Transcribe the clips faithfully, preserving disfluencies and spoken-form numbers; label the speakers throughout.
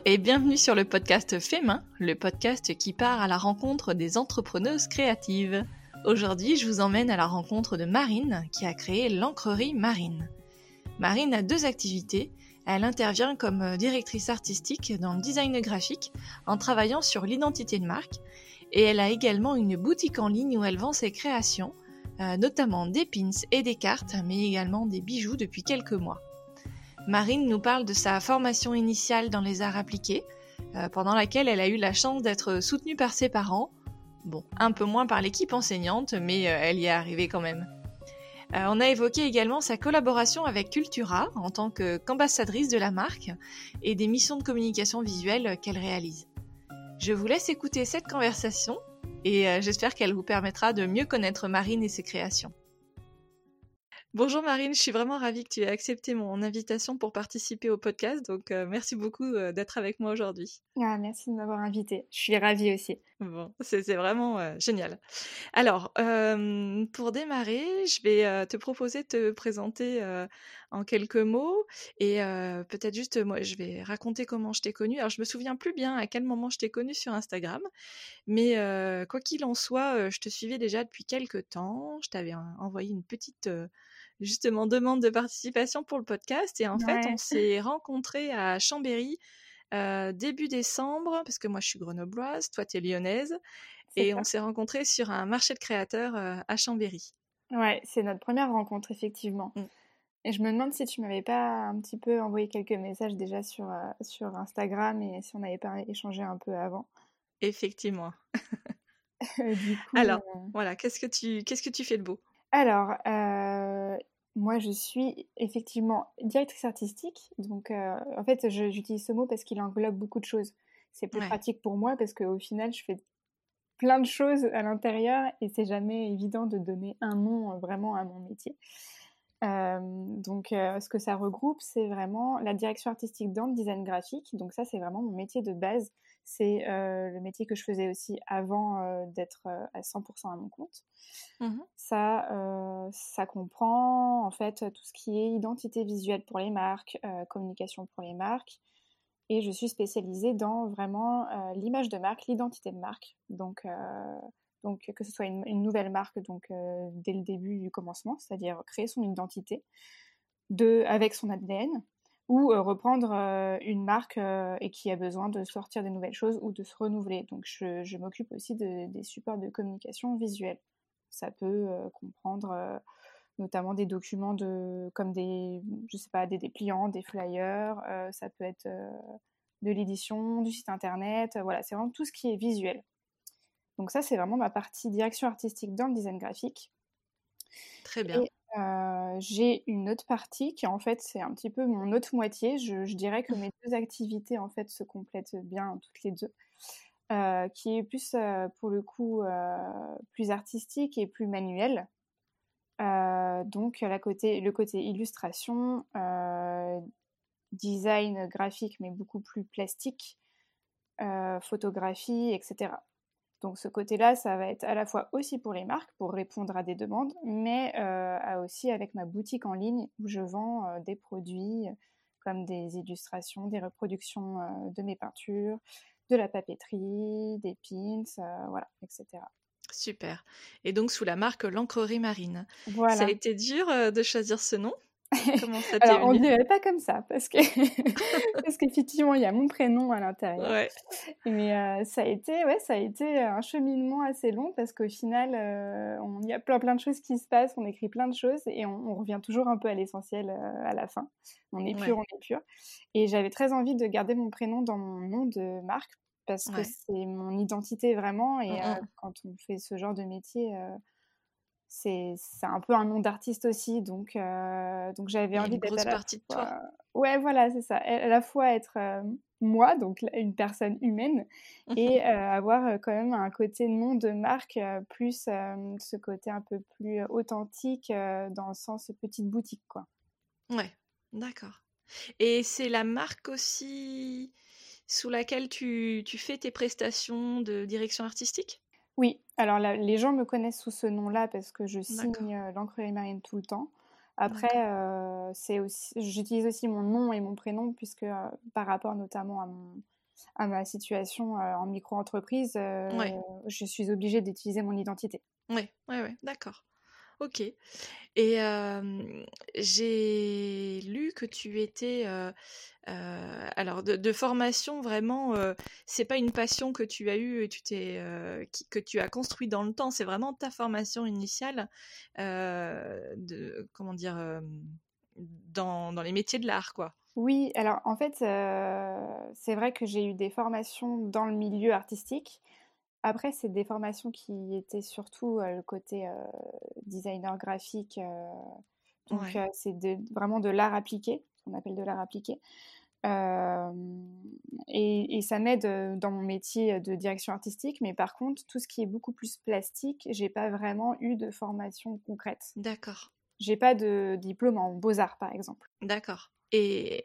Speaker 1: et bienvenue sur le podcast Fait-Main, le podcast qui part à la rencontre des entrepreneuses créatives. Aujourd'hui, je vous emmène à la rencontre de Marine qui a créé l'Encrerie Marine. Marine a deux activités. Elle intervient comme directrice artistique dans le design graphique en travaillant sur l'identité de marque et elle a également une boutique en ligne où elle vend ses créations, euh, notamment des pins et des cartes, mais également des bijoux depuis quelques mois. Marine nous parle de sa formation initiale dans les arts appliqués, euh, pendant laquelle elle a eu la chance d'être soutenue par ses parents, bon, un peu moins par l'équipe enseignante, mais euh, elle y est arrivée quand même. Euh, on a évoqué également sa collaboration avec Cultura en tant que, qu'ambassadrice de la marque et des missions de communication visuelle qu'elle réalise. Je vous laisse écouter cette conversation et euh, j'espère qu'elle vous permettra de mieux connaître Marine et ses créations. Bonjour Marine, je suis vraiment ravie que tu aies accepté mon invitation pour participer au podcast, donc euh, merci beaucoup euh, d'être avec moi aujourd'hui.
Speaker 2: Ah, merci de m'avoir invitée, je suis ravie aussi.
Speaker 1: Bon, c'est, c'est vraiment euh, génial. Alors, euh, pour démarrer, je vais euh, te proposer de te présenter euh, en quelques mots et euh, peut-être juste, moi, je vais raconter comment je t'ai connue. Alors, je me souviens plus bien à quel moment je t'ai connue sur Instagram, mais euh, quoi qu'il en soit, euh, je te suivais déjà depuis quelques temps. Je t'avais en- envoyé une petite, euh, justement, demande de participation pour le podcast et en fait, on
Speaker 2: Ouais,
Speaker 1: s'est rencontrés à Chambéry euh, début décembre, parce que moi, je suis grenobloise, toi, t'es lyonnaise.
Speaker 2: c'est
Speaker 1: Et
Speaker 2: ça.
Speaker 1: on s'est rencontrés sur un marché de créateurs euh, à Chambéry.
Speaker 2: Ouais, c'est notre première rencontre, effectivement.
Speaker 1: Mm.
Speaker 2: Et je me demande si tu m'avais pas un petit peu envoyé quelques messages déjà sur, euh, sur Instagram et si on n'avait pas échangé un peu avant.
Speaker 1: Effectivement.
Speaker 2: Du coup,
Speaker 1: Alors,
Speaker 2: euh,
Speaker 1: voilà, qu'est-ce que tu, qu'est-ce que tu fais de beau?
Speaker 2: alors, euh, moi je suis effectivement directrice artistique. Donc, euh, en fait, je- j'utilise ce mot parce qu'il englobe beaucoup de choses. C'est plus
Speaker 1: Ouais,
Speaker 2: pratique pour moi parce qu'au final, je fais plein de choses à l'intérieur et c'est jamais évident de donner un nom euh, vraiment à mon métier. Euh, donc, euh, ce que ça regroupe, c'est vraiment la direction artistique dans le design graphique. Donc ça, c'est vraiment mon métier de base. C'est euh, le métier que je faisais aussi avant euh, d'être euh, à cent pour cent à mon compte.
Speaker 1: mhm,
Speaker 2: Ça, euh, ça comprend en fait tout ce qui est identité visuelle pour les marques, euh, communication pour les marques, et je suis spécialisée dans vraiment euh, l'image de marque, l'identité de marque. Donc, euh, donc que ce soit une, une nouvelle marque donc, euh, dès le début du commencement, c'est-à-dire créer son identité de, avec son A D N, ou euh, reprendre euh, une marque euh, et qui a besoin de sortir des nouvelles choses ou de se renouveler. Donc je, je m'occupe aussi de, des supports de communication visuelle. Ça peut euh, comprendre euh, notamment des documents de, comme des, je sais pas, des dépliants, des flyers, euh, ça peut être euh, de l'édition, du site internet, euh, voilà, c'est vraiment tout ce qui est visuel. Donc ça, c'est vraiment ma partie direction artistique dans le design graphique.
Speaker 1: très bien.
Speaker 2: Et euh, j'ai une autre partie qui, en fait, c'est un petit peu mon autre moitié. Je, je dirais que mes deux activités, en fait, se complètent bien toutes les deux. Euh, qui est plus, euh, pour le coup, euh, plus artistique et plus manuel. Euh, donc la côté, le côté illustration, euh, design graphique, mais beaucoup plus plastique, euh, photographie, et cetera. Donc ce côté-là, ça va être à la fois aussi pour les marques, pour répondre à des demandes, mais euh, aussi avec ma boutique en ligne où je vends euh, des produits comme des illustrations, des reproductions euh, de mes peintures, de la papeterie, des pins, euh, voilà, et cetera.
Speaker 1: Super. Et donc, sous la marque l'Encrerie Marine. Ça a
Speaker 2: Voilà.
Speaker 1: été dur euh, de choisir ce nom? Comment ça t'est
Speaker 2: Alors, on ne
Speaker 1: venu?
Speaker 2: dirait pas comme ça, parce que parce qu'effectivement, il y a mon prénom à l'intérieur.
Speaker 1: Ouais,
Speaker 2: Mais euh, ça a été, ouais, ça a été un cheminement assez long, parce qu'au final, euh, on, il y a plein plein de choses qui se passent, on écrit plein de choses, et on, on revient toujours un peu à l'essentiel euh, à la fin. On est pur,
Speaker 1: ouais,
Speaker 2: on est pur. Et j'avais très envie de garder mon prénom dans mon nom de marque, parce que
Speaker 1: ouais.
Speaker 2: c'est mon identité vraiment,
Speaker 1: Mm,
Speaker 2: et euh,
Speaker 1: mm.
Speaker 2: quand on fait ce genre de métier... euh, c'est c'est un peu un nom d'artiste aussi, donc, euh, donc j'avais
Speaker 1: Il y a
Speaker 2: envie
Speaker 1: une
Speaker 2: d'être à
Speaker 1: grosse
Speaker 2: la
Speaker 1: partie de toi.
Speaker 2: fois... Ouais, voilà, c'est ça. À la fois être euh, moi, donc une personne humaine, et euh, avoir euh, quand même un côté nom de marque, euh, plus euh, ce côté un peu plus authentique, euh, dans le sens petite boutique, quoi.
Speaker 1: Ouais, d'accord. Et c'est la marque aussi sous laquelle tu, tu fais tes prestations de direction artistique?
Speaker 2: Oui, alors là, les gens me connaissent sous ce nom-là parce que je
Speaker 1: D'accord,
Speaker 2: signe euh, l'Encrerie Marine tout le temps. Après,
Speaker 1: d'accord.
Speaker 2: euh, c'est aussi, j'utilise aussi mon nom et mon prénom puisque euh, par rapport notamment à mon, à ma situation euh, en micro-entreprise, euh,
Speaker 1: Ouais,
Speaker 2: je suis obligée d'utiliser mon identité.
Speaker 1: ouais, ouais, ouais, d'accord. Ok. Et hem, j'ai lu que tu étais, heu heu, alors de de formation vraiment, heu, c'est pas une passion que tu as eue et tu t'es, heu, qui que tu as construit dans le temps, c'est vraiment ta formation initiale, heu, de comment dire? Hem, dans dans les métiers de l'art, quoi?
Speaker 2: Oui, alors en fait, euh, c'est vrai que j'ai eu des formations dans le milieu artistique. Après, c'est des formations qui étaient surtout euh, le côté euh, designer graphique. euh, donc,
Speaker 1: Ouais,
Speaker 2: euh, c'est de- vraiment de l'art appliqué, ce qu'on appelle de l'art appliqué. Euh, et, et ça m'aide euh, dans mon métier de direction artistique. Mais par contre, tout ce qui est beaucoup plus plastique, j'ai pas vraiment eu de formation concrète.
Speaker 1: d'accord,
Speaker 2: J'ai pas de diplôme en beaux-arts, par exemple.
Speaker 1: d'accord. Et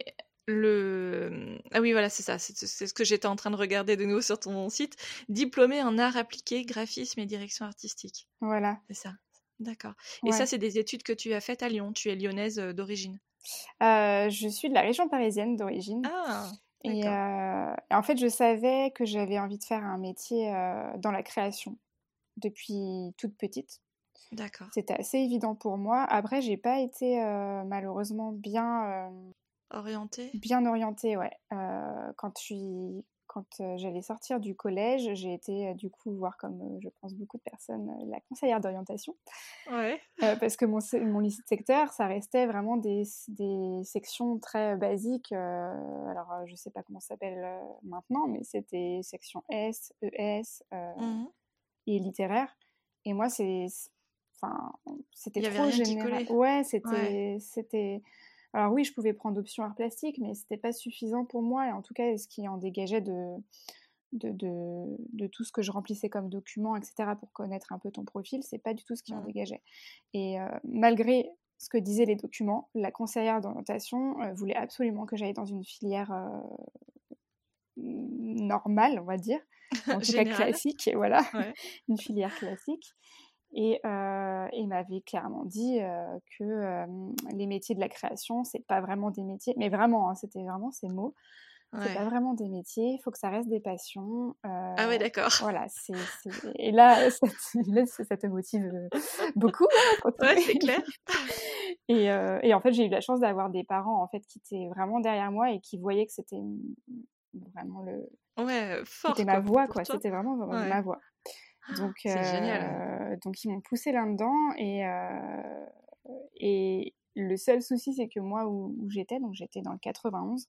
Speaker 1: le ah oui, voilà, c'est ça, c'est c'est ce que j'étais en train de regarder de nouveau sur ton site. Diplômé en art appliqué, graphisme et direction artistique.
Speaker 2: Voilà,
Speaker 1: C'est ça. D'accord. Et ça,
Speaker 2: ouais.
Speaker 1: c'est des études que tu as faites à Lyon. Tu es lyonnaise euh, d'origine.
Speaker 2: Euh, je suis de la région parisienne d'origine.
Speaker 1: Ah,
Speaker 2: Et,
Speaker 1: d'accord.
Speaker 2: euh, et en fait, je savais que j'avais envie de faire un métier euh, dans la création depuis toute petite.
Speaker 1: D'accord.
Speaker 2: C'était assez évident pour moi. Après, j'ai pas été euh, malheureusement bien, euh,
Speaker 1: Orientée?
Speaker 2: bien orientée. Ouais. Euh, quand je suis, quand euh, j'allais sortir du collège, j'ai été euh, du coup voir, comme euh, je pense beaucoup de personnes, euh, la conseillère d'orientation.
Speaker 1: Ouais.
Speaker 2: Euh, parce que mon, se- mon lycée de secteur, ça restait vraiment des, des sections très basiques. euh, alors, euh, je sais pas comment ça s'appelle euh, maintenant, mais c'était section S, E S euh,
Speaker 1: Mhm.
Speaker 2: et littéraire. Et moi, c'est, c'est- enfin,
Speaker 1: Il
Speaker 2: c'était
Speaker 1: n'y avait
Speaker 2: trop
Speaker 1: rien qui
Speaker 2: général.
Speaker 1: collait.
Speaker 2: Ouais,
Speaker 1: Ouais.
Speaker 2: c'était, c'était. Alors oui, je pouvais prendre option art plastique, mais c'était pas suffisant pour moi. Et en tout cas, ce qui en dégageait de, de, de, de tout ce que je remplissais comme document, et cetera, pour connaître un peu ton profil, c'est pas du tout ce qui en
Speaker 1: Mhm.
Speaker 2: dégageait. Et euh, malgré ce que disaient les documents, la conseillère d'orientation euh, voulait absolument que j'aille dans une filière euh, normale, on va dire, en tout cas
Speaker 1: Général.
Speaker 2: classique, et voilà,
Speaker 1: Ouais.
Speaker 2: une filière classique. Et euh, il m'avait clairement dit euh, que euh, les métiers de la création, c'est pas vraiment des métiers, mais vraiment, hein, c'était vraiment ces mots. C'est
Speaker 1: Ouais.
Speaker 2: pas vraiment des métiers, il faut que ça reste des passions. Euh,
Speaker 1: Ah ouais, d'accord.
Speaker 2: voilà, c'est, c'est... Et là, ça te, là, ça te motive euh, beaucoup hein, à
Speaker 1: Ouais,
Speaker 2: continuer.
Speaker 1: c'est clair.
Speaker 2: Et, euh, et en fait, j'ai eu la chance d'avoir des parents en fait qui étaient vraiment derrière moi et qui voyaient que c'était vraiment le,
Speaker 1: Ouais,
Speaker 2: c'était
Speaker 1: fort,
Speaker 2: ma
Speaker 1: quoi, pour,
Speaker 2: voix,
Speaker 1: pour
Speaker 2: quoi.
Speaker 1: toi.
Speaker 2: C'était vraiment
Speaker 1: Ouais.
Speaker 2: ma voix. Donc,
Speaker 1: C'est génial.
Speaker 2: euh, donc ils m'ont poussée là-dedans et euh, et le seul souci, c'est que moi où, où j'étais, donc j'étais dans le quatre-vingt-onze.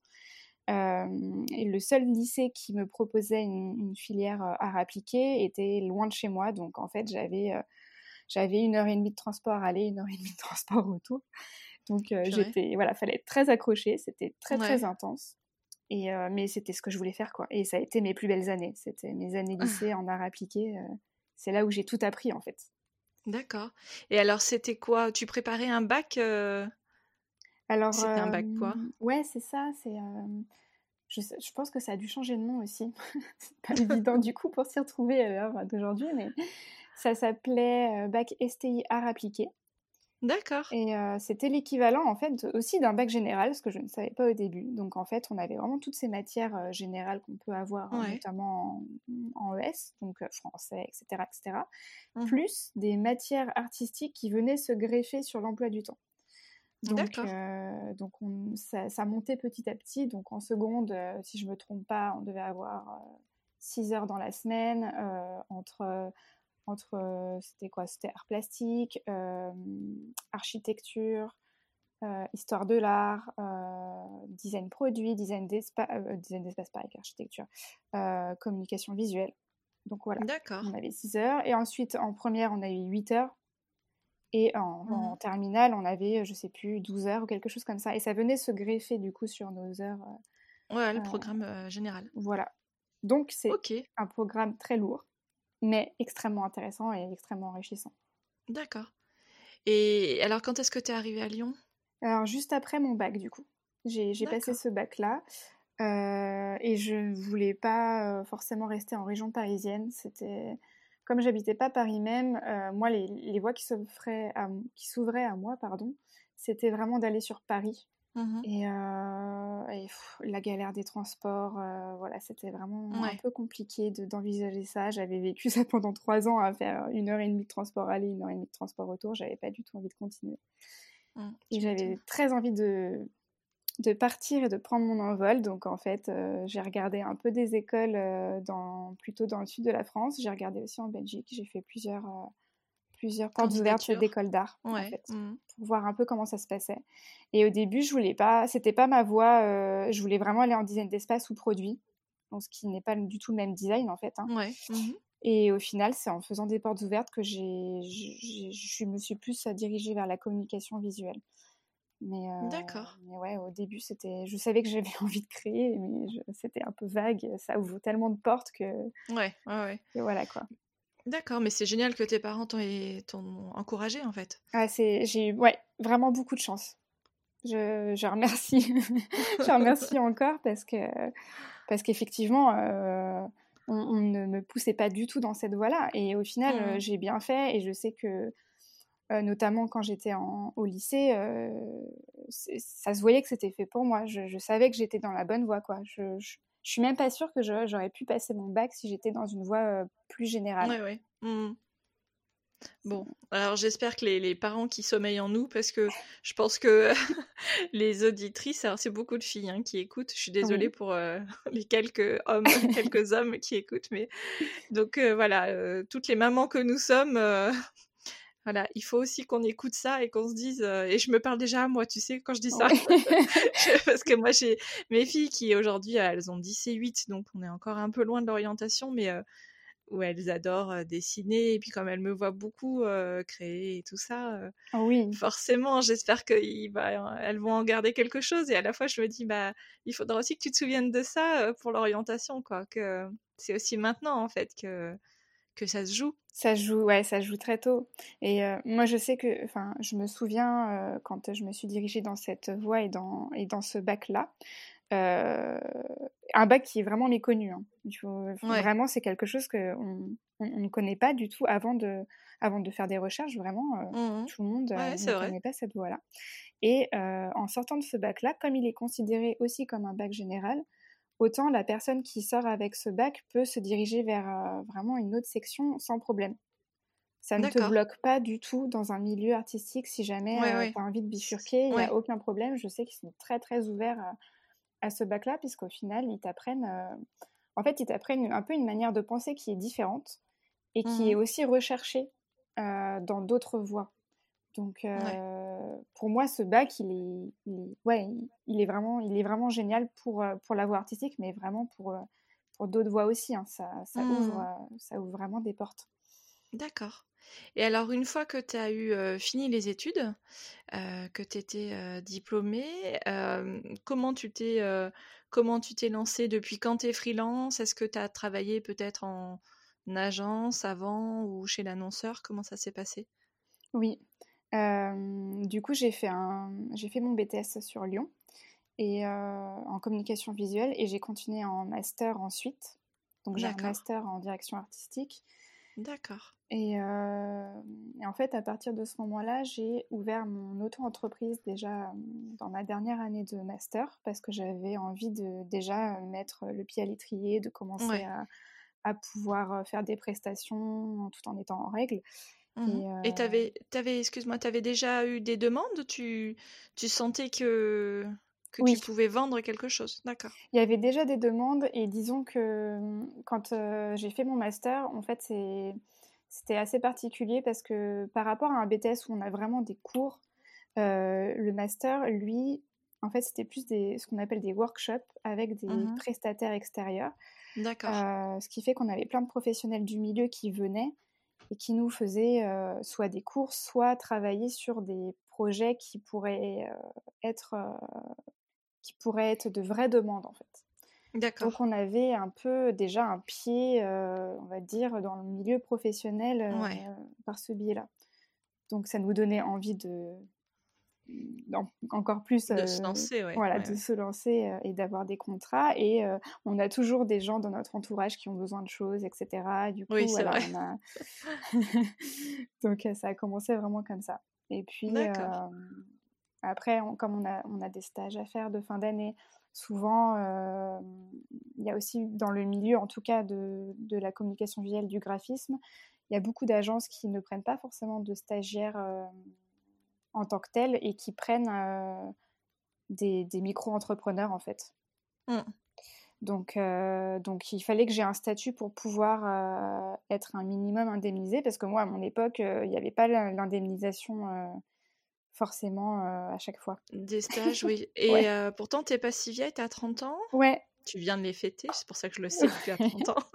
Speaker 2: Euh, et le seul lycée qui me proposait une, une filière euh, art appliqué était loin de chez moi. Donc en fait, j'avais euh, j'avais une heure et demie de transport aller, une heure et demie de transport retour. Donc euh,
Speaker 1: Purée.
Speaker 2: j'étais, voilà, fallait être très accroché. C'était très très
Speaker 1: Ouais.
Speaker 2: intense. Et euh, mais c'était ce que je voulais faire, quoi. Et ça a été mes plus belles années. C'était mes années lycée en art appliqué. euh, c'est là où j'ai tout appris en fait.
Speaker 1: D'accord. Et alors, c'était quoi? Tu préparais un bac euh,
Speaker 2: Alors
Speaker 1: C'était un
Speaker 2: euh,
Speaker 1: bac quoi?
Speaker 2: ouais, c'est ça. C'est euh, Je, sais- je pense que ça a dû changer de nom aussi. C'est pas évident du coup pour s'y retrouver à l'heure d'aujourd'hui, mais ça s'appelait euh, bac S T I art appliqué.
Speaker 1: D'accord.
Speaker 2: Et euh, c'était l'équivalent en fait aussi d'un bac général, ce que je ne savais pas au début. Donc en fait, on avait vraiment toutes ces matières euh, générales qu'on peut avoir, euh,
Speaker 1: Ouais.
Speaker 2: notamment en, en E S, donc euh, français, et cetera, et cetera,
Speaker 1: Mhm.
Speaker 2: plus des matières artistiques qui venaient se greffer sur l'emploi du temps. Donc,
Speaker 1: D'accord.
Speaker 2: euh, donc on, ça, ça montait petit à petit. Donc en seconde, euh, si je me trompe pas, on devait avoir euh, six heures dans la semaine euh, entre, entre euh, c'était quoi? C'était art plastique, euh, architecture, euh, histoire de l'art, euh, design produit, design d'espace, euh, design d'espace pareil qu'architecture, euh, communication visuelle. Donc voilà,
Speaker 1: D'accord.
Speaker 2: on avait six heures. Et ensuite, en première, on a eu huit heures. Et en, en
Speaker 1: Mhm.
Speaker 2: terminale, on avait, je sais plus, douze heures ou quelque chose comme ça. Et ça venait se greffer du coup sur nos heures.
Speaker 1: Ouais,
Speaker 2: euh,
Speaker 1: le
Speaker 2: euh,
Speaker 1: programme euh, général.
Speaker 2: voilà. Donc c'est
Speaker 1: Ok,
Speaker 2: un programme très lourd, mais extrêmement intéressant et extrêmement enrichissant.
Speaker 1: d'accord. Et alors, quand est-ce que tu es arrivée à Lyon?
Speaker 2: Alors juste après mon bac du coup, j'ai j'ai passé
Speaker 1: D'accord.
Speaker 2: ce bac-là euh, et je ne voulais pas euh, forcément rester en région parisienne. C'était comme j'habitais pas Paris même, euh, moi les, les voies qui s'offraient à, qui s'ouvraient à moi, pardon, c'était vraiment d'aller sur Paris.
Speaker 1: Mmh.
Speaker 2: Et, euh, et pff, la galère des transports, euh, voilà, c'était vraiment un
Speaker 1: Ouais.
Speaker 2: peu compliqué de, d'envisager ça. J'avais vécu ça pendant trois ans à faire une heure et demie de transport aller, une heure et demie de transport retour. J'avais pas du tout envie de continuer.
Speaker 1: Mmh,
Speaker 2: Et
Speaker 1: tu m'étonnes.
Speaker 2: j'avais très envie de, de partir et de prendre mon envol. Donc en fait, euh, j'ai regardé un peu des écoles euh, dans, plutôt dans le sud de la France. J'ai regardé aussi en Belgique. J'ai fait plusieurs, euh, plusieurs portes ouvertes
Speaker 1: Candidature.
Speaker 2: d'écoles d'art, en
Speaker 1: Ouais.
Speaker 2: fait,
Speaker 1: Mmh.
Speaker 2: pour voir un peu comment ça se passait. Et au début, je voulais pas, c'était pas ma voie. Euh, je voulais vraiment aller en design d'espace ou produit, donc ce qui n'est pas du tout le même design en fait. Hein.
Speaker 1: Ouais. Mmh.
Speaker 2: Et au final, c'est en faisant des portes ouvertes que j'ai, j'ai- je me suis plus dirigée vers la communication visuelle. Mais, euh,
Speaker 1: D'accord.
Speaker 2: mais ouais, au début, c'était, je savais que j'avais envie de créer, mais je- c'était un peu vague. Ça ouvre tellement de portes que,
Speaker 1: Ouais, ouais, ouais.
Speaker 2: que voilà quoi.
Speaker 1: D'accord, mais c'est génial que tes parents t'ont é t'ont encouragée, en fait.
Speaker 2: Ah, c'est, j'ai eu ouais, vraiment beaucoup de chance. Je, je remercie, je remercie encore parce que parce qu'effectivement, euh, on, on ne me poussait pas du tout dans cette voie-là. Et au final, euh,
Speaker 1: Mmh.
Speaker 2: j'ai bien fait. Et je sais que, euh, notamment quand j'étais en, au lycée, euh, c'est- ça se voyait que c'était fait pour moi. Je, je savais que j'étais dans la bonne voie, quoi. Je, je, je suis même pas sûre que je- j'aurais pu passer mon bac si j'étais dans une voie euh, plus générale.
Speaker 1: Ouais, ouais. Mmh. Bon, alors j'espère que les les parents qui sommeillent en nous, parce que je pense que les auditrices, alors c'est beaucoup de filles, hein, qui écoutent. Je suis désolée
Speaker 2: Oui.
Speaker 1: pour, heu, les quelques hommes quelques hommes qui écoutent, mais donc heu, voilà, heu, toutes les mamans que nous sommes, heu, voilà, il faut aussi qu'on écoute ça et qu'on se dise, heu et je me parle déjà à moi, tu sais, quand je dis ça.
Speaker 2: Ouais.
Speaker 1: Je parce que moi, j'ai mes filles qui aujourd'hui, elles ont dix et huit, donc on est encore un peu loin de l'orientation, mais heu, où elles adorent, heu, dessiner et puis comme elles me voient beaucoup, heu, créer et tout ça, heu,
Speaker 2: Oui.
Speaker 1: forcément, j'espère qu'elles vont en garder quelque chose et à la fois, je me dis: «Bah, il faudra aussi que tu te souviennes de ça, heu, pour l'orientation, quoi», que c'est aussi maintenant, en fait, que que ça se joue.
Speaker 2: Ça joue, ouais, ça joue très tôt. Et euh, moi, je sais que, enfin, je me souviens euh, quand je me suis dirigée dans cette voie et dans, et dans ce bac-là, euh, un bac qui est vraiment méconnu. Hein. Il faut-
Speaker 1: Ouais.
Speaker 2: vraiment, c'est quelque chose qu'on on, on ne connaît pas du tout avant de, avant de faire des recherches. Vraiment, euh,
Speaker 1: Mmh.
Speaker 2: tout le monde euh,
Speaker 1: Ouais,
Speaker 2: ne
Speaker 1: c'est vrai.
Speaker 2: connaît pas cette voie-là. Et euh, en sortant de ce bac-là, comme il est considéré aussi comme un bac général, autant la personne qui sort avec ce bac peut se diriger vers euh, vraiment une autre section sans problème. Ça ne te
Speaker 1: D'accord.
Speaker 2: bloque pas du tout dans un milieu artistique si jamais
Speaker 1: Ouais,
Speaker 2: euh,
Speaker 1: ouais.
Speaker 2: tu as envie de
Speaker 1: C
Speaker 2: bifurquer, il n'y a
Speaker 1: ouais.
Speaker 2: aucun problème. Je sais qu'ils sont très très ouverts à, à ce bac-là, puisqu'au final, ils t'apprennent, euh, en fait, ils t'apprennent un peu une manière de penser qui est différente et qui est
Speaker 1: Mmh.
Speaker 2: aussi recherchée euh, dans d'autres voies. Donc,
Speaker 1: Ouais.
Speaker 2: euh, pour moi, ce bac, il est, il est- ouais, il, il est vraiment, il est vraiment génial pour, euh, pour la voie artistique, mais vraiment pour, euh, pour d'autres voies aussi. Hein. Ça, ça ouvre,
Speaker 1: Mmh.
Speaker 2: euh, ça ouvre vraiment des portes.
Speaker 1: D'accord. Et alors une fois que tu as eu, heu, fini les études, heu, que tu étais, heu, diplômée, hem, comment tu t'es, heu, comment tu t'es lancée? Depuis quand tu es freelance? Est-ce que tu as travaillé peut-être en agence avant ou chez l'annonceur? Comment ça s'est passé?
Speaker 2: Oui. Euh, du coup, j'ai fait un, j'ai fait mon B T S sur Lyon et euh, en communication visuelle et j'ai continué en master ensuite. Donc j'ai un
Speaker 1: D'accord,
Speaker 2: master en direction artistique.
Speaker 1: d'accord.
Speaker 2: Et, euh, et en fait, à partir de ce moment-là, j'ai ouvert mon auto-entreprise déjà euh, dans ma dernière année de master parce que j'avais envie de déjà mettre le pied à l'étrier, de commencer
Speaker 1: Ouais.
Speaker 2: à, à pouvoir faire des prestations tout en étant en règle.
Speaker 1: Mmh.
Speaker 2: Et
Speaker 1: Et
Speaker 2: euh,
Speaker 1: t'avais, t'avais, excuse-moi, t'avais déjà eu des demandes? Tu tu sentais que que tu
Speaker 2: oui,
Speaker 1: pouvais vendre quelque chose? D'accord.
Speaker 2: il y avait déjà des demandes et disons que quand euh, j'ai fait mon master, en fait, c'est, c'était assez particulier parce que par rapport à un B T S où on a vraiment des cours, euh, le master, lui, en fait, c'était plus des, ce qu'on appelle des workshops avec des
Speaker 1: Mmh.
Speaker 2: prestataires extérieurs,
Speaker 1: D'accord.
Speaker 2: euh, ce qui fait qu'on avait plein de professionnels du milieu qui venaient et qui nous faisaient euh, soit des cours, soit travailler sur des projets qui pourraient euh, être, euh, qui pourraient être de vraies demandes, en fait. Donc
Speaker 1: D'accord.
Speaker 2: on avait un peu déjà un pied, euh, on va dire, dans le milieu professionnel
Speaker 1: Ouais.
Speaker 2: euh, par ce biais-là. Donc ça nous donnait envie de, d'en- encore plus,
Speaker 1: De se
Speaker 2: euh,
Speaker 1: lancer, ouais.
Speaker 2: voilà,
Speaker 1: Ouais,
Speaker 2: de
Speaker 1: ouais.
Speaker 2: se lancer euh, et d'avoir des contrats. Et euh, on a toujours des gens dans notre entourage qui ont besoin de choses, et cetera. Du
Speaker 1: Oui,
Speaker 2: coup,
Speaker 1: c'est
Speaker 2: voilà,
Speaker 1: vrai.
Speaker 2: on a. Donc euh, ça a commencé vraiment comme ça. Et puis,
Speaker 1: D'accord.
Speaker 2: euh, Après, on, comme on a, on a des stages à faire de fin d'année, souvent, euh, il y a aussi dans le milieu, en tout cas, de, de la communication visuelle, du graphisme, il y a beaucoup d'agences qui ne prennent pas forcément de stagiaires euh, en tant que tels et qui prennent euh, des, des micro-entrepreneurs, en fait.
Speaker 1: Mm.
Speaker 2: Donc, euh, donc, il fallait que j'ai un statut pour pouvoir euh, être un minimum indemnisé, parce que moi, à mon époque, euh, il n'y avait pas l'indemnisation euh, forcément euh, à chaque fois.
Speaker 1: Des stages, oui. Et
Speaker 2: Ouais.
Speaker 1: euh, pourtant, t'es pas si vieille, t'as trente ans.
Speaker 2: Ouais.
Speaker 1: Tu viens de les fêter, c'est pour ça que je le sais que tu as trente ans.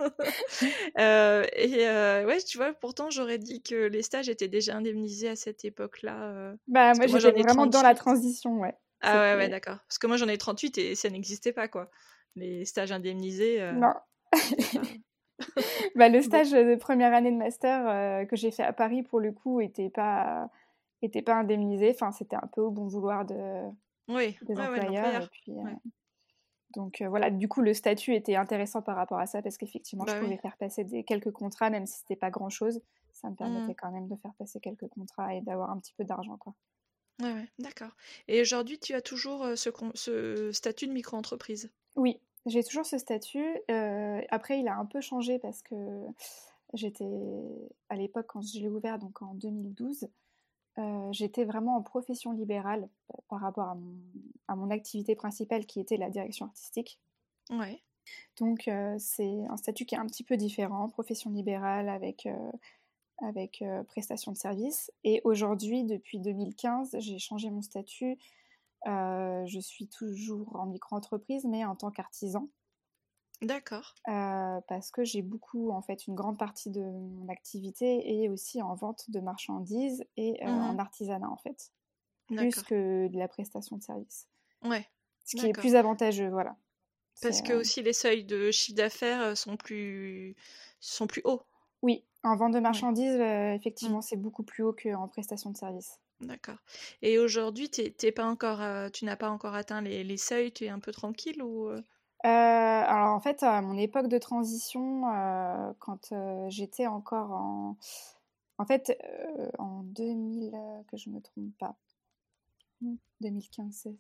Speaker 1: euh, et euh, ouais, tu vois, pourtant, j'aurais dit que les stages étaient déjà indemnisés à cette époque-là. Euh,
Speaker 2: Bah,
Speaker 1: parce
Speaker 2: moi,
Speaker 1: que moi,
Speaker 2: j'étais
Speaker 1: j'en ai
Speaker 2: vraiment dans la
Speaker 1: trente-huit.
Speaker 2: transition, ouais.
Speaker 1: Ah ouais, ouais,
Speaker 2: C'était...
Speaker 1: d'accord. Parce que moi, j'en ai trente-huit et ça n'existait pas, quoi. Les stages indemnisés. Euh,
Speaker 2: Non.
Speaker 1: c'était pas...
Speaker 2: Bah, le
Speaker 1: Bon.
Speaker 2: stage de première année de master euh, que j'ai fait à Paris, pour le coup, était pas, était pas indemnisé. Enfin, c'était un peu au bon vouloir de,
Speaker 1: Oui,
Speaker 2: des
Speaker 1: ouais, ouais, de
Speaker 2: employeurs. Et
Speaker 1: l'employeur.
Speaker 2: puis, euh,
Speaker 1: Ouais.
Speaker 2: donc euh, voilà, du coup, le statut était intéressant par rapport à ça, parce qu'effectivement, je
Speaker 1: Bah oui.
Speaker 2: pouvais faire passer des, quelques contrats, même si c'était pas grand-chose. Ça me
Speaker 1: Mmh.
Speaker 2: permettait quand même de faire passer quelques contrats et d'avoir un petit peu d'argent, quoi.
Speaker 1: Ouais, ouais, d'accord. Et aujourd'hui, tu as toujours euh, ce, con- ce statut de micro-entreprise.
Speaker 2: Oui, j'ai toujours ce statut. Euh, après, il a un peu changé parce que j'étais, à l'époque, quand je l'ai ouvert, donc en deux mille douze, euh, j'étais vraiment en profession libérale euh, par rapport à mon, à mon activité principale qui était la direction artistique.
Speaker 1: Ouais.
Speaker 2: Donc, euh, c'est un statut qui est un petit peu différent, profession libérale avec, euh, avec euh, prestation de service. Et aujourd'hui, depuis deux mille quinze, j'ai changé mon statut. Euh, je suis toujours en micro-entreprise, mais en tant qu'artisan.
Speaker 1: D'accord.
Speaker 2: Euh, parce que j'ai beaucoup, en fait, une grande partie de mon activité est aussi en vente de marchandises et euh, en
Speaker 1: Mhm.
Speaker 2: artisanat, en fait, plus
Speaker 1: D'accord.
Speaker 2: que de la prestation de service.
Speaker 1: Ouais.
Speaker 2: Ce qui est
Speaker 1: D'accord.
Speaker 2: plus avantageux, voilà. C'est,
Speaker 1: Parce que
Speaker 2: euh,
Speaker 1: aussi les seuils de chiffre d'affaires euh, sont plus sont plus hauts.
Speaker 2: Oui, en vente de
Speaker 1: Ouais.
Speaker 2: marchandises, euh,
Speaker 1: Mm.
Speaker 2: effectivement, c'est beaucoup plus haut qu'en prestation de service.
Speaker 1: D'accord. Et aujourd'hui, t'es, t'es pas encore, euh, tu n'as pas encore atteint les, les seuils, tu es un peu tranquille ou euh
Speaker 2: Euh, alors, en fait, à mon époque de transition, euh, quand euh, j'étais encore en... En fait, euh, en deux mille, euh, que je me trompe pas, deux mille quinze, c'est...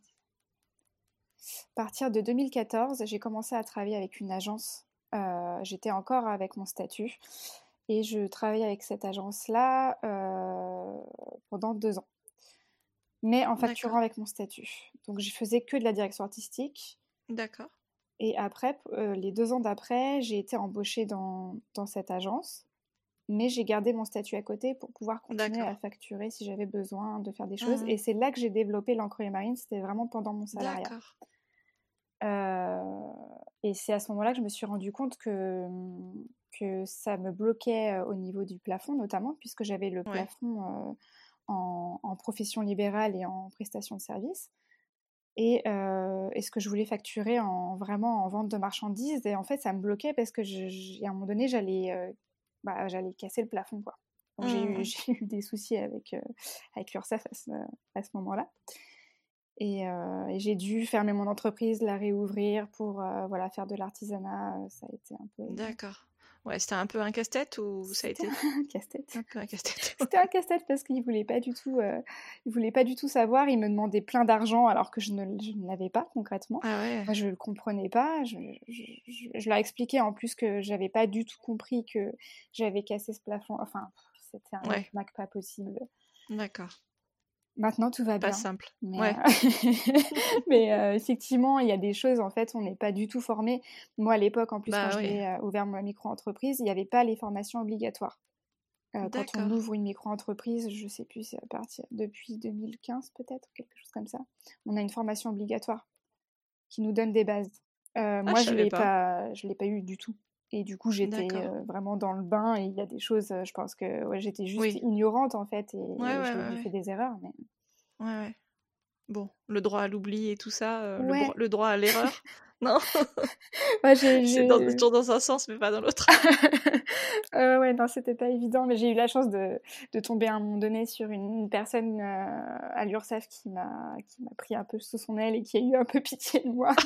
Speaker 2: À partir de deux mille quatorze, j'ai commencé à travailler avec une agence. Euh, j'étais encore avec mon statut et je travaillais avec cette agence-là euh, pendant deux ans, mais en facturant
Speaker 1: D'accord.
Speaker 2: avec mon statut. Donc, je faisais que de la direction artistique.
Speaker 1: D'accord.
Speaker 2: Et après, euh, les deux ans d'après, j'ai été embauchée dans, dans cette agence, mais j'ai gardé mon statut à côté pour pouvoir continuer à
Speaker 1: D'accord.
Speaker 2: facturer si j'avais besoin de faire des choses.
Speaker 1: Mhm.
Speaker 2: Et c'est là que j'ai développé l'encre marine, c'était vraiment pendant mon salariat.
Speaker 1: D'accord.
Speaker 2: Euh, et c'est à ce moment-là que je me suis rendu compte que, que ça me bloquait euh, au niveau du plafond, notamment, puisque j'avais le
Speaker 1: Ouais.
Speaker 2: plafond euh, en, en profession libérale et en prestation de service. Et, euh, et ce que je voulais facturer en, vraiment en vente de marchandises. Et en fait, ça me bloquait parce que je, je, à un moment donné, j'allais euh, bah, j'allais casser le plafond, quoi. Donc j'ai eu,
Speaker 1: Mhm.
Speaker 2: j'ai eu des soucis avec, euh, avec l'URSSAF à ce, à ce moment-là. Et, euh, et j'ai dû fermer mon entreprise, la réouvrir pour euh, voilà, faire de l'artisanat. Ça a été un peu...
Speaker 1: D'accord. Ouais, c'était un peu un casse-tête ou ça a
Speaker 2: C'était
Speaker 1: été
Speaker 2: un casse-tête.
Speaker 1: un peu un casse-tête?
Speaker 2: C'était un casse-tête parce qu'il voulait pas du tout, euh, il voulait pas du tout savoir. Il me demandait plein d'argent alors que je ne, je ne l'avais pas concrètement.
Speaker 1: Ah ouais.
Speaker 2: Moi, je le comprenais pas. Je, je, je, je leur expliquais en plus que j'avais pas du tout compris que j'avais cassé ce plafond. Enfin, c'était un
Speaker 1: Ouais.
Speaker 2: micmac pas possible.
Speaker 1: D'accord.
Speaker 2: Maintenant, tout va
Speaker 1: Pas
Speaker 2: bien.
Speaker 1: simple.
Speaker 2: Mais,
Speaker 1: Ouais.
Speaker 2: euh, mais euh, effectivement, il y a des choses, en fait, on n'est pas du tout formé. Moi, à l'époque, en plus, quand
Speaker 1: Bah oui.
Speaker 2: j'ai euh, ouvert ma micro-entreprise, il n'y avait pas les formations obligatoires. Euh, quand on
Speaker 1: D'accord.
Speaker 2: ouvre une micro-entreprise, je sais plus, c'est à partir depuis deux mille quinze peut-être, quelque chose comme ça. On a une formation obligatoire qui nous donne des bases. Euh,
Speaker 1: Ah, je
Speaker 2: moi, je
Speaker 1: savais
Speaker 2: l'ai
Speaker 1: pas.
Speaker 2: pas, je l'ai pas eu du tout. Et du coup, j'étais
Speaker 1: D'accord.
Speaker 2: euh, vraiment dans le bain. Et il y a des choses, euh, je pense que ouais, j'étais juste
Speaker 1: Oui.
Speaker 2: ignorante en fait, et,
Speaker 1: Ouais,
Speaker 2: et
Speaker 1: ouais,
Speaker 2: j'ai
Speaker 1: ouais,
Speaker 2: dû
Speaker 1: ouais.
Speaker 2: faire des erreurs. Mais
Speaker 1: Ouais, ouais. Bon, le droit à l'oubli et tout ça, euh, le, bro-
Speaker 2: ouais,
Speaker 1: le droit à l'erreur, non?
Speaker 2: ouais, j'ai,
Speaker 1: C'est dans,
Speaker 2: j'ai...
Speaker 1: toujours dans un sens, mais pas dans l'autre.
Speaker 2: Euh, ouais, non, c'était pas évident, mais j'ai eu la chance de, de tomber à un moment donné sur une, une personne euh, à l'URSSAF qui m'a, qui m'a pris un peu sous son aile et qui a eu un peu pitié de moi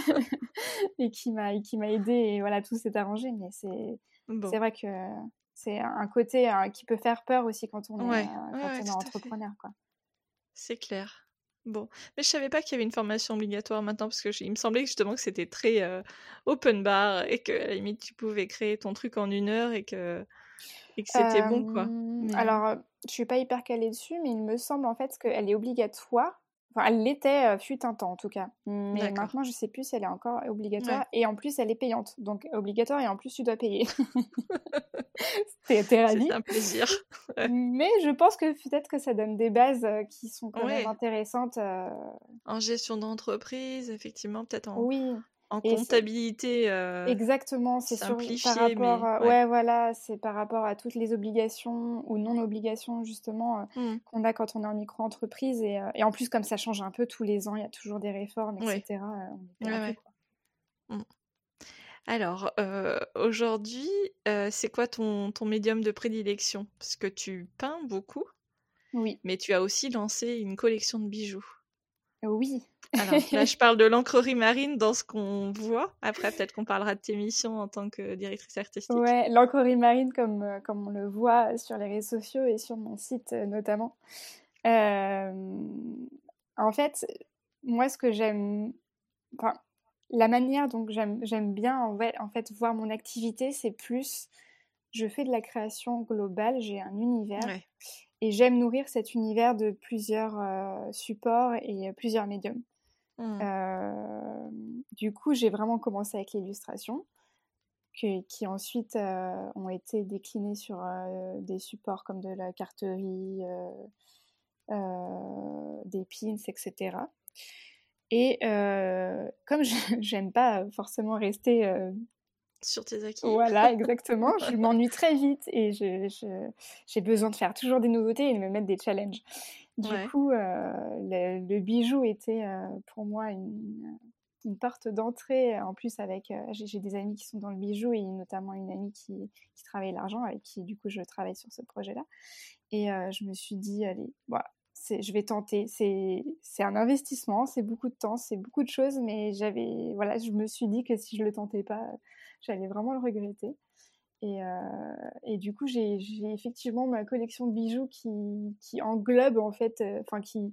Speaker 2: et qui m'a, et qui m'a aidée, et voilà, tout s'est arrangé. Mais c'est, c'est
Speaker 1: Bon.
Speaker 2: vrai que c'est un côté euh, qui peut faire peur aussi quand on est,
Speaker 1: Ouais,
Speaker 2: euh,
Speaker 1: ouais,
Speaker 2: quand
Speaker 1: ouais,
Speaker 2: on est
Speaker 1: tout à fait.
Speaker 2: entrepreneur, quoi.
Speaker 1: C'est clair. Bon, mais je savais pas qu'il y avait une formation obligatoire maintenant parce que je- il me semblait que justement que c'était très euh, open bar et que à la limite tu pouvais créer ton truc en une heure et que et que c'était bon quoi.
Speaker 2: Euh,
Speaker 1: Mais
Speaker 2: alors, euh, je suis pas hyper calée dessus, mais il me semble en fait qu'elle est obligatoire. Enfin, elle l'était, euh, fut un temps en tout cas. Mais
Speaker 1: d'accord.
Speaker 2: maintenant, je sais plus si elle est encore obligatoire.
Speaker 1: Ouais.
Speaker 2: Et en plus, elle est payante. Donc, obligatoire et en plus, tu dois payer. T'es t'es
Speaker 1: C'est
Speaker 2: ravie.
Speaker 1: un plaisir. Ouais.
Speaker 2: Mais je pense que peut-être que ça donne des bases euh, qui sont quand même
Speaker 1: Ouais.
Speaker 2: intéressantes. euh,
Speaker 1: En gestion d'entreprise, effectivement, peut-être en,
Speaker 2: Oui.
Speaker 1: en
Speaker 2: Et c'est-
Speaker 1: comptabilité euh,
Speaker 2: exactement, c'est sur par
Speaker 1: simplifiée,
Speaker 2: rapport
Speaker 1: mais
Speaker 2: à,
Speaker 1: ouais.
Speaker 2: ouais, voilà, c'est par rapport à toutes les obligations ou non-obligations justement euh,
Speaker 1: Mm.
Speaker 2: qu'on a quand on est en micro-entreprise et, euh, et en plus comme ça change un peu tous les ans, il y a toujours des réformes,
Speaker 1: Ouais.
Speaker 2: et cetera euh, on est
Speaker 1: Ouais,
Speaker 2: perdu
Speaker 1: ouais.
Speaker 2: quoi.
Speaker 1: Mm. Alors, euh, aujourd'hui, euh, c'est quoi ton, ton médium de prédilection? Parce que tu peins beaucoup,
Speaker 2: Oui,
Speaker 1: mais tu as aussi lancé une collection de bijoux.
Speaker 2: oui.
Speaker 1: Alors là, je parle de l'encrerie marine dans ce qu'on voit. Après, peut-être qu'on parlera de tes missions en tant que directrice artistique.
Speaker 2: Ouais, l'encrerie marine comme, euh, comme on le voit sur les réseaux sociaux et sur mon site euh, notamment. Euh, En fait, moi ce que j'aime, enfin, la manière dont j'aime j'aime bien en fait, en fait voir mon activité, c'est plus je fais de la création globale, j'ai un univers
Speaker 1: Ouais.
Speaker 2: et j'aime nourrir cet univers de plusieurs euh, supports et euh, plusieurs médiums.
Speaker 1: Mm.
Speaker 2: Euh, du coup, j'ai vraiment commencé avec l'illustration, que- qui ensuite euh, ont été déclinés sur euh, des supports comme de la carterie, euh, euh, des pins, et cetera. Et euh, comme je- j'aime pas forcément rester euh,
Speaker 1: Sur tes acquis.
Speaker 2: voilà, exactement. Je m'ennuie très vite et je, je- j'ai besoin de faire toujours des nouveautés et de me mettre des challenges. Du
Speaker 1: Ouais.
Speaker 2: coup, euh, le, le bijou était euh, pour moi une, une porte d'entrée. En plus, avec euh, j'ai, j'ai des amis qui sont dans le bijou et notamment une amie qui, qui travaille l'argent avec qui, du coup, je travaille sur ce projet-là. Et euh, je me suis dit, allez, voilà, c'est, je vais tenter. C'est, c'est un investissement, c'est beaucoup de temps, c'est beaucoup de choses, mais j'avais, voilà, je me suis dit que si je le tentais pas, j'allais vraiment le regretter. Et, euh, et du coup, j'ai, j'ai effectivement ma collection de bijoux qui, qui englobe en fait, euh, enfin qui,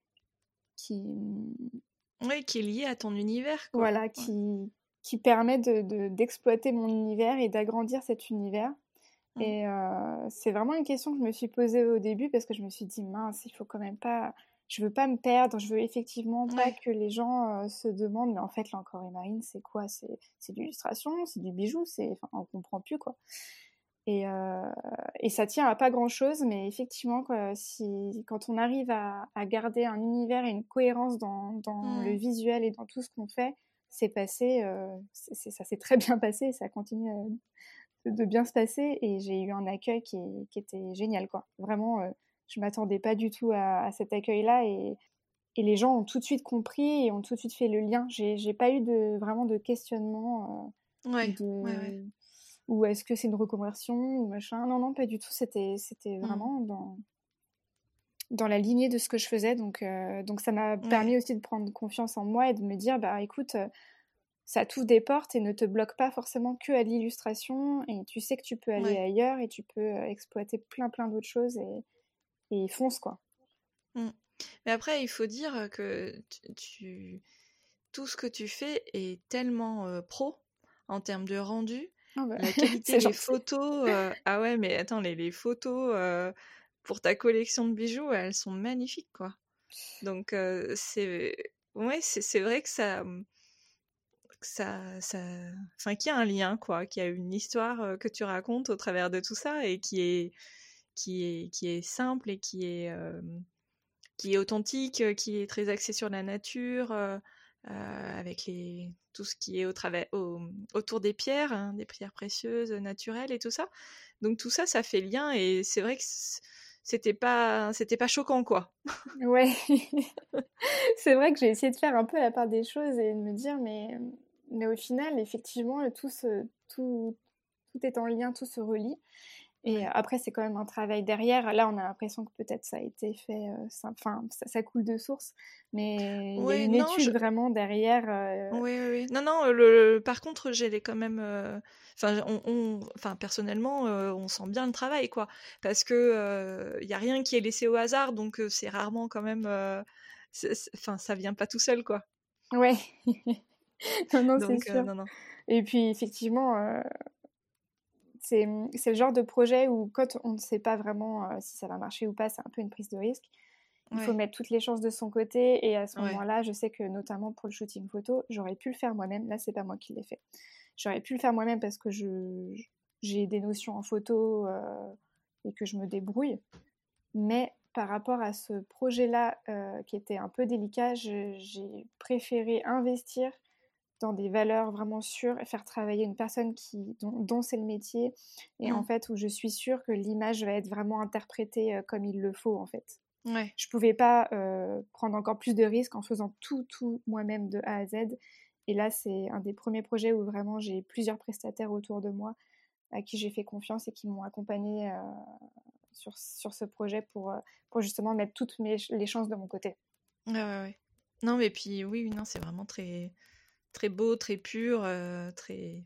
Speaker 2: qui,
Speaker 1: Ouais, qui est lié à ton univers, quoi.
Speaker 2: voilà,
Speaker 1: Ouais.
Speaker 2: qui, qui permet de, de- d'exploiter mon univers et d'agrandir cet univers.
Speaker 1: Mm.
Speaker 2: Et euh, c'est vraiment une question que je me suis posée au début parce que je me suis dit, mince, il faut quand même pas, je veux pas me perdre, je veux effectivement pas
Speaker 1: Ouais.
Speaker 2: que les gens euh, se demandent, mais en fait, l'encre marine, c'est quoi? C'est, c'est de l'illustration, c'est du bijou, c'est, enfin, on comprend plus quoi. Et, euh, et ça tient à pas grand-chose, mais effectivement, quoi, si, quand on arrive à, à garder un univers et une cohérence dans, dans le
Speaker 1: Mm.
Speaker 2: visuel et dans tout ce qu'on fait, c'est passé, euh, c'est, c'est- ça s'est très bien passé et ça continue euh, de, de bien se passer. Et j'ai eu un accueil qui, est- qui était génial, quoi. Vraiment, euh, je m'attendais pas du tout à, à cet accueil-là et, et les gens ont tout de suite compris et ont tout de suite fait le lien. J'ai, j'ai pas eu de, vraiment de questionnement euh, ou
Speaker 1: Ouais. Ouais, ouais.
Speaker 2: de ou est-ce que c'est une reconversion ou machin. Non, non, pas du tout. C'était, c'était
Speaker 1: Mm.
Speaker 2: vraiment dans, dans la lignée de ce que je faisais. Donc, euh, donc ça m'a
Speaker 1: Ouais.
Speaker 2: permis aussi de prendre confiance en moi et de me dire, bah écoute, euh, ça t'ouvre des portes et ne te bloque pas forcément que à l'illustration. Et tu sais que tu peux aller
Speaker 1: Ouais.
Speaker 2: ailleurs et tu peux euh, exploiter plein, plein d'autres choses et, et fonce, quoi.
Speaker 1: Mm. Mais après, il faut dire que tu, tu- tout ce que tu fais est tellement euh, pro en termes de rendu.
Speaker 2: Ah bah,
Speaker 1: La qualité
Speaker 2: c'est
Speaker 1: des
Speaker 2: gentil.
Speaker 1: photos, euh, ah ouais, mais attends, les, les photos euh, pour ta collection de bijoux, elles sont magnifiques, quoi. Donc, euh, c'est ouais, c'est c'est vrai que ça, que ça, ça, enfin, qu'il y a un lien, quoi, qu'il y a une histoire euh, que tu racontes au travers de tout ça et qui est, qui est, qui est simple et qui est, euh, qui est authentique, euh, qui est très axé sur la nature, euh, euh, avec les, tout ce qui est au travers, au, autour des pierres, hein, des pierres précieuses, naturelles et tout ça. Donc tout ça, ça fait lien et c'est vrai que c- c'était pas, c'était pas choquant, quoi.
Speaker 2: Ouais. C'est vrai que j'ai essayé de faire un peu la part des choses et de me dire, mais, mais au final, effectivement, tout, se, tout, tout est en lien, tout se relie. Et
Speaker 1: Ouais.
Speaker 2: après, c'est quand même un travail derrière. Là, on a l'impression que peut-être ça a été fait, euh, ça, enfin, ça, ça coule de source, mais il y a
Speaker 1: Ouais,
Speaker 2: une
Speaker 1: non, je,
Speaker 2: étude vraiment derrière. euh,
Speaker 1: oui, oui, oui. Non, non, le, par contre, j'ai les quand même. euh, Enfin, on, on- enfin, personnellement, euh, on sent bien le travail, quoi. Parce que il y a rien qui est laissé au hasard, donc euh, c'est rarement quand même. euh, c'est, c'est, enfin, ça vient pas tout seul, quoi.
Speaker 2: Ouais. Non, non, c'est
Speaker 1: Donc, euh,
Speaker 2: sûr.
Speaker 1: non, non.
Speaker 2: Et puis, effectivement, euh, c'est, c'est le genre de projet où, quand on ne sait pas vraiment euh, si ça va marcher ou pas, c'est un peu une prise de risque. Il faut
Speaker 1: Ouais,
Speaker 2: mettre toutes les chances de son côté. Et à ce
Speaker 1: ouais.
Speaker 2: moment-là, je sais que, notamment pour le shooting photo, j'aurais pu le faire moi-même. Là, c'est pas moi qui l'ai fait. J'aurais pu le faire moi-même parce que je, j'ai des notions en photo euh, et que je me débrouille. Mais par rapport à ce projet-là, euh, qui était un peu délicat, je- j'ai préféré investir dans des valeurs vraiment sûres et faire travailler une personne qui, dont, dont c'est le métier, et en
Speaker 1: Mm.
Speaker 2: fait où je suis sûre que l'image va être vraiment interprétée euh, comme il le faut, en fait.
Speaker 1: Ouais.
Speaker 2: Je pouvais pas euh, prendre encore plus de risques en faisant tout, tout moi-même de A à Z. Et là, c'est un des premiers projets où vraiment j'ai plusieurs prestataires autour de moi à qui j'ai fait confiance et qui m'ont accompagnée euh, sur, sur ce projet pour, euh, pour justement mettre toutes mes, les chances de mon côté.
Speaker 1: Ouais, ouais, ouais. Non, mais puis, oui, oui, non, c'est vraiment très, très beau, très pur, euh, très...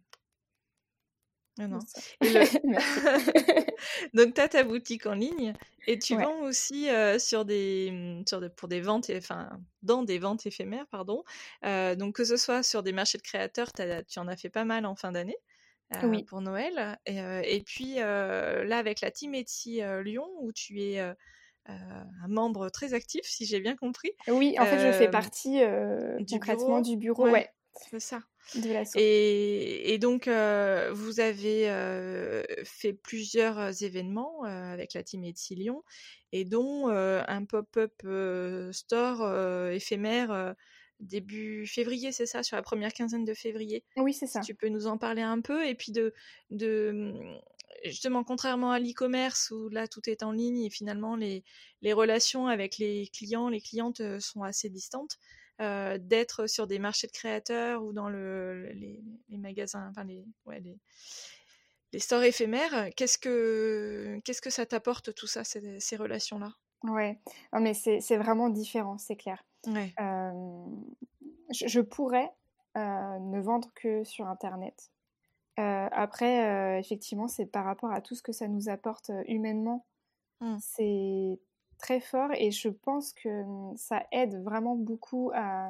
Speaker 1: Non, non. Et le...
Speaker 2: Merci.
Speaker 1: Donc, tu as ta boutique en ligne et tu
Speaker 2: Ouais.
Speaker 1: vends aussi euh, sur des, sur des, pour des ventes, enfin, dans des ventes éphémères, pardon. Euh, donc, que ce soit sur des marchés de créateurs, t'as- tu en as fait pas mal en fin d'année euh,
Speaker 2: Oui.
Speaker 1: pour Noël. Et, euh, et puis, euh, là, avec la Team Etsy euh, Lyon, où tu es euh, euh, un membre très actif, si j'ai bien compris,
Speaker 2: Oui, en fait, je fais
Speaker 1: euh,
Speaker 2: partie euh,
Speaker 1: du
Speaker 2: concrètement
Speaker 1: bureau.
Speaker 2: du bureau,
Speaker 1: Ouais,
Speaker 2: ouais,
Speaker 1: c'est ça.
Speaker 2: de l'asso.
Speaker 1: Et, et donc, euh, vous avez euh, fait plusieurs euh, événements euh, avec la Team Etsy Lyon, et dont euh, un pop-up euh, store euh, éphémère euh, début février, c'est ça, sur la première quinzaine de février.
Speaker 2: Oui, c'est
Speaker 1: Si
Speaker 2: ça.
Speaker 1: tu peux nous en parler un peu, et puis de, de justement, contrairement à l'e-commerce où là tout est en ligne et finalement les, les relations avec les clients, les clientes euh, sont assez distantes. Euh, d'être sur des marchés de créateurs ou dans le, les, les magasins, enfin les, ouais, les, les stores éphémères, qu'est-ce que, qu'est-ce que ça t'apporte tout ça, ces, ces relations-là?
Speaker 2: Ouais. Non, mais c'est c'est vraiment différent, c'est clair.
Speaker 1: Ouais,
Speaker 2: Euh, je, je pourrais euh, ne vendre que sur Internet. Euh, après, euh, effectivement, c'est par rapport à tout ce que ça nous apporte euh, humainement.
Speaker 1: mm.
Speaker 2: C'est très fort et je pense que hum, ça aide vraiment beaucoup à,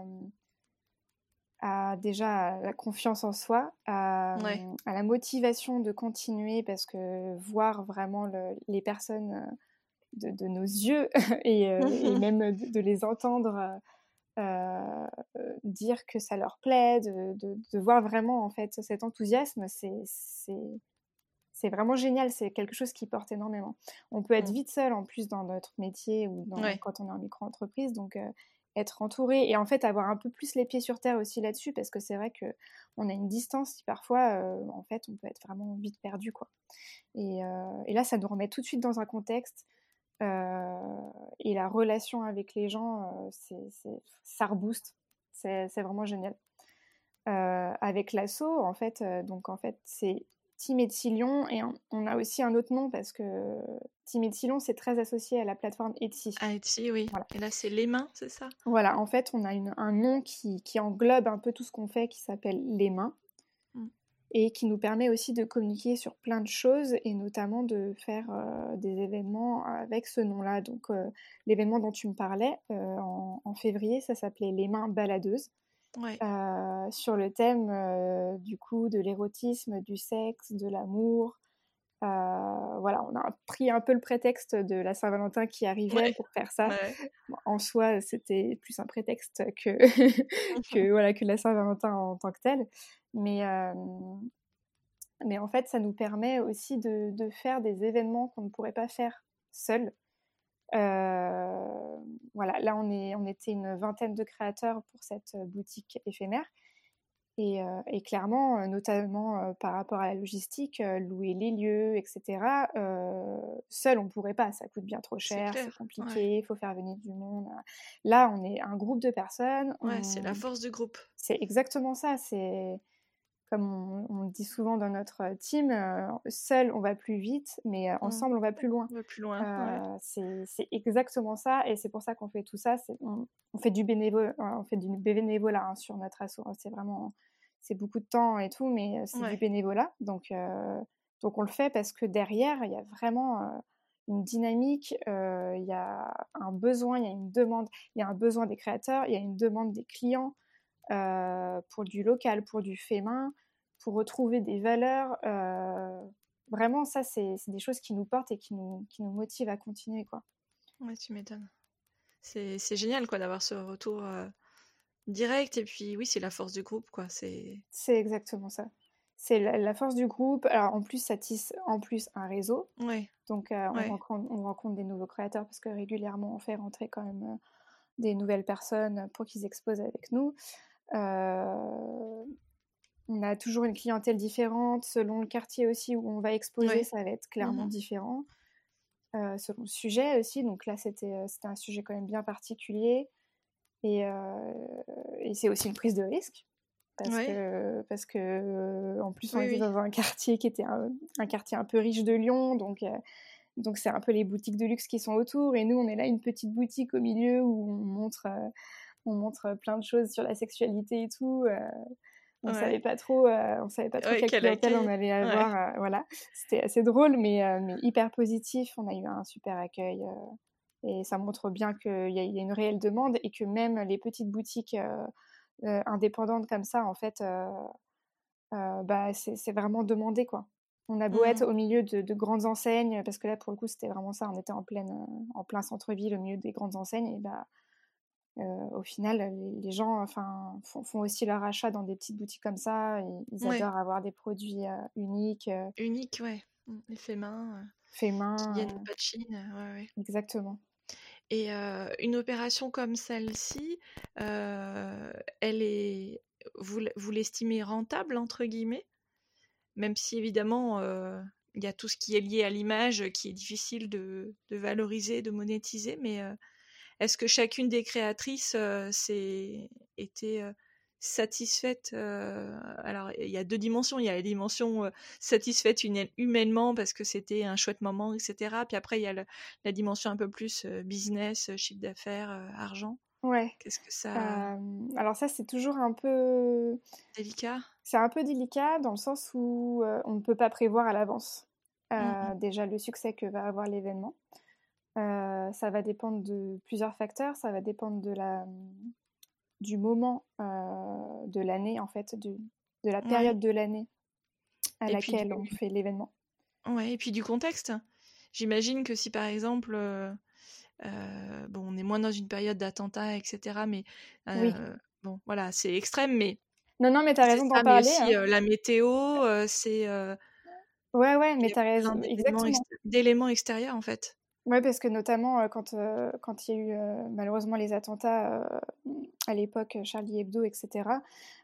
Speaker 2: à déjà à la confiance en soi, à,
Speaker 1: Ouais.
Speaker 2: à la motivation de continuer parce que voir vraiment le- les personnes euh, de, de nos yeux et, euh, et même de, de les entendre euh, euh, dire que ça leur plaît, de, de, de voir vraiment en fait cet enthousiasme, c'est, c'est, c'est vraiment génial, c'est quelque chose qui porte énormément. On peut être
Speaker 1: Mm.
Speaker 2: vite seul en plus dans notre métier ou dans,
Speaker 1: Ouais.
Speaker 2: quand on est en micro-entreprise, donc euh, être entouré et en fait avoir un peu plus les pieds sur terre aussi là-dessus, parce que c'est vrai qu'on a une distance qui parfois, euh, en fait, on peut être vraiment vite perdu, quoi. Et, euh, et là, ça nous remet tout de suite dans un contexte. Euh, et la relation avec les gens, euh, c'est, c'est, ça rebooste. C'est, c'est vraiment génial. Euh, avec l'asso, en fait, euh, donc en fait, c'est Team Etsy Lyon et on, on a aussi un autre nom parce que Team Etsy Lyon, c'est très associé à la plateforme Etsy.
Speaker 1: Ah, Etsy, oui.
Speaker 2: Voilà.
Speaker 1: Et là, c'est les mains, c'est ça?
Speaker 2: Voilà, en fait, on a une, un nom qui, qui englobe un peu tout ce qu'on fait, qui s'appelle Les Mains,
Speaker 1: Mm.
Speaker 2: et qui nous permet aussi de communiquer sur plein de choses et notamment de faire euh, des événements avec ce nom-là. Donc, euh, l'événement dont tu me parlais euh, en, en février, ça s'appelait Les Mains Baladeuses.
Speaker 1: Ouais.
Speaker 2: Euh, sur le thème euh, du coup de l'érotisme, du sexe, de l'amour. Euh, voilà, on a pris un peu le prétexte de la Saint-Valentin qui arrivait
Speaker 1: Ouais.
Speaker 2: pour faire ça.
Speaker 1: Ouais.
Speaker 2: Bon, en soi, c'était plus un prétexte que, que, voilà, que la Saint-Valentin en tant que telle. Mais, euh, mais en fait, ça nous permet aussi de, de faire des événements qu'on ne pourrait pas faire seul. Euh, voilà, là, on, est, on était une vingtaine de créateurs pour cette boutique éphémère. Et, euh, et clairement, euh, notamment euh, par rapport à la logistique, euh, louer les lieux, et cetera, euh, seul, on ne pourrait pas. Ça coûte bien trop
Speaker 1: C'est
Speaker 2: cher, c'est
Speaker 1: clair. Ouais.
Speaker 2: compliqué, il faut faire venir du monde. Là, on est un groupe de personnes.
Speaker 1: Ouais, c'est la
Speaker 2: On...
Speaker 1: force du groupe.
Speaker 2: C'est exactement ça. C'est comme on, on le dit souvent dans notre team, euh, seul, on va plus vite, mais euh,
Speaker 1: Mm.
Speaker 2: ensemble, on va plus loin.
Speaker 1: On va plus loin. Ouais.
Speaker 2: Euh, c'est, c'est exactement ça, et c'est pour ça qu'on fait tout ça. C'est, on, on fait du bénévolat, on fait du bénévolat hein, sur notre asso. C'est vraiment, c'est beaucoup de temps et tout, mais c'est du
Speaker 1: Ouais.
Speaker 2: bénévolat. Donc, euh, donc on le fait parce que derrière, il y a vraiment, euh, une dynamique, euh, il y a un besoin, il y a une demande, il y a un besoin des créateurs, il y a une demande des clients euh, pour du local, pour du fait main, pour retrouver des valeurs. Euh, vraiment, ça, c'est, c'est des choses qui nous portent et qui nous, qui nous motivent à continuer, quoi.
Speaker 1: Ouais, tu m'étonnes. C'est, c'est génial, quoi, d'avoir ce retour euh, direct. Et puis, oui, c'est la force du groupe, quoi. C'est,
Speaker 2: C'est exactement ça. C'est la, la force du groupe. Alors, en plus, ça tisse en plus un réseau.
Speaker 1: ouais,
Speaker 2: Donc, euh, on,
Speaker 1: ouais,
Speaker 2: rencontre, on rencontre des nouveaux créateurs parce que régulièrement, on fait rentrer quand même euh, des nouvelles personnes pour qu'ils exposent avec nous. Euh, on a toujours une clientèle différente. Selon le quartier aussi où on va exposer,
Speaker 1: ouais.
Speaker 2: ça va être clairement
Speaker 1: Mhm.
Speaker 2: différent. Euh, selon le sujet aussi. Donc là, c'était, euh, c'était un sujet quand même bien particulier. Et, euh, et c'est aussi une prise de risque. Parce
Speaker 1: Ouais,
Speaker 2: que, parce que euh, en plus, on
Speaker 1: oui,
Speaker 2: était
Speaker 1: oui.
Speaker 2: dans un quartier qui était un, un quartier un peu riche de Lyon. Donc, euh, donc c'est un peu les boutiques de luxe qui sont autour. Et nous, on est là, une petite boutique au milieu où on montre, euh, on montre plein de choses sur la sexualité et tout. Euh, on savait
Speaker 1: Ouais,
Speaker 2: pas trop, euh, on savait pas trop
Speaker 1: ouais,
Speaker 2: quelle
Speaker 1: quel
Speaker 2: clientèle on
Speaker 1: accueil.
Speaker 2: allait
Speaker 1: Ouais,
Speaker 2: avoir. Euh, voilà, c'était assez drôle, mais, euh, mais hyper positif. On a eu un super accueil euh, et ça montre bien qu'il y, y a une réelle demande et que même les petites boutiques euh, euh, indépendantes comme ça, en fait, euh, euh, bah, c'est, c'est vraiment demandé, quoi. On a beau être
Speaker 1: mhm.
Speaker 2: au milieu de, de grandes enseignes, parce que là, pour le coup, c'était vraiment ça. On était en pleine, euh, en plein centre-ville, au milieu des grandes enseignes, et bah, euh, au final, les, les gens, enfin, font, font aussi leur achat dans des petites boutiques comme ça. Et ils
Speaker 1: Ouais,
Speaker 2: adorent avoir des produits euh, uniques, euh,
Speaker 1: unique, ouais. Mm, effet main, euh,
Speaker 2: faits
Speaker 1: qui viennent
Speaker 2: main.
Speaker 1: pas de Chine. euh, Ouais, ouais.
Speaker 2: Euh, exactement.
Speaker 1: Et euh, une opération comme celle-ci, euh, elle est, vous, l- vous l'estimez rentable, entre guillemets? Même si évidemment, euh, il y a tout ce qui est lié à l'image qui est difficile de, de valoriser, de monétiser, mais euh, est-ce que chacune des créatrices euh, s'est été euh, satisfaite euh, Alors, il y a deux dimensions. Il y a la dimension euh, satisfaite hune- humainement parce que c'était un chouette moment, et cetera. Puis après, il y a le- la dimension un peu plus euh, business, euh, chiffre d'affaires, euh, argent.
Speaker 2: Ouais.
Speaker 1: Qu'est-ce que ça...
Speaker 2: Euh, alors ça, c'est toujours un peu,
Speaker 1: Délicat?
Speaker 2: c'est un peu délicat dans le sens où euh, on ne peut pas prévoir à l'avance.
Speaker 1: Mm,
Speaker 2: Euh, déjà le succès que va avoir l'événement. Euh, ça va dépendre de plusieurs facteurs. Ça va dépendre de la, du moment euh, de l'année, en fait, du- de la
Speaker 1: mm. Ouais.
Speaker 2: période de l'année à
Speaker 1: Et puis du,
Speaker 2: laquelle on fait l'événement.
Speaker 1: ouais, et puis du contexte. J'imagine que si par exemple, euh, euh, bon, on est moins dans une période d'attentat, et cetera. Mais
Speaker 2: Oui.
Speaker 1: euh, bon, voilà, c'est extrême, mais
Speaker 2: Non, non, mais t'as
Speaker 1: c'est
Speaker 2: raison d'en
Speaker 1: ça. Mais
Speaker 2: parler,
Speaker 1: aussi
Speaker 2: hein.
Speaker 1: euh, la météo, euh, c'est euh,
Speaker 2: Ouais, ouais,
Speaker 1: il
Speaker 2: mais
Speaker 1: y a
Speaker 2: t'as
Speaker 1: plein
Speaker 2: raison.
Speaker 1: d'événements
Speaker 2: Exactement.
Speaker 1: ext- d'éléments extérieurs en fait.
Speaker 2: Ouais, parce que notamment euh, quand euh, quand il y a eu euh, malheureusement les attentats euh, à l'époque, Charlie Hebdo, et cetera.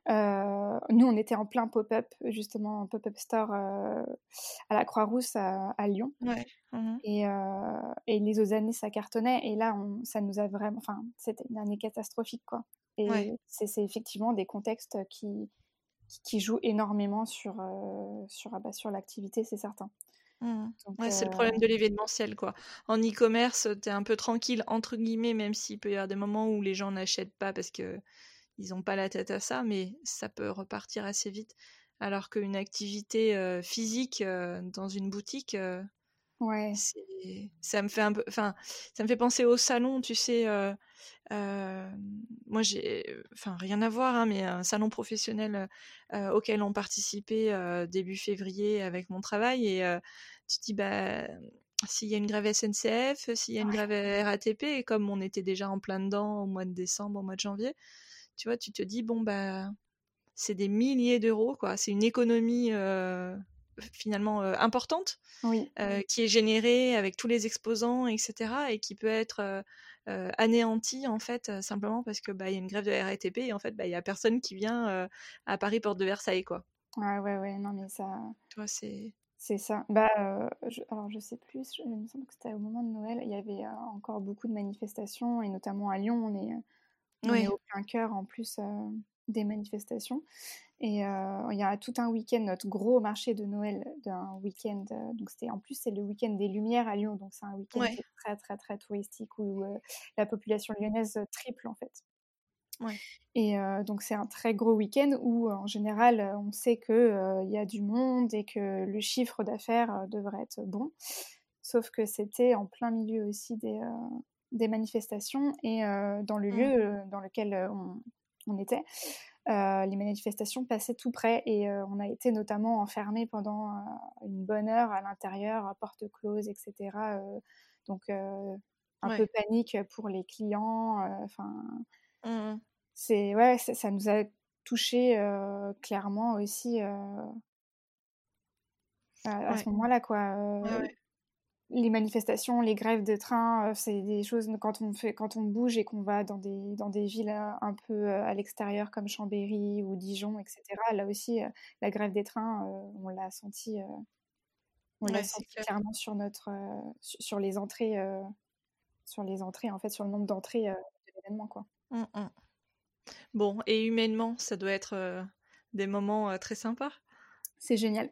Speaker 2: Euh, nous, on était en plein pop-up, justement, un pop-up store euh, à la Croix-Rousse à, à Lyon.
Speaker 1: Ouais. Mhm.
Speaker 2: Et, euh, et les autres années, ça cartonnait. Et là, on, ça nous a vraiment... Enfin, c'était une année catastrophique, quoi. Et
Speaker 1: Ouais.
Speaker 2: c'est c'est effectivement des contextes qui, qui, qui jouent énormément sur, euh, sur, ah bah, sur l'activité, c'est certain.
Speaker 1: Mhm.
Speaker 2: Donc,
Speaker 1: Ouais, c'est le
Speaker 2: euh,
Speaker 1: problème de l'événementiel, quoi. En e-commerce, t'es un peu tranquille, entre guillemets, même s'il peut y avoir des moments où les gens n'achètent pas parce que ils n'ont pas la tête à ça, mais ça peut repartir assez vite. Alors qu'une activité euh, physique euh, dans une boutique, euh,
Speaker 2: ouais,
Speaker 1: c'est, ça me fait un peu, enfin, ça me fait penser au salon, tu sais. euh, euh, moi, j'ai, enfin, rien à voir, hein, mais un salon professionnel euh, auquel on participait euh, début février avec mon travail, et euh, tu te dis, bah, s'il y a une grève S N C F, s'il y a une grève R A T P, et comme on était déjà en plein dedans au mois de décembre, au mois de janvier, tu vois, tu te dis, bon, bah, c'est des milliers d'euros, quoi. C'est une économie euh, finalement euh, importante
Speaker 2: oui.
Speaker 1: euh, qui est générée avec tous les exposants, et cetera, et qui peut être euh, euh, anéantie, en fait, euh, simplement parce que bah, y a une grève de R A T P, et en fait, bah, il y a personne qui vient euh, à Paris, porte de Versailles, quoi.
Speaker 2: Ouais, ouais, ouais, non, mais ça,
Speaker 1: Tu vois, c'est...
Speaker 2: c'est ça. Bah, euh, je- alors, je sais plus, je- il me semble que c'était au moment de Noël, il y avait euh, encore beaucoup de manifestations, et notamment à Lyon, on est, on est
Speaker 1: Oui,
Speaker 2: au plein cœur en plus euh, des manifestations. Et euh, il y a tout un week-end, notre gros marché de Noël d'un week-end. Euh, donc c'était en plus c'est le week-end des Lumières à Lyon, donc c'est un week-end
Speaker 1: ouais,
Speaker 2: qui est très très très touristique où euh, la population lyonnaise triple en fait.
Speaker 1: ouais.
Speaker 2: Et euh, donc c'est un très gros week-end où en général euh, on sait que euh, il y a du monde et que le chiffre d'affaires euh, devrait être bon. sauf que c'était en plein milieu aussi des, euh, des manifestations et euh, dans le
Speaker 1: Mmh.
Speaker 2: lieu euh, dans lequel euh, on, on était, euh, les manifestations passaient tout près et euh, on a été notamment enfermés pendant euh, une bonne heure à l'intérieur, à porte close, et cetera. Euh, donc euh, un
Speaker 1: Ouais.
Speaker 2: peu panique pour les clients. Enfin,
Speaker 1: Mmh.
Speaker 2: c'est ouais, ça, ça nous a touchés euh, clairement aussi euh, à, à
Speaker 1: Ouais.
Speaker 2: ce moment-là, quoi. Euh,
Speaker 1: Ouais, ouais.
Speaker 2: les manifestations, les grèves de train, euh, c'est des choses quand on fait, quand on bouge et qu'on va dans des dans des villes euh, un peu euh, à l'extérieur comme Chambéry ou Dijon, et cetera. Là aussi, euh, la grève des trains, euh, on l'a senti, euh, on l'a
Speaker 1: Ouais, c'est
Speaker 2: senti
Speaker 1: clair.
Speaker 2: clairement sur notre euh, sur, sur les entrées, euh, sur les entrées en fait, sur le nombre d'entrées euh, de l'événement, quoi.
Speaker 1: Mmh mh. Bon, et humainement, ça doit être, heu, des moments, heu, très sympas?
Speaker 2: C'est génial.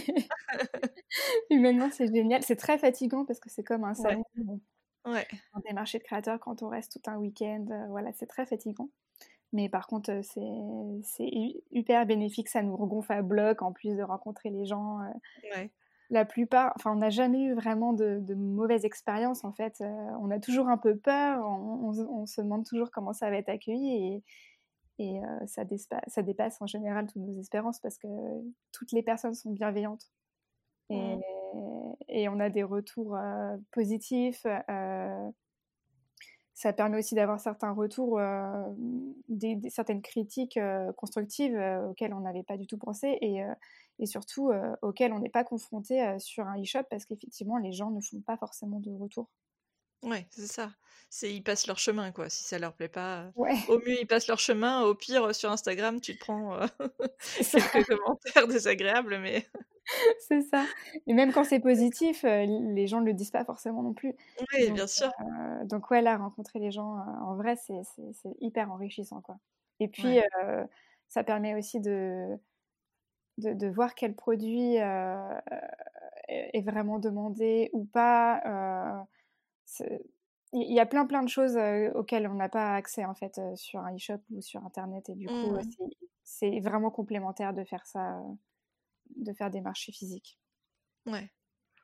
Speaker 2: Humainement, c'est génial. C'est très fatigant parce que c'est comme un
Speaker 1: Ouais.
Speaker 2: salon bon,
Speaker 1: Ouais.
Speaker 2: dans des marchés de créateurs quand on reste tout un week-end. Euh, voilà, c'est très fatigant. Mais par contre, euh, c'est c'est hu- hyper bénéfique. Ça nous regonfle à bloc en plus de rencontrer les gens. euh.
Speaker 1: Ouais.
Speaker 2: La plupart, enfin, on n'a jamais eu vraiment de, de mauvaises expériences en fait. Euh, on a toujours un peu peur. On, on se on se demande toujours comment ça va être accueilli et, et euh, ça, despa- ça dépasse en général toutes nos espérances parce que toutes les personnes sont bienveillantes. Et,
Speaker 1: Mmh.
Speaker 2: et on a des retours euh, positifs. Euh, ça permet aussi d'avoir certains retours, euh, des, des- certaines critiques euh, constructives euh, auxquelles on n'avait pas du tout pensé et, euh, et surtout euh, auxquelles on n'est pas confronté euh, sur un e-shop parce qu'effectivement les gens ne font pas forcément de retour.
Speaker 1: Ouais, c'est ça. C'est ils passent leur chemin, quoi. Si ça leur plaît pas, heu,
Speaker 2: Ouais,
Speaker 1: au mieux ils passent leur chemin, au pire, heu, sur Instagram, tu te prends, heu,
Speaker 2: c'est ça,
Speaker 1: quelques commentaires désagréables, mais
Speaker 2: c'est ça. Et même quand c'est positif, euh, les gens ne le disent pas forcément non plus.
Speaker 1: oui,
Speaker 2: Donc,
Speaker 1: bien sûr.
Speaker 2: euh, donc ouais, là, rencontrer les gens euh, en vrai, c'est, c'est, c'est hyper enrichissant, quoi. Et puis,
Speaker 1: Ouais.
Speaker 2: euh, ça permet aussi de, de, de voir quel produit euh, est est vraiment demandé ou pas. euh, c'est- Il y a plein plein de choses euh, auxquelles on n'a pas accès en fait euh, sur un e-shop ou sur internet et du coup euh,
Speaker 1: Mmh.
Speaker 2: c'est c'est vraiment complémentaire de faire ça, euh, de faire des marchés physiques.
Speaker 1: Ouais.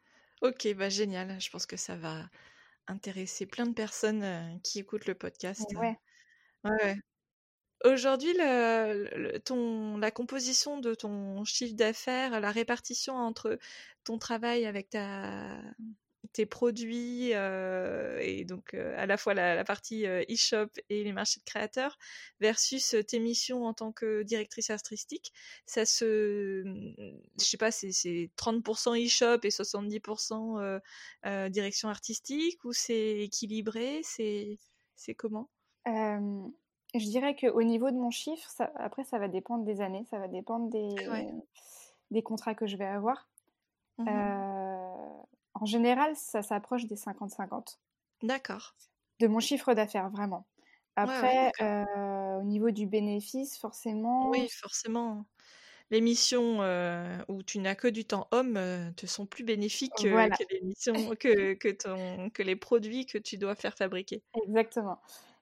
Speaker 1: OK, bah, génial. Je pense que ça va intéresser plein de personnes, heu, qui écoutent le
Speaker 2: Mais
Speaker 1: podcast.
Speaker 2: ouais.
Speaker 1: Ouais, ouais. Aujourd'hui, le le ton la composition de ton chiffre d'affaires, la répartition entre ton travail avec ta tes produits, heu et donc heu, à la fois la la partie, heu, e-shop et les marchés de créateurs versus, heu, tes missions en tant que directrice artistique, ça se mmh, je sais pas, c'est c'est trente e-shop et soixante-dix heu heu, direction artistique ou c'est équilibré? C'est c'est comment?
Speaker 2: Euh, je dirais qu'au niveau de mon chiffre, ça- après ça va dépendre des années, ça va dépendre
Speaker 1: Ah ouais.
Speaker 2: des, des contrats que je vais avoir.
Speaker 1: Mmh.
Speaker 2: Euh, En général, ça s'approche des cinquante cinquante
Speaker 1: D'accord.
Speaker 2: de mon chiffre d'affaires, vraiment.
Speaker 1: Ouais, ouais,
Speaker 2: Après,
Speaker 1: d'accord.
Speaker 2: euh, au niveau du bénéfice, forcément,
Speaker 1: Oui, forcément. Les missions, heu, où tu n'as que du temps homme, heu, te sont plus bénéfiques que
Speaker 2: voilà,
Speaker 1: que les missions que que ton que les produits que tu dois faire fabriquer.
Speaker 2: exactement.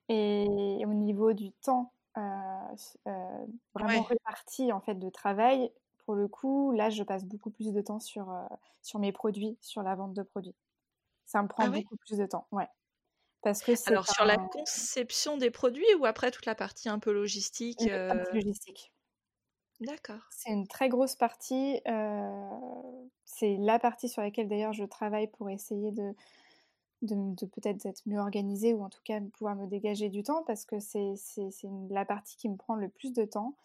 Speaker 2: Et au niveau du temps, heu, s heu, vraiment
Speaker 1: Ouais.
Speaker 2: réparti en fait de travail, pour le coup, là, je passe beaucoup plus de temps sur, heu, sur mes produits, sur la vente de produits. Ça me prend
Speaker 1: Ah ouais?
Speaker 2: beaucoup plus de temps, ouais. Parce que c'est
Speaker 1: Alors sur la
Speaker 2: un
Speaker 1: conception des produits ou après toute la partie un peu logistique,
Speaker 2: une
Speaker 1: heu?
Speaker 2: partie logistique.
Speaker 1: D'accord.
Speaker 2: C'est une très grosse partie, heu, c'est la partie sur laquelle d'ailleurs je travaille pour essayer de de de peut-être être mieux organisée ou en tout cas pouvoir me dégager du temps parce que c'est c'est c'est une la partie qui me prend le plus de temps.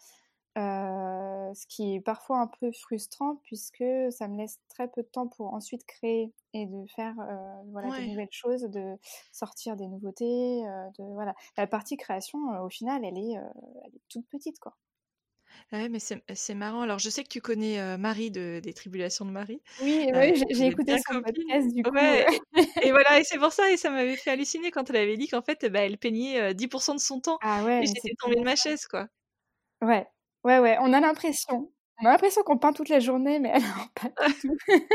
Speaker 2: Heu, ce qui est parfois un peu frustrant puisque ça me laisse très peu de temps pour ensuite créer et de faire, heu, voilà, de
Speaker 1: Ouais.
Speaker 2: nouvelles choses, de sortir des nouveautés, heu, de voilà. La partie création, heu, au final, elle est, heu, elle est toute petite, quoi.
Speaker 1: Ah ouais, mais c'est c'est marrant. Alors je sais que tu connais, heu, Marie de des Tribulations de Marie,
Speaker 2: Oui,
Speaker 1: heu,
Speaker 2: ouais, j'ai j'ai
Speaker 1: vous êtes
Speaker 2: écouté
Speaker 1: bien
Speaker 2: son
Speaker 1: copines.
Speaker 2: podcast du coup, heu,
Speaker 1: Ouais et et voilà et c'est pour ça et ça m'avait fait halluciner quand elle avait dit qu'en fait, bah, elle peignait, heu, dix de son temps
Speaker 2: ah ouais,
Speaker 1: et
Speaker 2: mais c'est
Speaker 1: j'étais tombée de
Speaker 2: tellement
Speaker 1: ma
Speaker 2: ça.
Speaker 1: chaise, quoi.
Speaker 2: Ouais, ouais, ouais, on a l'impression on a l'impression qu'on peint toute la journée, mais alors pas du tout.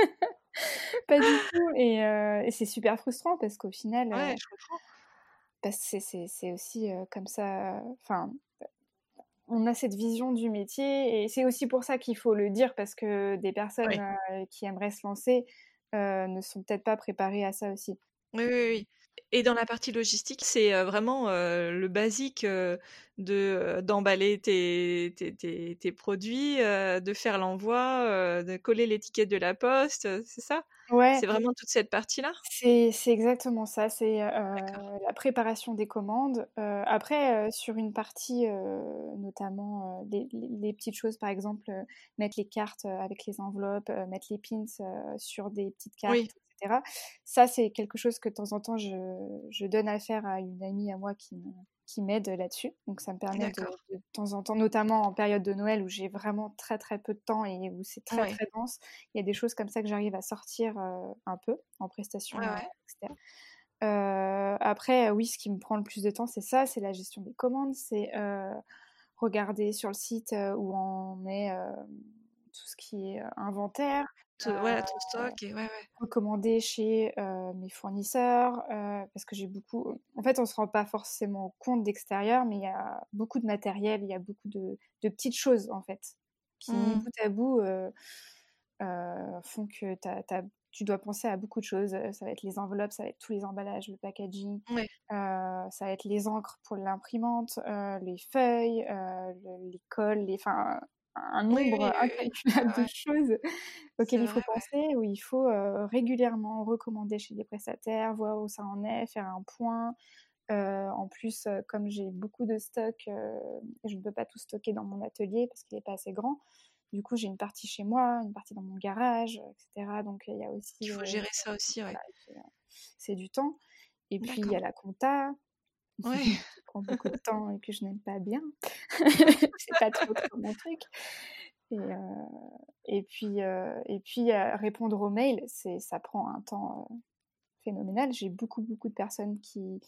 Speaker 2: Pas du tout et heu et c'est super frustrant parce qu'au final, heu,
Speaker 1: Ouais, je comprends.
Speaker 2: parce que c'est c'est c'est aussi, heu, comme ça, enfin, on a cette vision du métier et c'est aussi pour ça qu'il faut le dire parce que des personnes,
Speaker 1: Ouais.
Speaker 2: heu, qui aimeraient se lancer, euh, ne sont peut-être pas préparés à ça aussi.
Speaker 1: Oui, oui, oui. Et dans la partie logistique, c'est euh, vraiment euh, le basique euh, de euh, d'emballer tes, tes, tes, tes produits, euh, de faire l'envoi, euh, de coller l'étiquette de la poste, euh, c'est ça?
Speaker 2: Ouais,
Speaker 1: C'est vraiment toute cette partie-là?
Speaker 2: c'est c'est exactement ça, c'est, heu,
Speaker 1: D'accord.
Speaker 2: la préparation des commandes. Heu, après, heu, sur une partie, heu, notamment, heu, les les les petites choses, par exemple, heu, mettre les cartes, heu, avec les enveloppes, heu, mettre les pins, heu, sur des petites
Speaker 1: Oui,
Speaker 2: cartes et cetera. Ça, c'est quelque chose que de temps en temps je je donne à faire à une amie à moi qui me qui m'aide là-dessus. Donc ça me permet de
Speaker 1: d'accord.
Speaker 2: de de temps en temps, notamment en période de Noël où j'ai vraiment très, très peu de temps et où c'est très,
Speaker 1: Ouais,
Speaker 2: très dense, il y a des choses comme ça que j'arrive à sortir, heu, un peu en
Speaker 1: ouais,
Speaker 2: prestation, heu,
Speaker 1: ouais.
Speaker 2: externe. Heu, après, oui, ce qui me prend le plus de temps, c'est ça, c'est la gestion des commandes, c'est, heu, regarder sur le site, heu, où en est, hem, tout ce qui est, heu, inventaire,
Speaker 1: Tout, voilà, ton stock et ouais, ouais.
Speaker 2: recommander chez, heu, mes fournisseurs, heu, parce que j'ai beaucoup en fait, on se rend pas forcément compte d'extérieur, mais il y a beaucoup de matériel, il y a beaucoup de de petites choses, en fait, qui mis
Speaker 1: Mmh.
Speaker 2: bout à bout, heu heu, font que tu as tu dois penser à beaucoup de choses. Heu, ça va être les enveloppes, ça va être tous les emballages, le packaging,
Speaker 1: Ouais,
Speaker 2: heu, ça va être les encres pour l'imprimante, heu, les feuilles, heu, le les colles, les enfin, un
Speaker 1: oui,
Speaker 2: nombre
Speaker 1: oui, oui, oui.
Speaker 2: incalculable
Speaker 1: Ouais,
Speaker 2: de
Speaker 1: ouais.
Speaker 2: choses
Speaker 1: C'est
Speaker 2: auxquelles il
Speaker 1: vrai,
Speaker 2: faut
Speaker 1: ouais.
Speaker 2: penser, où il faut, heu, régulièrement recommander chez des prestataires, voir où ça en est, faire un point. Heu, en plus, heu, comme j'ai beaucoup de stock, heu, je ne peux pas tout stocker dans mon atelier parce qu'il est pas assez grand. Du coup, j'ai une partie chez moi, une partie dans mon garage, heu, et cetera. Donc il y a
Speaker 1: Il
Speaker 2: aussi,
Speaker 1: faut
Speaker 2: heu,
Speaker 1: gérer ça aussi, ouais.
Speaker 2: voilà, j'ai, heu, c'est du temps. Et puis il y
Speaker 1: D'accord.
Speaker 2: a la compta
Speaker 1: Ouais.
Speaker 2: qui prend beaucoup de temps et que je n'aime pas bien. C'est pas trop, trop mon truc. Et, heu, et puis, heu, et puis, heu, répondre aux mails, c'est ça prend un temps, heu, phénoménal. J'ai beaucoup, beaucoup de personnes qui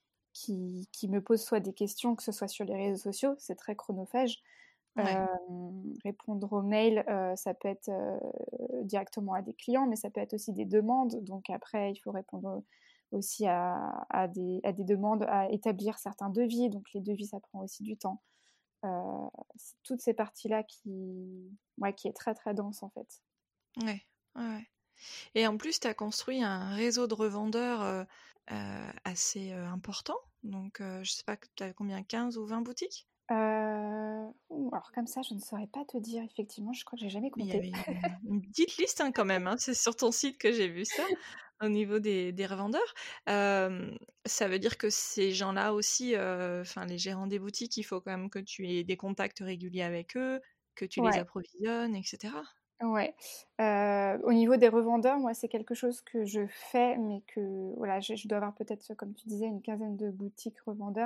Speaker 2: qui qui me posent soit des questions, que ce soit sur les réseaux sociaux, c'est très chronophage.
Speaker 1: Ouais.
Speaker 2: Hem, répondre aux mails, heu, ça peut être, heu, directement à des clients, mais ça peut être aussi des demandes. Donc après, il faut répondre aussi à à des à des demandes, à établir certains devis. Donc les devis, ça prend aussi du temps. Heu, c'est toutes ces parties-là qui ouais, qui est très, très dense, en fait.
Speaker 1: Ouais. Ouais, ouais. Et en plus, tu as construit un réseau de revendeurs euh, euh, assez euh, important. Donc, euh, je sais pas, tu as combien, quinze ou vingt boutiques?
Speaker 2: Heu, ouh, alors comme ça, je ne saurais pas te dire, effectivement, je crois que j'ai jamais
Speaker 1: Mais il y
Speaker 2: compté.
Speaker 1: avait une, une petite liste hein, quand même. Hein. C'est sur ton site que j'ai vu ça, au niveau des, des revendeurs. Euh, ça veut dire que ces gens-là aussi, euh, enfin les gérants des boutiques, il faut quand même que tu aies des contacts réguliers avec eux, que tu les
Speaker 2: Ouais,
Speaker 1: approvisionnes, et cetera.
Speaker 2: ouais. Heu, au niveau des revendeurs, moi, c'est quelque chose que je fais, mais que voilà, je je dois avoir peut-être, comme tu disais, une quinzaine de boutiques revendeurs.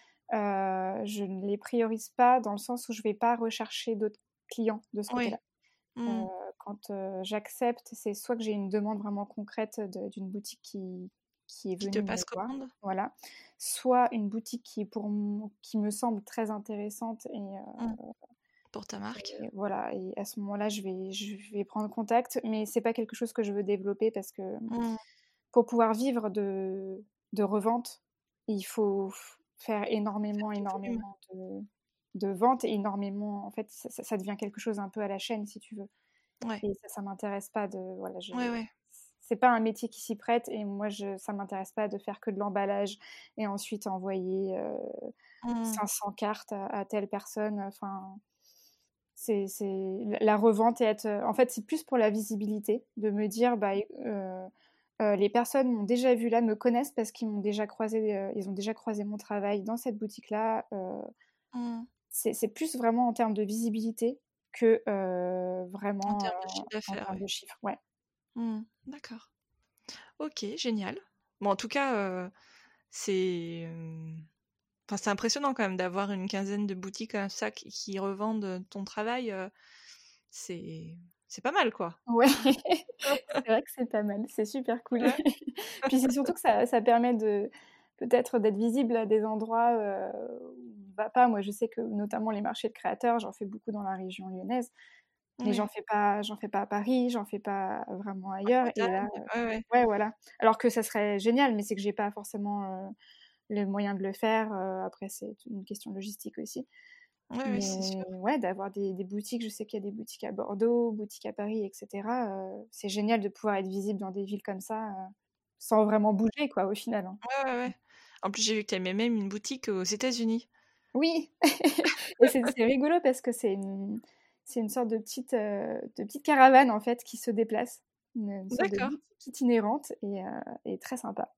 Speaker 2: Heu, je ne les priorise pas dans le sens où je vais pas rechercher d'autres clients de ce côté-là.
Speaker 1: Oui. Hmm.
Speaker 2: Heu, quand, heu, j'accepte, c'est soit que j'ai une demande vraiment concrète de d'une boutique qui qui est
Speaker 1: Qui te
Speaker 2: venue me
Speaker 1: passe
Speaker 2: voir,
Speaker 1: commande?
Speaker 2: voilà. Soit une boutique qui pour m qui me semble très intéressante et heu
Speaker 1: Hmm. Pour ta marque?
Speaker 2: et voilà et à ce moment-là, je vais je vais prendre contact, mais c'est pas quelque chose que je veux développer parce que,
Speaker 1: Hmm.
Speaker 2: pour pouvoir vivre de de revente, il faut f faire
Speaker 1: Faire
Speaker 2: énormément,
Speaker 1: du volume.
Speaker 2: énormément de de ventes et énormément en fait, ça ça ça devient quelque chose un peu à la chaîne, si tu veux.
Speaker 1: Ouais.
Speaker 2: Et ça, ça m'intéresse pas de voilà, je
Speaker 1: Ouais, ouais.
Speaker 2: c'est pas un métier qui s'y prête et moi je ça m'intéresse pas de faire que de l'emballage et ensuite envoyer, heu,
Speaker 1: Hmm.
Speaker 2: cinq cents cartes à à telle personne, enfin, c'est c'est la la revente et être, en fait, c'est plus pour la visibilité, de me dire: «Bah, é heu heu, les personnes m'ont déjà vu là, me connaissent parce qu'ils m'ont déjà croisé, heu, ils ont déjà croisé mon travail dans cette boutique-là», heu,
Speaker 1: Hmm.
Speaker 2: c'est c'est plus vraiment en termes de visibilité que, heu,
Speaker 1: En
Speaker 2: vraiment,
Speaker 1: termes de
Speaker 2: heu,
Speaker 1: chiffre
Speaker 2: en
Speaker 1: d'affaires,
Speaker 2: termes
Speaker 1: ouais.
Speaker 2: de chiffres, ouais.
Speaker 1: Mmh. D'accord. OK, génial. Bon, en tout cas, heu, c'est, hem, enfin, c'est impressionnant quand même d'avoir une quinzaine de boutiques comme ça qui qui revendent, heu, ton travail, heu, c'est c'est pas mal, quoi.
Speaker 2: Ouais, c'est vrai que c'est pas mal, c'est super cool.
Speaker 1: Ouais.
Speaker 2: Puis c'est surtout que ça ça permet de peut-être d'être visible à des endroits, heu, où on va pas. Moi, je sais que notamment les marchés de créateurs, j'en fais beaucoup dans la région lyonnaise, mais j'en
Speaker 1: Ouais.
Speaker 2: fais pas j'en fais pas à Paris, j'en fais pas vraiment ailleurs et là,
Speaker 1: Bretagne, ouais, ouais.
Speaker 2: ouais, voilà. Alors que ça serait génial, mais c'est que j'ai pas forcément, heu, les moyens de le faire, heu, après c'est une question de logistique aussi.
Speaker 1: Ouais, ouais, c'est
Speaker 2: Mais
Speaker 1: sûr.
Speaker 2: ouais, d'avoir des des boutiques, je sais qu'il y a des boutiques à Bordeaux, boutiques à Paris et cetera, heu, c'est génial de pouvoir être visible dans des villes comme ça, heu, sans vraiment bouger quoi, au final, hein.
Speaker 1: Ouais, ouais, ouais. En plus, j'ai vu que tu avais même une boutique aux États-Unis.
Speaker 2: Oui et c'est c'est rigolo parce que c'est une c'est une sorte de petite, heu, de petite caravane, en fait, qui se déplace. Une une sorte de
Speaker 1: D'accord.
Speaker 2: boutique itinérante et heu et très sympa.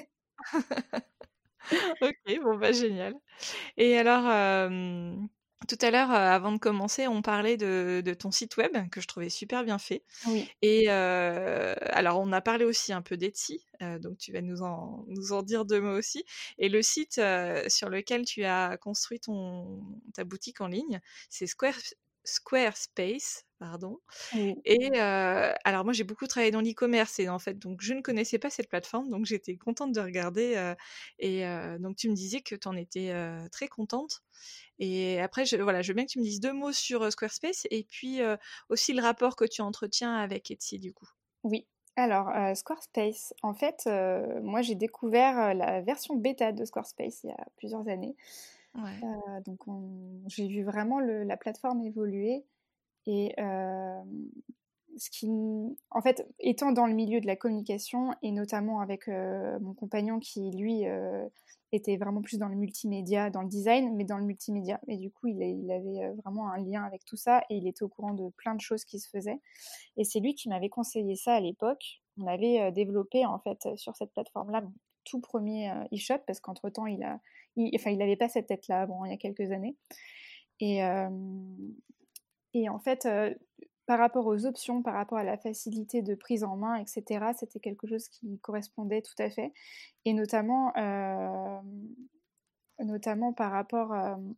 Speaker 1: OK, bon, bah, génial et alors, hem, tout à l'heure, heu, avant de commencer, on parlait de de ton site web que je trouvais super bien fait
Speaker 2: Oui.
Speaker 1: et heu, alors on a parlé aussi un peu d'Etsy, heu, donc tu vas nous en nous en dire deux mots aussi et le site, heu, sur lequel tu as construit ton ta boutique en ligne, c'est Square Squarespace, pardon
Speaker 2: Oui.
Speaker 1: et heu, alors moi j'ai beaucoup travaillé dans l'e-commerce et en fait donc je ne connaissais pas cette plateforme donc j'étais contente de regarder, heu et heu, donc tu me disais que tu en étais, heu, très contente et après je voilà, je veux bien que tu me dises deux mots sur, heu, Squarespace et puis, heu, aussi le rapport que tu entretiens avec Etsy du coup.
Speaker 2: Oui. Alors, heu, Squarespace, en fait, heu, moi j'ai découvert, heu, la version bêta de Squarespace il y a plusieurs années.
Speaker 1: Ouais.
Speaker 2: Heu, donc on j'ai vu vraiment le la plateforme évoluer et hem, ce qui m en fait, étant dans le milieu de la communication et notamment avec, heu, mon compagnon qui lui, heu, était vraiment plus dans le multimédia, dans le design, mais dans le multimédia et du coup il a il avait, heu, vraiment un lien avec tout ça et il était au courant de plein de choses qui se faisaient et c'est lui qui m'avait conseillé ça à l'époque. On avait, heu, développé en fait, heu, sur cette plateforme-là mon tout premier er e-shop parce qu'entre temps il a il enfin il avait pas cette tête-là avant, il y a quelques années et hem et en fait, heu, par rapport aux options, par rapport à la facilité de prise en main et cetera, c'était quelque chose qui correspondait tout à fait et notamment, hem, notamment par rapport, hem,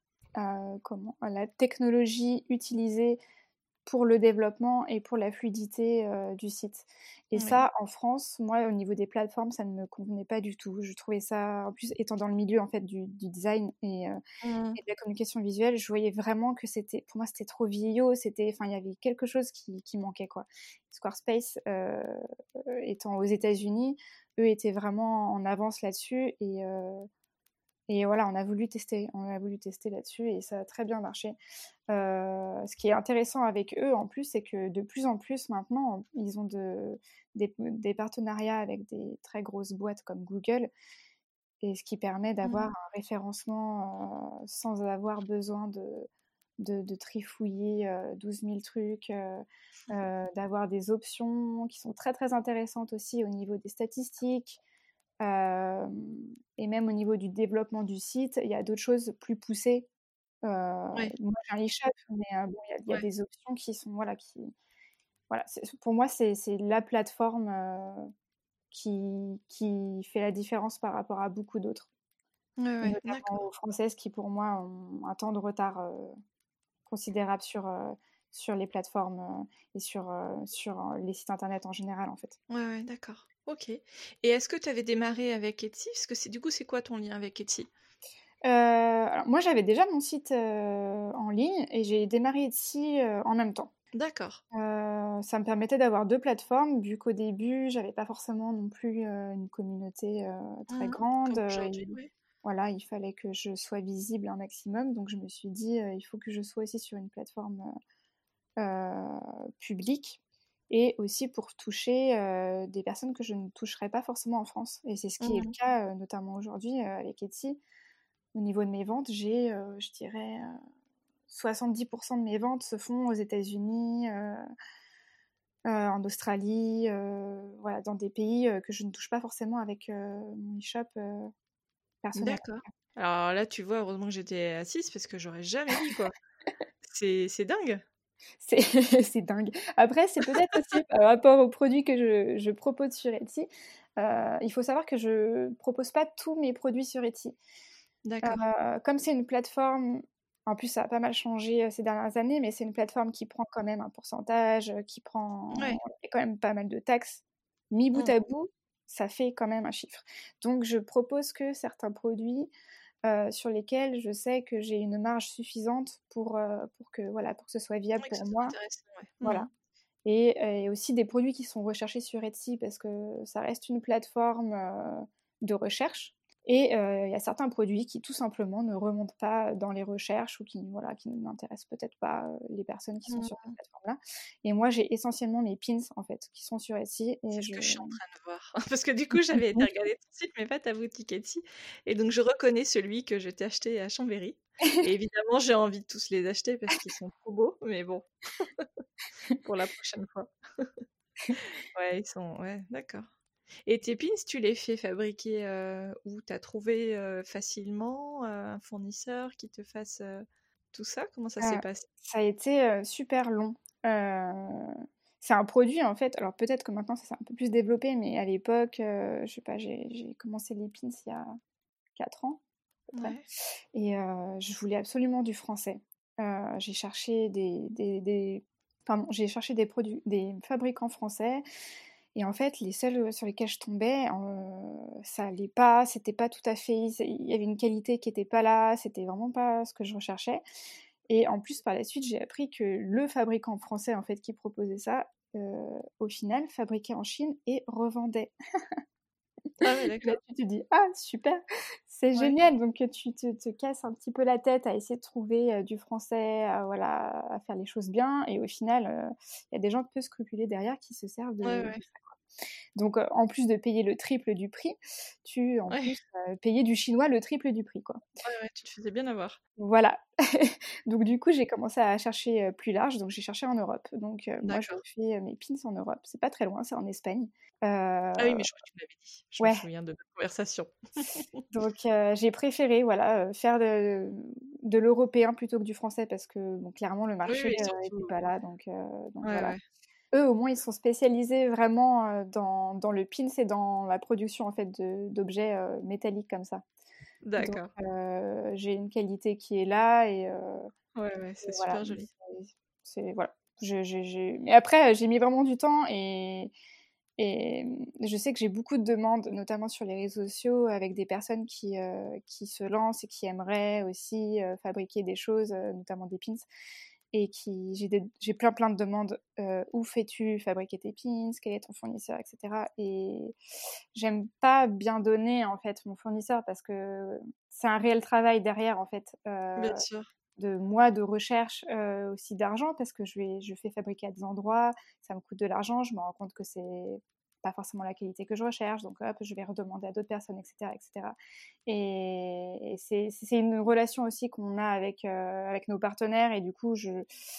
Speaker 2: à comment à la technologie utilisée pour le développement et pour la fluidité, heu, du site et
Speaker 1: Oui.
Speaker 2: ça, en France, moi, au niveau des plateformes, ça ne me convenait pas du tout. Je trouvais ça en plus, étant dans le milieu, en fait, du du design et heu
Speaker 1: Mmh.
Speaker 2: et de la communication visuelle, je voyais vraiment que c'était pour moi, c'était trop vieillot, c'était enfin, il y avait quelque chose qui qui manquait, quoi. Squarespace, heu, étant aux États-Unis, eux étaient vraiment en avance là-dessus et heu et voilà, on a voulu tester, on a voulu tester là-dessus et ça a très bien marché. Heu, ce qui est intéressant avec eux, en plus, c'est que de plus en plus maintenant, ils ont de des des partenariats avec des très grosses boîtes comme Google et ce qui permet d'avoir
Speaker 1: Mmh.
Speaker 2: un référencement, heu, sans avoir besoin de de de trifouiller, heu, douze mille trucs, heu heu, d'avoir des options qui sont très, très intéressantes aussi au niveau des statistiques. Hem et même au niveau du développement du site, il y a d'autres choses plus poussées. Heu,
Speaker 1: Ouais,
Speaker 2: moi j'ai un e-shop, mais heu, bon, il y a il y a
Speaker 1: ouais.
Speaker 2: des options qui sont voilà, qui voilà, c'est pour moi, c'est c'est la plateforme, heu, qui qui fait la différence par rapport à beaucoup d'autres
Speaker 1: Ouais,
Speaker 2: et
Speaker 1: ouais,
Speaker 2: notamment
Speaker 1: d'accord.
Speaker 2: aux françaises qui, pour moi, ont un temps de retard, heu, considérable sur, heu, sur les plateformes, heu et sur, heu, sur, heu, les sites internet en général, en fait.
Speaker 1: Ouais, ouais, d'accord. OK et est-ce que tu avais démarré avec Etsy? Parce que c'est du coup, c'est quoi ton lien avec Etsy?
Speaker 2: Heu, alors moi, j'avais déjà mon site, heu, en ligne et j'ai démarré Etsy, heu, en même temps.
Speaker 1: D'accord.
Speaker 2: Heu, ça me permettait d'avoir deux plateformes, vu qu'au début, j'avais pas forcément non plus, heu, une communauté, heu, très
Speaker 1: Mmh.
Speaker 2: grande,
Speaker 1: Comme
Speaker 2: heu,
Speaker 1: aujourd'hui,
Speaker 2: et
Speaker 1: oui.
Speaker 2: voilà, il fallait que je sois visible un maximum. Donc je me suis dit, heu: «Il faut que je sois aussi sur une plateforme, heu heu, publique et aussi pour toucher, heu, des personnes que je ne toucherais pas forcément en France» et c'est ce qui est le
Speaker 1: Mmh.
Speaker 2: cas, heu, notamment aujourd'hui, heu, avec Etsy. Au niveau de mes ventes, j'ai, heu, je dirais, heu, soixante-dix de mes ventes se font aux États-Unis, heu Heu, en Australie, heu, voilà, dans des pays, heu, que je ne touche pas forcément avec, heu, mon e-shop, heu, personnel.
Speaker 1: D'accord. Alors là, tu vois, heureusement que j'étais assise parce que j'aurais jamais dit, quoi. C'est c'est dingue!
Speaker 2: C'est c'est dingue. Après, c'est peut-être aussi par rapport aux produits que je je propose sur Etsy. Heu, il faut savoir que je propose pas tous mes produits sur Etsy.
Speaker 1: D'accord.
Speaker 2: Heu, comme c'est une plateforme en plus ça a pas mal changé, heu, ces dernières années, mais c'est une plateforme qui prend quand même un pourcentage, heu, qui
Speaker 1: Ouais.
Speaker 2: prend il y a quand même pas mal de taxes. Mis bout
Speaker 1: Mmh.
Speaker 2: à bout, ça fait quand même un chiffre. Donc je propose que certains produits, heu, sur lesquels je sais que j'ai une marge suffisante pour, heu, pour que voilà, pour que ce soit viable
Speaker 1: Oui, que
Speaker 2: pour
Speaker 1: ce soit
Speaker 2: moi.
Speaker 1: intéressant, ouais.
Speaker 2: Voilà
Speaker 1: Mmh.
Speaker 2: et et aussi des produits qui sont recherchés sur Etsy parce que ça reste une plateforme, heu, de recherche. Et il euh, y a certains produits qui tout simplement ne remontent pas dans les recherches ou qui, voilà, qui n'intéressent peut-être pas euh, les personnes qui sont
Speaker 1: Mmh.
Speaker 2: sur cette plateforme-là. Et moi, j'ai essentiellement mes pins en fait qui sont sur Etsy. Et
Speaker 1: C'est ce
Speaker 2: je...
Speaker 1: que je suis en train de voir. Parce que du coup, j'avais été regarder ton site, mais pas ta boutique Etsy. Et donc, je reconnais celui que je t'ai acheté à Chambéry. Et évidemment, j'ai envie de tous les acheter parce qu'ils sont trop beaux. Mais bon, pour la prochaine fois. Ouais, ils sont... Ouais, d'accord. Et tes pins, tu les fais fabriquer euh, où? T'as trouvé euh, facilement euh, un fournisseur qui te fasse euh, tout ça? Comment ça s'est
Speaker 2: Euh,
Speaker 1: passé?
Speaker 2: ça a été euh, super long. Euh, c'est un produit en fait. Alors peut-être que maintenant ça s'est un peu plus développé, mais à l'époque, euh, je sais pas, j'ai j'ai commencé les pins il y a quatre ans à peu près.
Speaker 1: Ouais.
Speaker 2: Et euh, je voulais absolument du français. Euh, j'ai cherché des, des, des... Pardon, j'ai cherché des produits, des fabricants français. Et en fait, les seuls sur lesquels je tombais, euh, ça allait pas, c'était pas tout à fait, il y avait une qualité qui était pas là, c'était vraiment pas ce que je recherchais. Et en plus, par la suite, j'ai appris que le fabricant français en fait qui proposait ça, euh, au final, fabriquait en Chine et revendait.
Speaker 1: Ah ouais,
Speaker 2: Là,
Speaker 1: d'accord.
Speaker 2: tu te dis, ah, super, c'est
Speaker 1: Ouais.
Speaker 2: génial. Donc, tu te, te casses un petit peu la tête à essayer de trouver euh, du français, à, voilà, à faire les choses bien. Et au final, il euh, y a des gens peu scrupuleux derrière qui se servent de,
Speaker 1: Ouais,
Speaker 2: de
Speaker 1: ouais.
Speaker 2: ça. Donc, euh, en plus de payer le triple du prix, tu, en
Speaker 1: Ouais,
Speaker 2: plus, euh, payais du chinois le triple du prix, quoi.
Speaker 1: ouais, ouais, tu te faisais bien avoir.
Speaker 2: Voilà. Donc, du coup, j'ai commencé à chercher euh, plus large. Donc, j'ai cherché en Europe. Donc, euh, moi, je
Speaker 1: D'accord.
Speaker 2: fais euh, mes pins en Europe. C'est pas très loin, c'est en Espagne. Euh,
Speaker 1: Ah oui, mais je crois que tu me l'avais dit. Je me
Speaker 2: ouais.
Speaker 1: souviens de notre conversation.
Speaker 2: Donc, euh, j'ai préféré voilà, euh, faire de, de l'européen plutôt que du français parce que bon, clairement, le
Speaker 1: Oui,
Speaker 2: marché
Speaker 1: oui,
Speaker 2: n'était
Speaker 1: surtout.
Speaker 2: pas là. Donc, euh, donc
Speaker 1: Ouais,
Speaker 2: voilà.
Speaker 1: ouais.
Speaker 2: Eux, au moins, ils sont spécialisés vraiment euh, dans, dans le pins et dans la production en fait, de- d'objets euh, métalliques comme ça. Donc,
Speaker 1: D'accord.
Speaker 2: euh, j'ai une qualité qui est là et, euh,
Speaker 1: Ouais, ouais,
Speaker 2: et
Speaker 1: c'est
Speaker 2: voilà.
Speaker 1: super joli.
Speaker 2: C'est, c'est- voilà. Je- j'ai- j'ai- Mais après, j'ai mis vraiment du temps et, et je sais que j'ai beaucoup de demandes, notamment sur les réseaux sociaux, avec des personnes qui, euh, qui se lancent et qui aimeraient aussi euh, fabriquer des choses, euh, notamment des pins. Et qui j'ai, des, j'ai plein plein de demandes. Euh, où fais-tu fabriquer tes pins? Quel est ton fournisseur, et cetera. Et j'aime pas bien donner en fait mon fournisseur parce que c'est un réel travail derrière en fait. Euh,
Speaker 1: Bien sûr.
Speaker 2: de mois de recherche, euh, aussi d'argent parce que je, vais, je fais fabriquer à des endroits, ça me coûte de l'argent, je me rends compte que c'est pas forcément la qualité que je recherche, donc hop, je vais redemander à d'autres personnes, et cetera, et cetera. Et, et c'est, c'est une relation aussi qu'on a avec, euh, avec nos partenaires et du coup, je,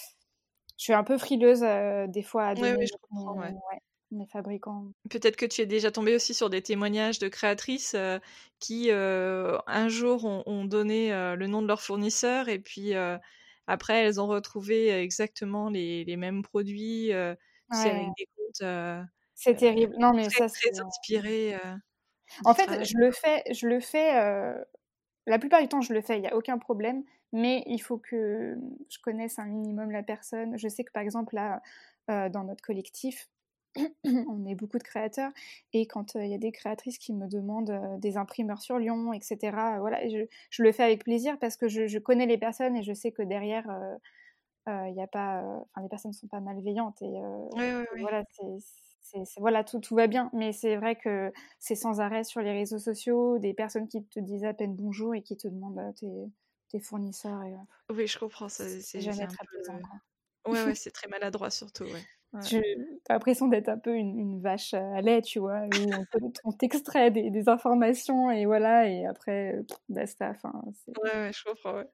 Speaker 2: je suis un peu frileuse euh, des fois à
Speaker 1: Ouais,
Speaker 2: donner
Speaker 1: ouais, je
Speaker 2: mes,
Speaker 1: comprends, ouais.
Speaker 2: ouais, mes fabricants.
Speaker 1: Peut-être que tu es déjà tombée aussi sur des témoignages de créatrices euh, qui, euh, un jour, ont, ont donné euh, le nom de leur fournisseur et puis euh, après, elles ont retrouvé exactement les, les mêmes produits, euh, tu sais, avec
Speaker 2: Ouais,
Speaker 1: des comptes euh,
Speaker 2: c'est
Speaker 1: euh,
Speaker 2: terrible. Non, mais
Speaker 1: très,
Speaker 2: ça, c'est...
Speaker 1: très inspirés euh,
Speaker 2: En
Speaker 1: du
Speaker 2: fait,
Speaker 1: travail.
Speaker 2: je le fais, je le fais euh, la plupart du temps, je le fais, il n'y a aucun problème, mais il faut que je connaisse un minimum la personne. Je sais que par exemple, là, euh, dans notre collectif, on est beaucoup de créateurs, et quand il euh, y a des créatrices qui me demandent euh, des imprimeurs sur Lyon, et cetera, euh, voilà, je, je, le fais avec plaisir parce que je, je, connais les personnes et je sais que derrière, il euh, euh, y a pas, enfin, les personnes ne sont pas malveillantes, et, euh,
Speaker 1: Ouais, ouais,
Speaker 2: et
Speaker 1: ouais.
Speaker 2: voilà, c'est c'est, c'est, voilà, tout, tout va bien, mais c'est vrai que c'est sans arrêt sur les réseaux sociaux, des personnes qui te disent à peine bonjour et qui te demandent euh, tes, tes fournisseurs, et euh,
Speaker 1: Oui, je comprends, ça,
Speaker 2: c'est
Speaker 1: c'est c'est
Speaker 2: jamais
Speaker 1: un
Speaker 2: très plaisant,
Speaker 1: peu...
Speaker 2: quoi.
Speaker 1: Ouais, ouais, c'est très maladroit surtout, ouais. Ouais.
Speaker 2: Tu as l'impression d'être un peu une, une vache à lait, tu vois, où on, te- on t'extrait des, des informations et voilà, et après, pff, basta. Enfin, c'est
Speaker 1: Ouais, ouais, je comprends, ouais.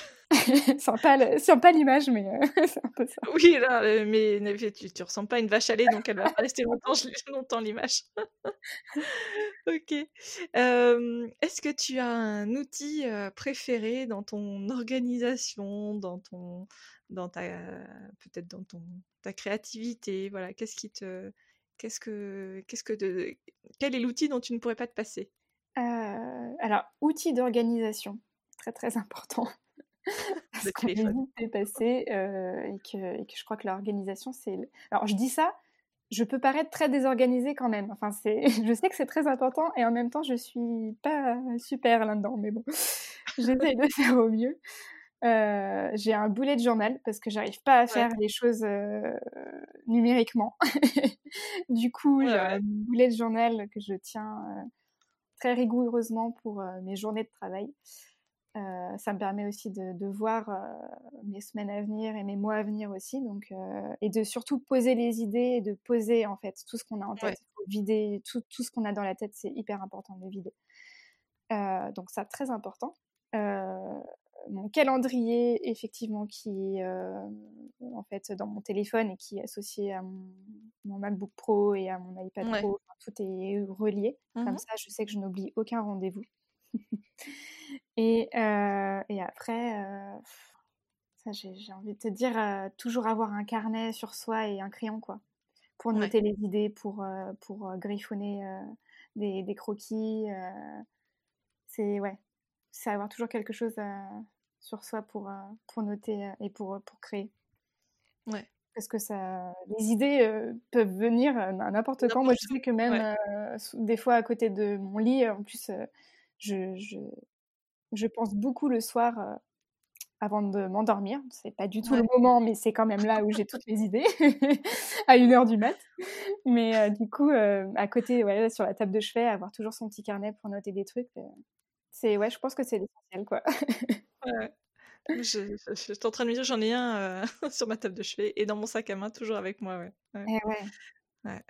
Speaker 2: sympa, le- sympa l'image, mais euh, c'est un peu ça.
Speaker 1: Oui, là, euh, mais mais tu, tu ressembles pas à une vache à lait, donc elle va pas rester longtemps, longtemps l'image. Ok. Euh, est-ce que tu as un outil euh, préféré dans ton organisation, dans ton, dans ta, peut-être dans ton, ta créativité, voilà. Qu'est-ce qui te, qu'est-ce que, qu'est-ce que de, quel est l'outil dont tu ne pourrais pas te passer?
Speaker 2: Euh, alors, outils d'organisation, très très important, parce
Speaker 1: Le
Speaker 2: qu'on est
Speaker 1: téléphone.
Speaker 2: vite dépassé, euh, et, que, et que je crois que l'organisation, c'est... le- Alors, je dis ça, je peux paraître très désorganisée quand même. Enfin, c'est, je sais que c'est très important et en même temps, je suis pas super là-dedans, mais bon, j'essaye de faire au mieux. Euh, j'ai un bullet journal parce que j'arrive pas à
Speaker 1: Ouais,
Speaker 2: faire les choses euh, numériquement. Du coup,
Speaker 1: ouais,
Speaker 2: j'ai
Speaker 1: ouais.
Speaker 2: un bullet journal que je tiens. euh, très rigoureusement pour euh, mes journées de travail. Euh, ça me permet aussi de, de voir euh, mes semaines à venir et mes mois à venir aussi, donc, euh, et de surtout poser les idées et de poser en fait tout ce qu'on a en tête.
Speaker 1: Ouais.
Speaker 2: Il faut vider tout, tout ce qu'on a dans la tête, c'est hyper important de le vider. Euh, donc ça, très important. Euh, mon calendrier, effectivement, qui est euh, en fait dans mon téléphone et qui est associé à mon, mon MacBook Pro et à mon iPad
Speaker 1: Ouais.
Speaker 2: Pro, enfin, tout est relié.
Speaker 1: Mmh.
Speaker 2: Comme ça, je sais que je n'oublie aucun rendez-vous. et, euh, et après, euh, ça, j'ai, j'ai envie de te dire, euh, toujours avoir un carnet sur soi et un crayon, quoi, pour
Speaker 1: Ouais.
Speaker 2: noter les idées, pour, euh, pour euh, griffonner euh, des, des croquis. Euh, c'est, ouais, c'est avoir toujours quelque chose euh, sur soi pour, euh, pour noter euh, et pour, pour créer.
Speaker 1: Ouais.
Speaker 2: Parce que ça, les idées euh, peuvent venir euh, n'importe quand. Moi, je
Speaker 1: N'importe où.
Speaker 2: sais que même
Speaker 1: Ouais.
Speaker 2: euh, des fois à côté de mon lit, en plus, euh, je, je, je pense beaucoup le soir euh, avant de m'endormir. C'est pas du tout
Speaker 1: Ouais.
Speaker 2: le moment, mais c'est quand même là où j'ai toutes les idées à une heure du mat. Mais euh, du coup, euh, à côté, ouais, sur la table de chevet, avoir toujours son petit carnet pour noter des trucs, euh, c'est, ouais, je pense que c'est l'essentiel, quoi.
Speaker 1: Ouais. Je, je, je suis en train de me dire, j'en ai un euh, sur ma table de chevet et dans mon sac à main, toujours avec moi. Ouais. Ouais.
Speaker 2: Eh ouais.
Speaker 1: Ouais.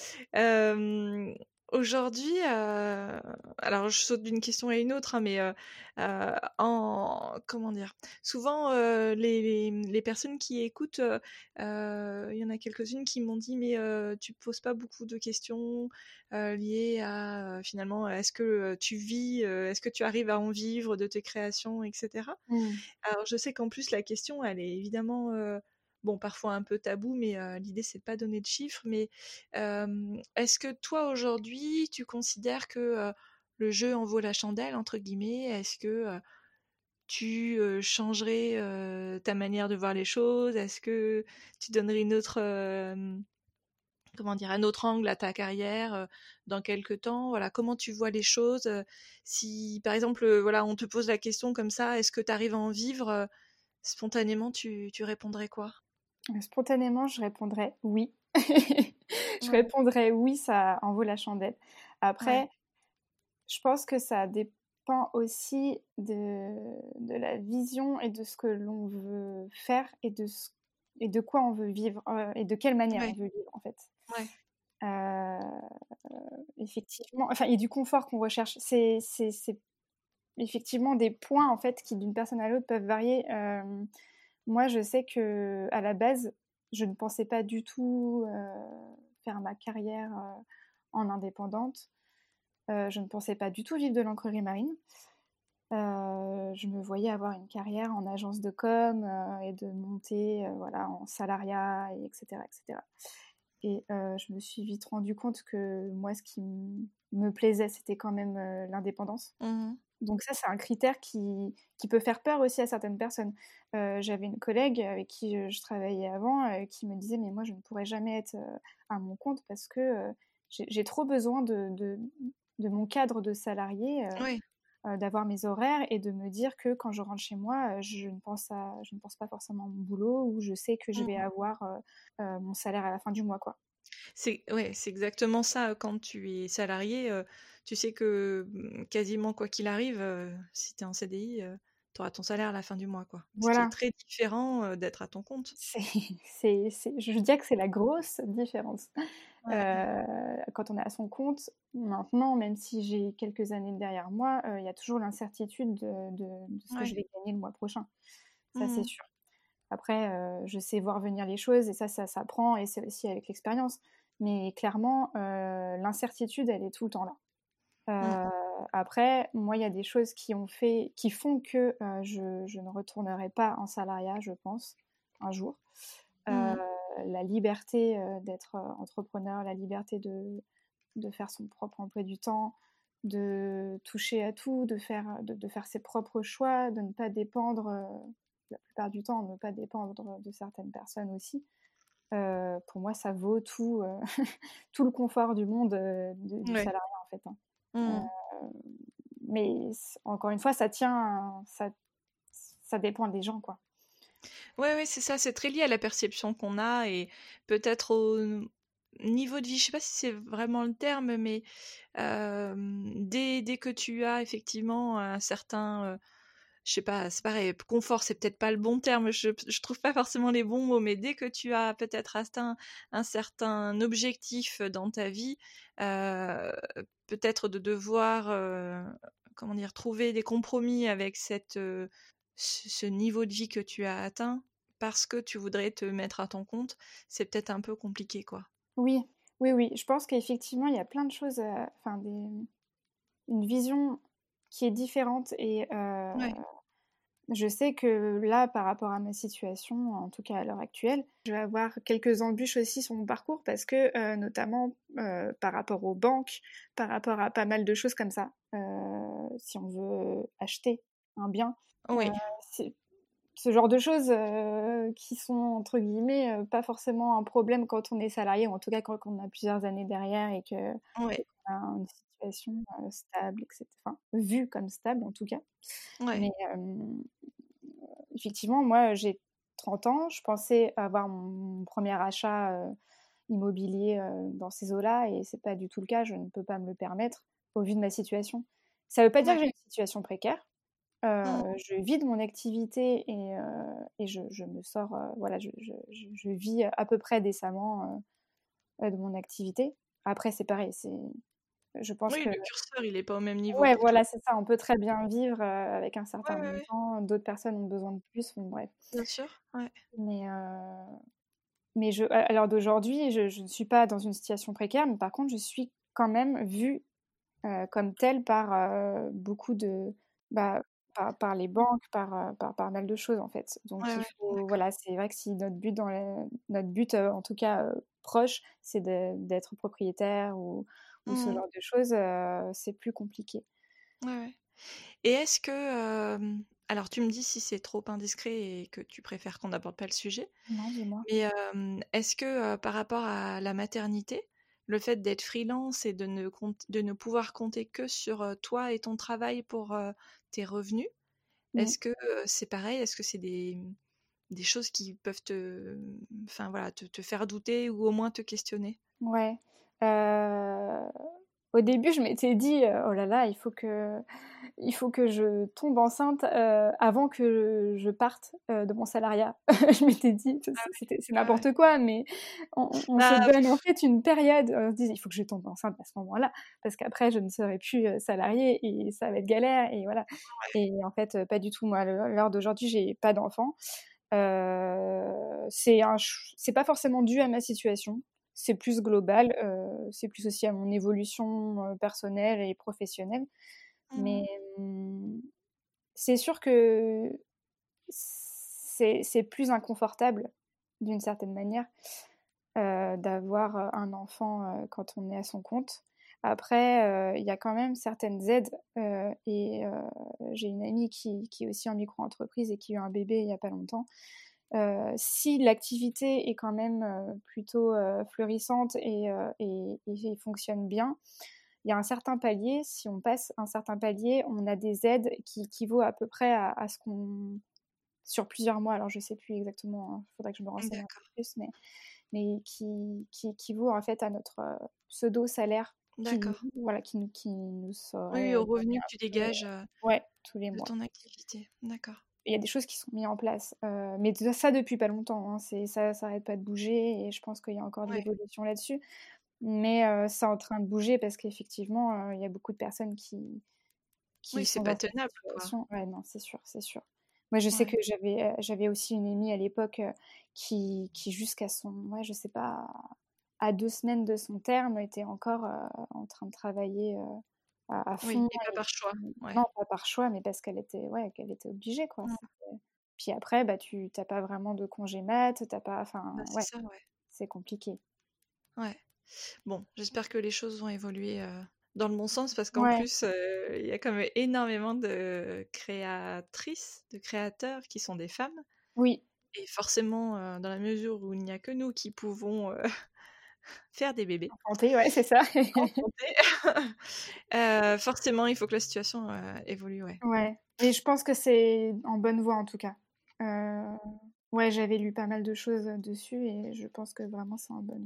Speaker 1: Euh, Aujourd'hui, euh, alors je saute d'une question à une autre, hein, mais euh, euh, en comment dire, souvent euh, les, les, les personnes qui écoutent, euh, euh, il y en a quelques-unes qui m'ont dit mais euh, tu poses pas beaucoup de questions euh, liées à euh, finalement est-ce que euh, tu vis, euh, est-ce que tu arrives à en vivre de tes créations, et cetera.
Speaker 2: Mm.
Speaker 1: Alors je sais qu'en plus la question, elle est évidemment euh, bon, parfois un peu tabou, mais euh, l'idée c'est de pas donner de chiffres. Mais euh, est-ce que toi aujourd'hui, tu considères que euh, le jeu en vaut la chandelle entre guillemets? Est-ce que euh, tu euh, changerais euh, ta manière de voir les choses? Est-ce que tu donnerais une autre euh, comment dire, un autre angle à ta carrière euh, dans quelques temps? Voilà, comment tu vois les choses? euh, Si par exemple, euh, voilà, on te pose la question comme ça, est-ce que tu arrives à en vivre? euh, Spontanément, tu, tu répondrais quoi?
Speaker 2: Spontanément, je répondrais oui. Je
Speaker 1: Ouais,
Speaker 2: répondrais oui, ça en vaut la chandelle.
Speaker 1: ouais,
Speaker 2: Après, je pense que ça dépend aussi de, de la vision et de ce que l'on veut faire et de, ce- et de quoi on veut vivre euh, et de quelle manière on
Speaker 1: ouais,
Speaker 2: veut vivre en fait.
Speaker 1: ouais.
Speaker 2: Euh, Effectivement, enfin, et du confort qu'on recherche, c'est, c'est, c'est effectivement des points en fait qui d'une personne à l'autre peuvent varier. Euh, moi, je sais que à la base, je ne pensais pas du tout euh, faire ma carrière euh, en indépendante. Euh, je ne pensais pas du tout vivre de l'encrerie marine. Euh, je me voyais avoir une carrière en agence de com euh, et de monter euh, voilà, en salariat, et etc., et cetera. Et euh, je me suis vite rendu compte que moi, ce qui m- me plaisait, c'était quand même euh, l'indépendance.
Speaker 1: Mhm.
Speaker 2: Donc ça, c'est un critère qui, qui peut faire peur aussi à certaines personnes. Euh, j'avais une collègue avec qui je, je travaillais avant euh, qui me disait, mais moi, je ne pourrais jamais être euh, à mon compte parce que euh, j'ai, j'ai trop besoin de, de, de mon cadre de salarié, euh,
Speaker 1: Ouais.
Speaker 2: euh, d'avoir mes horaires et de me dire que quand je rentre chez moi, euh, je ne pense, à, je ne pense pas forcément à mon boulot ou je sais que je vais
Speaker 1: Mhm.
Speaker 2: avoir euh, euh, mon salaire à la fin du mois, quoi.
Speaker 1: C'est ouais, c'est exactement ça. euh, Quand tu es salarié, euh, tu sais que mm, quasiment quoi qu'il arrive, euh, si tu es en C D I, tu auras ton salaire à la fin du mois, quoi. Ce qui est
Speaker 2: Voilà.
Speaker 1: très différent euh, d'être à ton compte.
Speaker 2: C'est, c'est, c'est, je dirais que c'est la grosse différence.
Speaker 1: Ouais.
Speaker 2: Euh, quand on est à son compte, maintenant, même si j'ai quelques années derrière moi, euh, il y a toujours l'incertitude de, de, de ce que je
Speaker 1: Ouais.
Speaker 2: vais gagner le mois prochain. Ça, c'est
Speaker 1: Mhm.
Speaker 2: sûr. Après, euh, je sais voir venir les choses et ça, ça s'apprend et c'est aussi avec l'expérience. Mais clairement, euh, l'incertitude, elle est tout le temps là.
Speaker 1: Mhm.
Speaker 2: Euh, Après, moi, il y a des choses qui ont fait, qui font que euh, je, je ne retournerai pas en salariat, je pense, un jour. Euh,
Speaker 1: Mhm.
Speaker 2: la liberté euh, d'être euh, entrepreneur, la liberté de, de faire son propre emploi du temps, de toucher à tout, de faire, de, de faire ses propres choix, de ne pas dépendre, euh, la plupart du temps, ne pas dépendre de certaines personnes aussi. Euh, pour moi, ça vaut tout, euh, tout le confort du monde euh, de- du
Speaker 1: Ouais.
Speaker 2: salariat, en fait, hein.
Speaker 1: Mhm.
Speaker 2: Euh, mais encore une fois, ça tient, ça, ça dépend des gens, quoi.
Speaker 1: Ouais, ouais, c'est ça, c'est très lié à la perception qu'on a et peut-être au niveau de vie, je sais pas si c'est vraiment le terme, mais euh, dès, dès que tu as effectivement un certain, euh, je sais pas, c'est pareil, confort, c'est peut-être pas le bon terme, je, je trouve pas forcément les bons mots, mais dès que tu as peut-être atteint un certain objectif dans ta vie, euh, peut-être de devoir, euh, comment dire, trouver des compromis avec cette, euh, ce ce niveau de vie que tu as atteint, parce que tu voudrais te mettre à ton compte, c'est peut-être un peu compliqué, quoi.
Speaker 2: Oui, oui, oui. Je pense qu'effectivement, il y a plein de choses, euh, enfin, des... une vision qui est différente et euh,
Speaker 1: Ouais.
Speaker 2: je sais que là, par rapport à ma situation, en tout cas à l'heure actuelle, je vais avoir quelques embûches aussi sur mon parcours parce que, euh, notamment euh, par rapport aux banques, par rapport à pas mal de choses comme ça, euh, si on veut acheter un bien, euh,
Speaker 1: Oui,
Speaker 2: c'est- ce genre de choses euh, qui sont, entre guillemets, euh, pas forcément un problème quand on est salarié, ou en tout cas quand on a plusieurs années derrière et que
Speaker 1: ouais,
Speaker 2: qu'on a une situation euh, stable, et cetera. Enfin, vue comme stable en tout cas.
Speaker 1: ouais.
Speaker 2: Mais euh, effectivement, moi, j'ai trente ans, je pensais avoir mon premier achat euh, immobilier euh, dans ces eaux-là, et c'est pas du tout le cas, je ne peux pas me le permettre au vu de ma situation. Ça veut pas dire
Speaker 1: Ouais.
Speaker 2: que j'ai une situation précaire. Euh,
Speaker 1: Mmh.
Speaker 2: je vis de mon activité et, euh, et je, je me sors, euh, voilà, je, je, je, je vis à peu près décemment euh, de mon activité. Après, c'est pareil, c'est, je pense
Speaker 1: Oui,
Speaker 2: que
Speaker 1: le curseur, il est pas au même niveau
Speaker 2: ouais,
Speaker 1: pour tout.
Speaker 2: voilà, c'est ça. On peut très bien vivre euh, avec un
Speaker 1: Ouais,
Speaker 2: certain
Speaker 1: ouais, ouais,
Speaker 2: montant. D'autres personnes ont besoin de plus. Bon, bref.
Speaker 1: bien sûr, ouais.
Speaker 2: Mais, euh, mais je, à l'heure d'aujourd'hui, je, je ne suis pas dans une situation précaire, mais par contre, je suis quand même vue euh, comme telle par euh, beaucoup de, bah, par, par les banques, par, euh, par pas mal de choses en fait. Donc
Speaker 1: Ouais,
Speaker 2: il
Speaker 1: ouais,
Speaker 2: faut,
Speaker 1: d'accord.
Speaker 2: voilà, c'est vrai que si notre but dans le- notre but, euh, en tout cas euh, proche, c'est de- d'être propriétaire ou, ou ce
Speaker 1: Mmh.
Speaker 2: genre de choses, euh, c'est plus compliqué.
Speaker 1: Ouais, ouais. Et est-ce que, hem, alors tu me dis si c'est trop indiscret et que tu préfères qu'on n'aborde pas le sujet,
Speaker 2: Non, dis-moi.
Speaker 1: mais, hem, est-ce que, heu, par rapport à la maternité, le fait d'être freelance et de ne compte de ne pouvoir compter que sur, heu, toi et ton travail pour, heu, tes revenus,
Speaker 2: Mm.
Speaker 1: est-ce que, heu, c'est pareil? Est-ce que c'est des, mmh, des choses qui peuvent te, enfin voilà, te te faire douter ou au moins te questionner?
Speaker 2: Ouais. Euh, Au début, je m'étais dit, euh, oh là là, il faut que, il faut que je tombe enceinte euh, avant que je parte euh, de mon salariat. Je m'étais dit,
Speaker 1: Ah
Speaker 2: c'est
Speaker 1: ouais,
Speaker 2: c'était- c'est
Speaker 1: ouais, ouais.
Speaker 2: n'importe quoi, mais on, on se
Speaker 1: Bah,
Speaker 2: donne en fait une période. On se dit, il faut que je tombe enceinte à ce moment-là, parce qu'après, je ne serai plus euh, salariée et ça va être galère. Et voilà. Et en fait, euh, pas du tout. Moi, à l'heure d'aujourd'hui, j'ai pas d'enfant. Euh, c'est un, ch- c'est pas forcément dû à ma situation. C'est plus global. Euh, c'est plus aussi à mon évolution euh, personnelle et professionnelle.
Speaker 1: mmh.
Speaker 2: Mais hum, c'est sûr que c'est c'est plus inconfortable, d'une certaine manière, euh, d'avoir euh, un enfant euh, quand on est à son compte. Après, euh, il y a quand même certaines aides. Euh, et euh, j'ai une amie qui, qui est aussi en micro-entreprise et qui a eu un bébé il n'y a pas longtemps. Euh, si l'activité est quand même euh, plutôt euh, florissante et, euh, et, et fonctionne bien, il y a un certain palier, si on passe un certain palier, on a des aides qui équivaut à peu près à, à ce qu'on... sur plusieurs mois, alors je sais plus exactement, il faudrait que je me renseigne un peu
Speaker 1: D'accord,
Speaker 2: plus, mais, mais qui, qui équivaut en fait à notre euh, pseudo-salaire qui,
Speaker 1: d'accord.
Speaker 2: voilà, qui, qui nous
Speaker 1: Oui,
Speaker 2: serait
Speaker 1: au
Speaker 2: donné
Speaker 1: revenu que
Speaker 2: un
Speaker 1: tu
Speaker 2: peu, euh,
Speaker 1: dégages, heu,
Speaker 2: ouais, tous les
Speaker 1: de
Speaker 2: mois.
Speaker 1: ton activité. D'accord.
Speaker 2: Il y a des choses qui sont mises en place, euh, mais ça depuis pas longtemps, hein, c'est, ça s'arrête pas de bouger et je pense qu'il y a encore de
Speaker 1: Ouais.
Speaker 2: l'évolution là-dessus. Mais euh, c'est en train de bouger parce qu'effectivement, euh, il y a beaucoup de personnes qui, qui
Speaker 1: Oui, c'est
Speaker 2: sont
Speaker 1: pas
Speaker 2: dans cette
Speaker 1: tenable, quoi.
Speaker 2: situation. Ouais, non, c'est sûr, c'est sûr. Moi, je sais
Speaker 1: Ouais.
Speaker 2: que j'avais euh, j'avais aussi une amie à l'époque euh, qui, qui jusqu'à son, ouais, je sais pas, à deux semaines de son terme, était encore euh, en train de travailler euh, à, à
Speaker 1: Oui,
Speaker 2: fond.
Speaker 1: et pas
Speaker 2: Et
Speaker 1: par choix.
Speaker 2: puis,
Speaker 1: Ouais.
Speaker 2: non, pas par choix, mais parce qu'elle était, ouais, qu'elle était obligée, quoi.
Speaker 1: Mmh.
Speaker 2: C'était- Puis après, bah, tu t'as pas vraiment de congé mat, t'as pas,
Speaker 1: Bah,
Speaker 2: enfin,
Speaker 1: c'est
Speaker 2: ouais,
Speaker 1: ça, ouais.
Speaker 2: c'est compliqué.
Speaker 1: Ouais. Bon, j'espère que les choses vont évoluer, heu, dans le bon sens parce qu'en
Speaker 2: Ouais,
Speaker 1: plus, heu, il y a quand même énormément de créatrices, de créateurs qui sont des femmes
Speaker 2: oui,
Speaker 1: et forcément, heu, dans la mesure où il n'y a que nous qui pouvons, heu, faire des bébés,
Speaker 2: enfanté, ouais, c'est ça.
Speaker 1: enfanter, heu, forcément, il faut que la situation, heu, évolue, ouais.
Speaker 2: Ouais, mais je pense que c'est en bonne voie en tout cas. Euh, ouais, j'avais lu pas mal de choses dessus et je pense que vraiment c'est en bonne voie.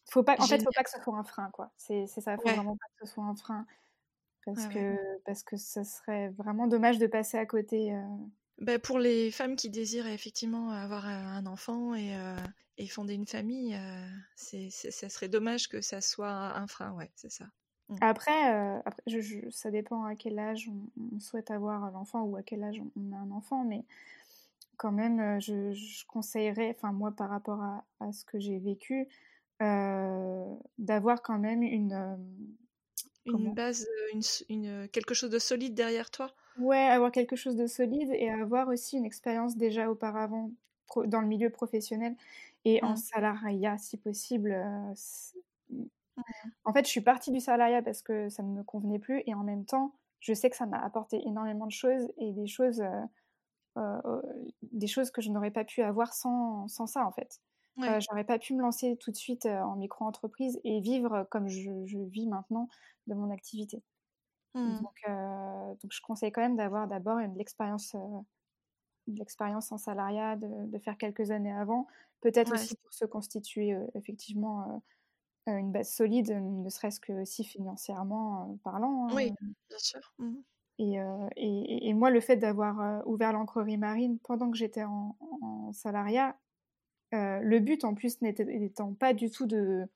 Speaker 2: Faut pas, en fait,
Speaker 1: Génial.
Speaker 2: faut pas que ce soit un frein, quoi. C'est, c'est ça, faut
Speaker 1: Ouais.
Speaker 2: vraiment pas que ce soit un frein parce
Speaker 1: Ouais, ouais.
Speaker 2: que, parce que ce serait vraiment dommage de passer à côté. Euh...
Speaker 1: Bah, pour les femmes qui désirent effectivement avoir un un enfant et, euh, et fonder une famille, euh, c'est, c'est- ça serait dommage que ça soit un frein, ouais, c'est ça. Mm.
Speaker 2: Après, euh, après je, je- ça dépend à quel âge on, on souhaite avoir l'enfant ou à quel âge on, on a un enfant, mais quand même, euh, je, je conseillerais, enfin moi par rapport à, à ce que j'ai vécu, euh, d'avoir quand même une, euh,
Speaker 1: Une
Speaker 2: comment?
Speaker 1: base, euh, une, s- une- quelque chose de solide derrière toi.
Speaker 2: Ouais, avoir quelque chose de solide et avoir aussi une expérience déjà auparavant pro- dans le milieu professionnel et en
Speaker 1: Mm.
Speaker 2: salariat si possible. euh, c'est-
Speaker 1: Mm.
Speaker 2: En fait, je suis partie du salariat parce que ça ne me convenait plus et en même temps, je sais que ça m'a apporté énormément de choses et des choses, euh, euh, euh, des choses que je n'aurais pas pu avoir sans, sans ça en fait. Euh,
Speaker 1: Ouais.
Speaker 2: j'aurais pas pu me lancer tout de suite euh, en micro-entreprise et vivre comme je, je vis maintenant de mon activité.
Speaker 1: Mm.
Speaker 2: Donc, euh, donc je conseille quand même d'avoir d'abord une- de l'expérience, euh, de l'expérience en salariat, de, de faire quelques années avant, peut-être
Speaker 1: Ouais.
Speaker 2: aussi pour se constituer euh, effectivement euh, euh, une base solide, ne serait-ce que aussi financièrement euh, parlant,
Speaker 1: Oui,
Speaker 2: hein.
Speaker 1: bien sûr. Mm.
Speaker 2: Et, euh, et, et moi, le fait d'avoir euh, ouvert l'encrerie marine pendant que j'étais en, en salariat, euh, le but en plus n'était- n'étant pas du tout de,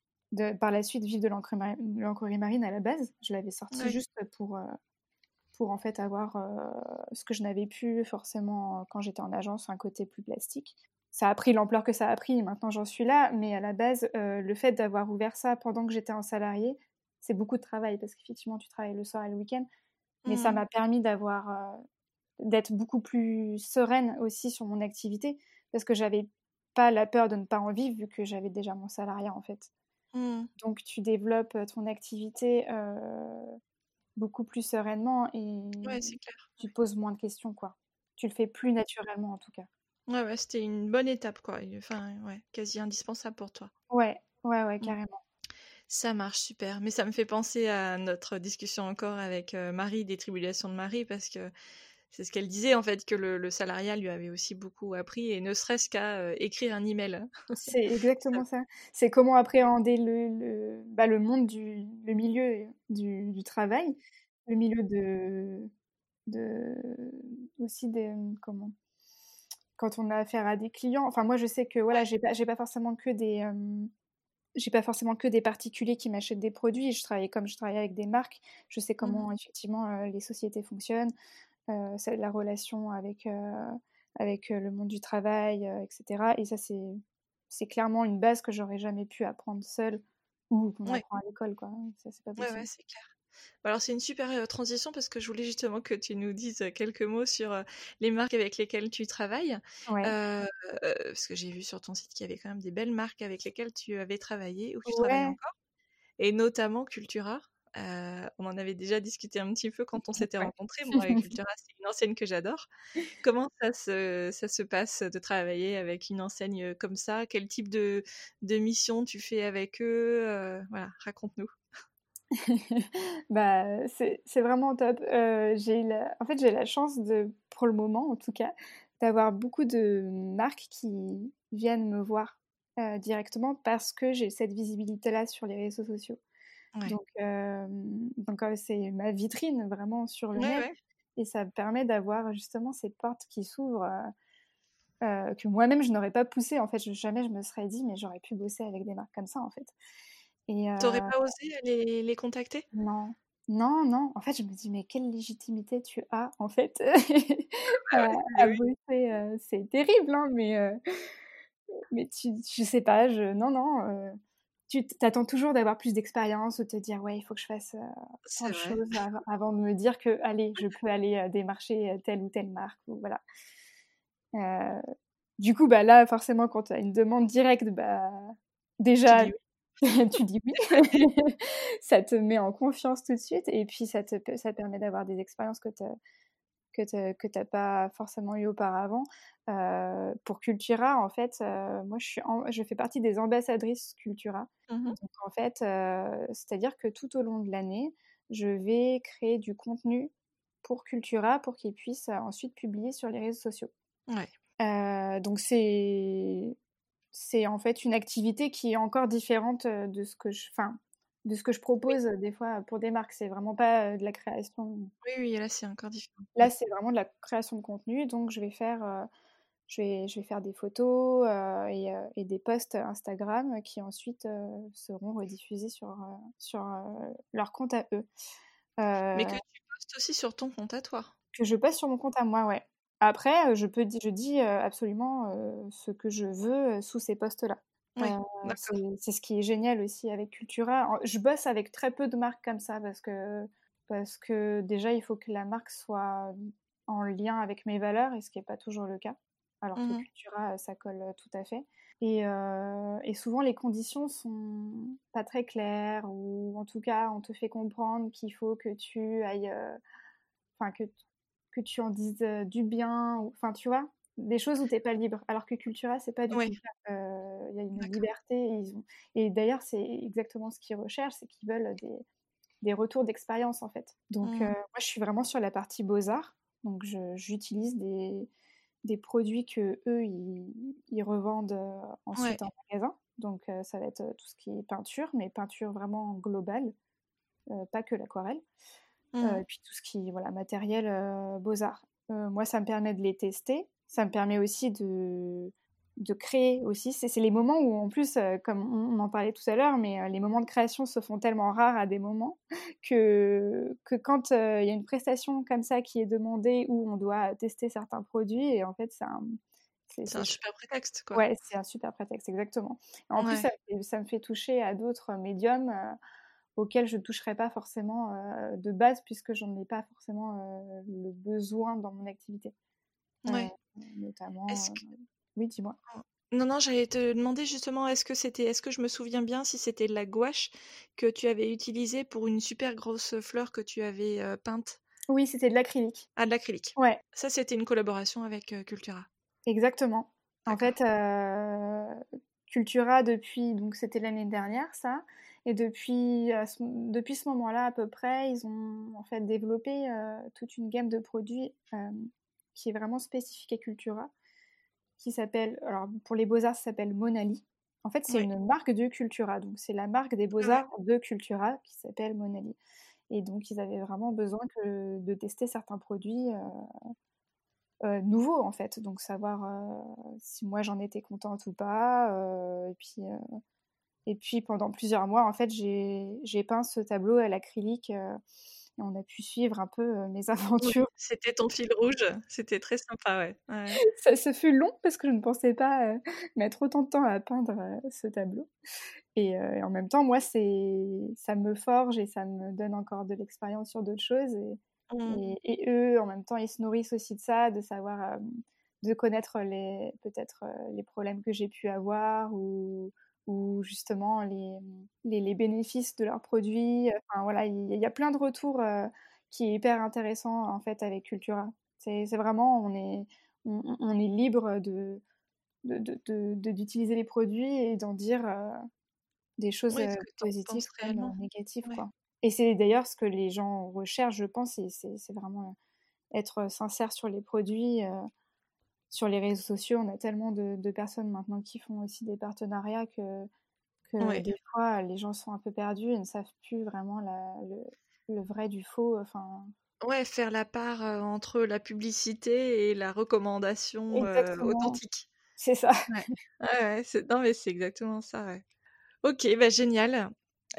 Speaker 2: de par la suite vivre de l'encre- l'encrerie marine à la base, je l'avais sorti
Speaker 1: Ouais.
Speaker 2: juste pour, euh, pour en fait avoir euh, ce que je n'avais plus forcément quand j'étais en agence, un côté plus plastique. Ça a pris l'ampleur que ça a pris, maintenant j'en suis là, mais à la base, euh, le fait d'avoir ouvert ça pendant que j'étais en salarié, c'est beaucoup de travail parce qu'effectivement tu travailles le soir et le week-end, mais ça
Speaker 1: Mm.
Speaker 2: m'a permis d'avoir, euh, d'être beaucoup plus sereine aussi sur mon activité parce que j'avais pas la peur de ne pas en vivre vu que j'avais déjà mon salariat en fait.
Speaker 1: Mm.
Speaker 2: Donc tu développes ton activité euh, beaucoup plus sereinement et
Speaker 1: Ouais, c'est clair.
Speaker 2: tu te poses moins de questions, quoi. Tu le fais plus naturellement, en tout cas.
Speaker 1: Ouais, ouais, c'était une bonne étape, quoi. Une- Enfin, ouais, quasi indispensable pour toi.
Speaker 2: Ouais, ouais, ouais,
Speaker 1: Mm.
Speaker 2: carrément.
Speaker 1: Ça marche super. Mais ça me fait penser à notre discussion encore avec euh, Marie des tribulations de Marie, parce que c'est ce qu'elle disait, en fait, que le, le salariat lui avait aussi beaucoup appris, et ne serait-ce qu'à euh, écrire un email.
Speaker 2: C'est
Speaker 1: Ça-
Speaker 2: exactement ça. C'est comment appréhender le, le, bah, le monde du le milieu du, du travail, le milieu de, de aussi des comment quand on a affaire à des clients. Enfin, moi, je sais que voilà, j'ai pas j'ai pas forcément que des euh, j'ai pas forcément que des particuliers qui m'achètent des produits. Je travaille comme je travaille avec des marques. Je sais
Speaker 1: Mhm.
Speaker 2: comment effectivement euh, les sociétés fonctionnent. euh, ça- la relation avec, euh, avec euh, le monde du travail, euh, et cetera. Et ça, c'est, c'est clairement une base que j'aurais jamais pu apprendre seule ou qu'on
Speaker 1: Ouais,
Speaker 2: apprend à l'école, quoi. Ça, c'est pas
Speaker 1: ouais, ouais,
Speaker 2: possible.
Speaker 1: c'est clair. Bah, alors c'est une super euh, transition, parce que je voulais justement que tu nous dises euh, quelques mots sur euh, les marques avec lesquelles tu travailles.
Speaker 2: Ouais.
Speaker 1: Euh, euh, parce que j'ai vu sur ton site qu'il y avait quand même des belles marques avec lesquelles tu avais travaillé ou que tu travailles
Speaker 2: Ouais.
Speaker 1: encore, et notamment Cultura. Euh, on en avait déjà discuté un petit peu quand on s'était
Speaker 2: Ouais.
Speaker 1: rencontrés. Moi, Cultura, c'est une enseigne que j'adore. Comment ça se, ça se passe de travailler avec une enseigne comme ça? Quel type de, de mission tu fais avec eux? Euh, Voilà, raconte-nous.
Speaker 2: Bah, c'est, c'est vraiment top. Euh, j'ai eu la... En fait, j'ai la chance de, pour le moment en tout cas, d'avoir beaucoup de marques qui viennent me voir euh, directement parce que j'ai cette visibilité-là sur les réseaux sociaux.
Speaker 1: Ouais.
Speaker 2: Donc, euh, donc euh, c'est ma vitrine vraiment sur le
Speaker 1: Ouais,
Speaker 2: net
Speaker 1: ouais.
Speaker 2: et ça me permet d'avoir justement ces portes qui s'ouvrent euh, euh, que moi-même je n'aurais pas poussé en fait. Je- jamais je me serais dit mais j'aurais pu bosser avec des marques comme ça en fait. Et
Speaker 1: T'aurais
Speaker 2: euh,
Speaker 1: pas osé les, les contacter?
Speaker 2: non, non, non. En fait, je me dis mais quelle légitimité tu as en fait à,
Speaker 1: Mais
Speaker 2: à
Speaker 1: oui.
Speaker 2: bosser. euh, c'est terrible, hein, mais euh, mais tu, je sais pas. Je, non, non. euh, tu t'attends toujours d'avoir plus d'expérience ou de te dire ouais il faut que je fasse euh, tant
Speaker 1: C'est
Speaker 2: de
Speaker 1: vrai.
Speaker 2: choses av- avant de me dire que allez je peux aller euh, démarcher euh, telle ou telle marque ou voilà. Euh, du coup bah là forcément quand tu as une demande directe bah
Speaker 1: Tu
Speaker 2: déjà
Speaker 1: dis oui.
Speaker 2: tu dis oui.
Speaker 1: Éclaté.
Speaker 2: Ça te met en confiance tout de suite et puis ça te ça te permet d'avoir des expériences que tu que tu que t'as pas forcément eu auparavant. Euh, pour Cultura, en fait, euh, moi, je, suis en- je fais partie des ambassadrices Cultura.
Speaker 1: Mhm.
Speaker 2: Donc, en fait, euh, c'est-à-dire que tout au long de l'année, je vais créer du contenu pour Cultura pour qu'ils puissent euh, ensuite publier sur les réseaux sociaux.
Speaker 1: Ouais.
Speaker 2: Euh, donc, c'est c'est en fait une activité qui est encore différente de ce que je, enfin, de ce que je
Speaker 1: Oui.
Speaker 2: propose des fois pour des marques. C'est vraiment pas de la création.
Speaker 1: Oui, oui, là, c'est encore différent.
Speaker 2: Là, c'est vraiment de la création de contenu, donc je vais faire, euh, je vais, je vais faire des photos euh, et, euh, et des posts Instagram qui ensuite euh, seront rediffusés sur, euh, sur euh, leur compte à eux.
Speaker 1: Mais
Speaker 2: Euh,
Speaker 1: que tu postes aussi sur ton compte à toi.
Speaker 2: que je poste sur mon compte à moi, ouais. Après, euh, je peux, di- je dis euh, absolument euh, ce que je veux euh, sous ces posts-là.
Speaker 1: Oui,
Speaker 2: Euh, c'est,
Speaker 1: d'accord.
Speaker 2: c'est ce qui est génial aussi avec Cultura. En- Je bosse avec très peu de marques comme ça parce que, parce que déjà, il faut que la marque soit en lien avec mes valeurs et ce qui n'est pas toujours le cas. Alors que
Speaker 1: Mmh.
Speaker 2: Cultura, euh, ça colle euh, tout à fait. Et, euh, et souvent, les conditions sont pas très claires ou en tout cas, on te fait comprendre qu'il faut que tu ailles, euh, enfin, que que tu en dises euh, du bien, ou, enfin, tu vois, des choses où t'es pas libre. Alors que Cultura, c'est pas du
Speaker 1: Ouais,
Speaker 2: tout ça. Euh, Il y a une
Speaker 1: d'accord.
Speaker 2: liberté. Et, ils ont... et d'ailleurs, c'est exactement ce qu'ils recherchent, c'est qu'ils veulent des, des retours d'expérience, en fait. Donc, euh,
Speaker 1: Mmh.
Speaker 2: moi, je suis vraiment sur la partie beaux-arts. Donc, je- j'utilise des, des produits que eux, ils, ils revendent euh,
Speaker 1: Ouais.
Speaker 2: ensuite en magasin. Donc, euh, ça va être euh, tout ce qui est peinture, mais peinture vraiment globale, euh, pas que l'aquarelle. Euh,
Speaker 1: Mmh.
Speaker 2: et puis tout ce qui est voilà, matériel euh, beaux-arts. Euh, moi, ça me permet de les tester. Ça me permet aussi de, de créer aussi. C'est, c'est les moments où, en plus, euh, comme on, on en parlait tout à l'heure, mais euh, les moments de création se font tellement rares à des moments que, que quand euh, il y a une prestation comme ça qui est demandée où on doit tester certains produits, et en fait, c'est un, c'est,
Speaker 1: C'est
Speaker 2: c'est
Speaker 1: un
Speaker 2: chou-
Speaker 1: super prétexte, quoi.
Speaker 2: ouais, c'est un super prétexte, exactement. En plus,
Speaker 1: Ouais.
Speaker 2: ça, me fait- ça me fait toucher à d'autres médiums. Euh, auxquels je ne toucherais pas forcément euh, de base puisque j'en ai pas forcément euh, le besoin dans mon activité. Euh,
Speaker 1: Ouais.
Speaker 2: notamment,
Speaker 1: Est-ce
Speaker 2: euh,
Speaker 1: que
Speaker 2: oui, dis-moi.
Speaker 1: oh, non, non, j'allais te demander justement, est-ce que c'était est-ce que je me souviens bien si c'était de la gouache que tu avais utilisée pour une super grosse fleur que tu avais, heu, peinte?
Speaker 2: Oui, c'était de l'acrylique.
Speaker 1: Ah, de l'acrylique.
Speaker 2: Ouais,
Speaker 1: Ça, c'était une collaboration avec, heu, Cultura?
Speaker 2: exactement. En
Speaker 1: D'accord.
Speaker 2: fait, euh, Cultura depuis, donc c'était l'année dernière ça, et depuis, à ce, depuis ce moment-là à peu près, ils ont en fait développé euh, toute une gamme de produits euh, qui est vraiment spécifique à Cultura, qui s'appelle, alors pour les beaux-arts, ça s'appelle Monali. En fait, c'est
Speaker 1: Oui.
Speaker 2: une marque de Cultura, donc c'est la marque des
Speaker 1: Ah ouais.
Speaker 2: beaux-arts de Cultura qui s'appelle Monali. Et donc, ils avaient vraiment besoin que, de tester certains produits euh, euh, nouveaux, en fait. Donc, savoir euh, si moi j'en étais contente ou pas. Euh, et, puis, euh, et puis, pendant plusieurs mois, en fait, j'ai, j'ai peint ce tableau à l'acrylique euh, et on a pu suivre un peu euh, mes
Speaker 1: Oui,
Speaker 2: aventures.
Speaker 1: c'était ton fil rouge, c'était très sympa, ouais. Ouais.
Speaker 2: Ça, ça fut long parce que je ne pensais pas euh, mettre autant de temps à peindre euh, ce tableau. Et, euh, et en même temps, moi, c'est, ça me forge et ça me donne encore de l'expérience sur d'autres choses. Et,
Speaker 1: Mmh.
Speaker 2: et, et eux, en même temps, ils se nourrissent aussi de ça, de savoir, euh, de connaître les, peut-être euh, les problèmes que j'ai pu avoir ou, ou justement les, les, les bénéfices de leurs produits. Enfin, voilà, il y, y a plein de retours euh, qui est hyper intéressant en fait avec Cultura. C'est, c'est vraiment, on est, on, on est libre de, de, de, de- de- d'utiliser les produits et d'en dire euh, des choses
Speaker 1: Ouais,
Speaker 2: euh,
Speaker 1: ce que tu en
Speaker 2: positives
Speaker 1: penses
Speaker 2: comme euh,
Speaker 1: réellement.
Speaker 2: négatives,
Speaker 1: Ouais.
Speaker 2: quoi. Et c'est d'ailleurs ce que les gens recherchent, je pense, et c'est c'est vraiment euh, être sincère sur les produits. Euh, sur les réseaux sociaux, on a tellement de, de personnes maintenant qui font aussi des partenariats que, que
Speaker 1: Ouais.
Speaker 2: des fois, les gens sont un peu perdus et ne savent plus vraiment la, le, le vrai du faux. Enfin,
Speaker 1: Ouais, faire la part, heu, entre la publicité et la recommandation, heu,
Speaker 2: exactement,
Speaker 1: authentique.
Speaker 2: c'est ça.
Speaker 1: Ouais. Ouais, ouais, c'est non, mais c'est exactement ça, ouais. OK, bah, génial.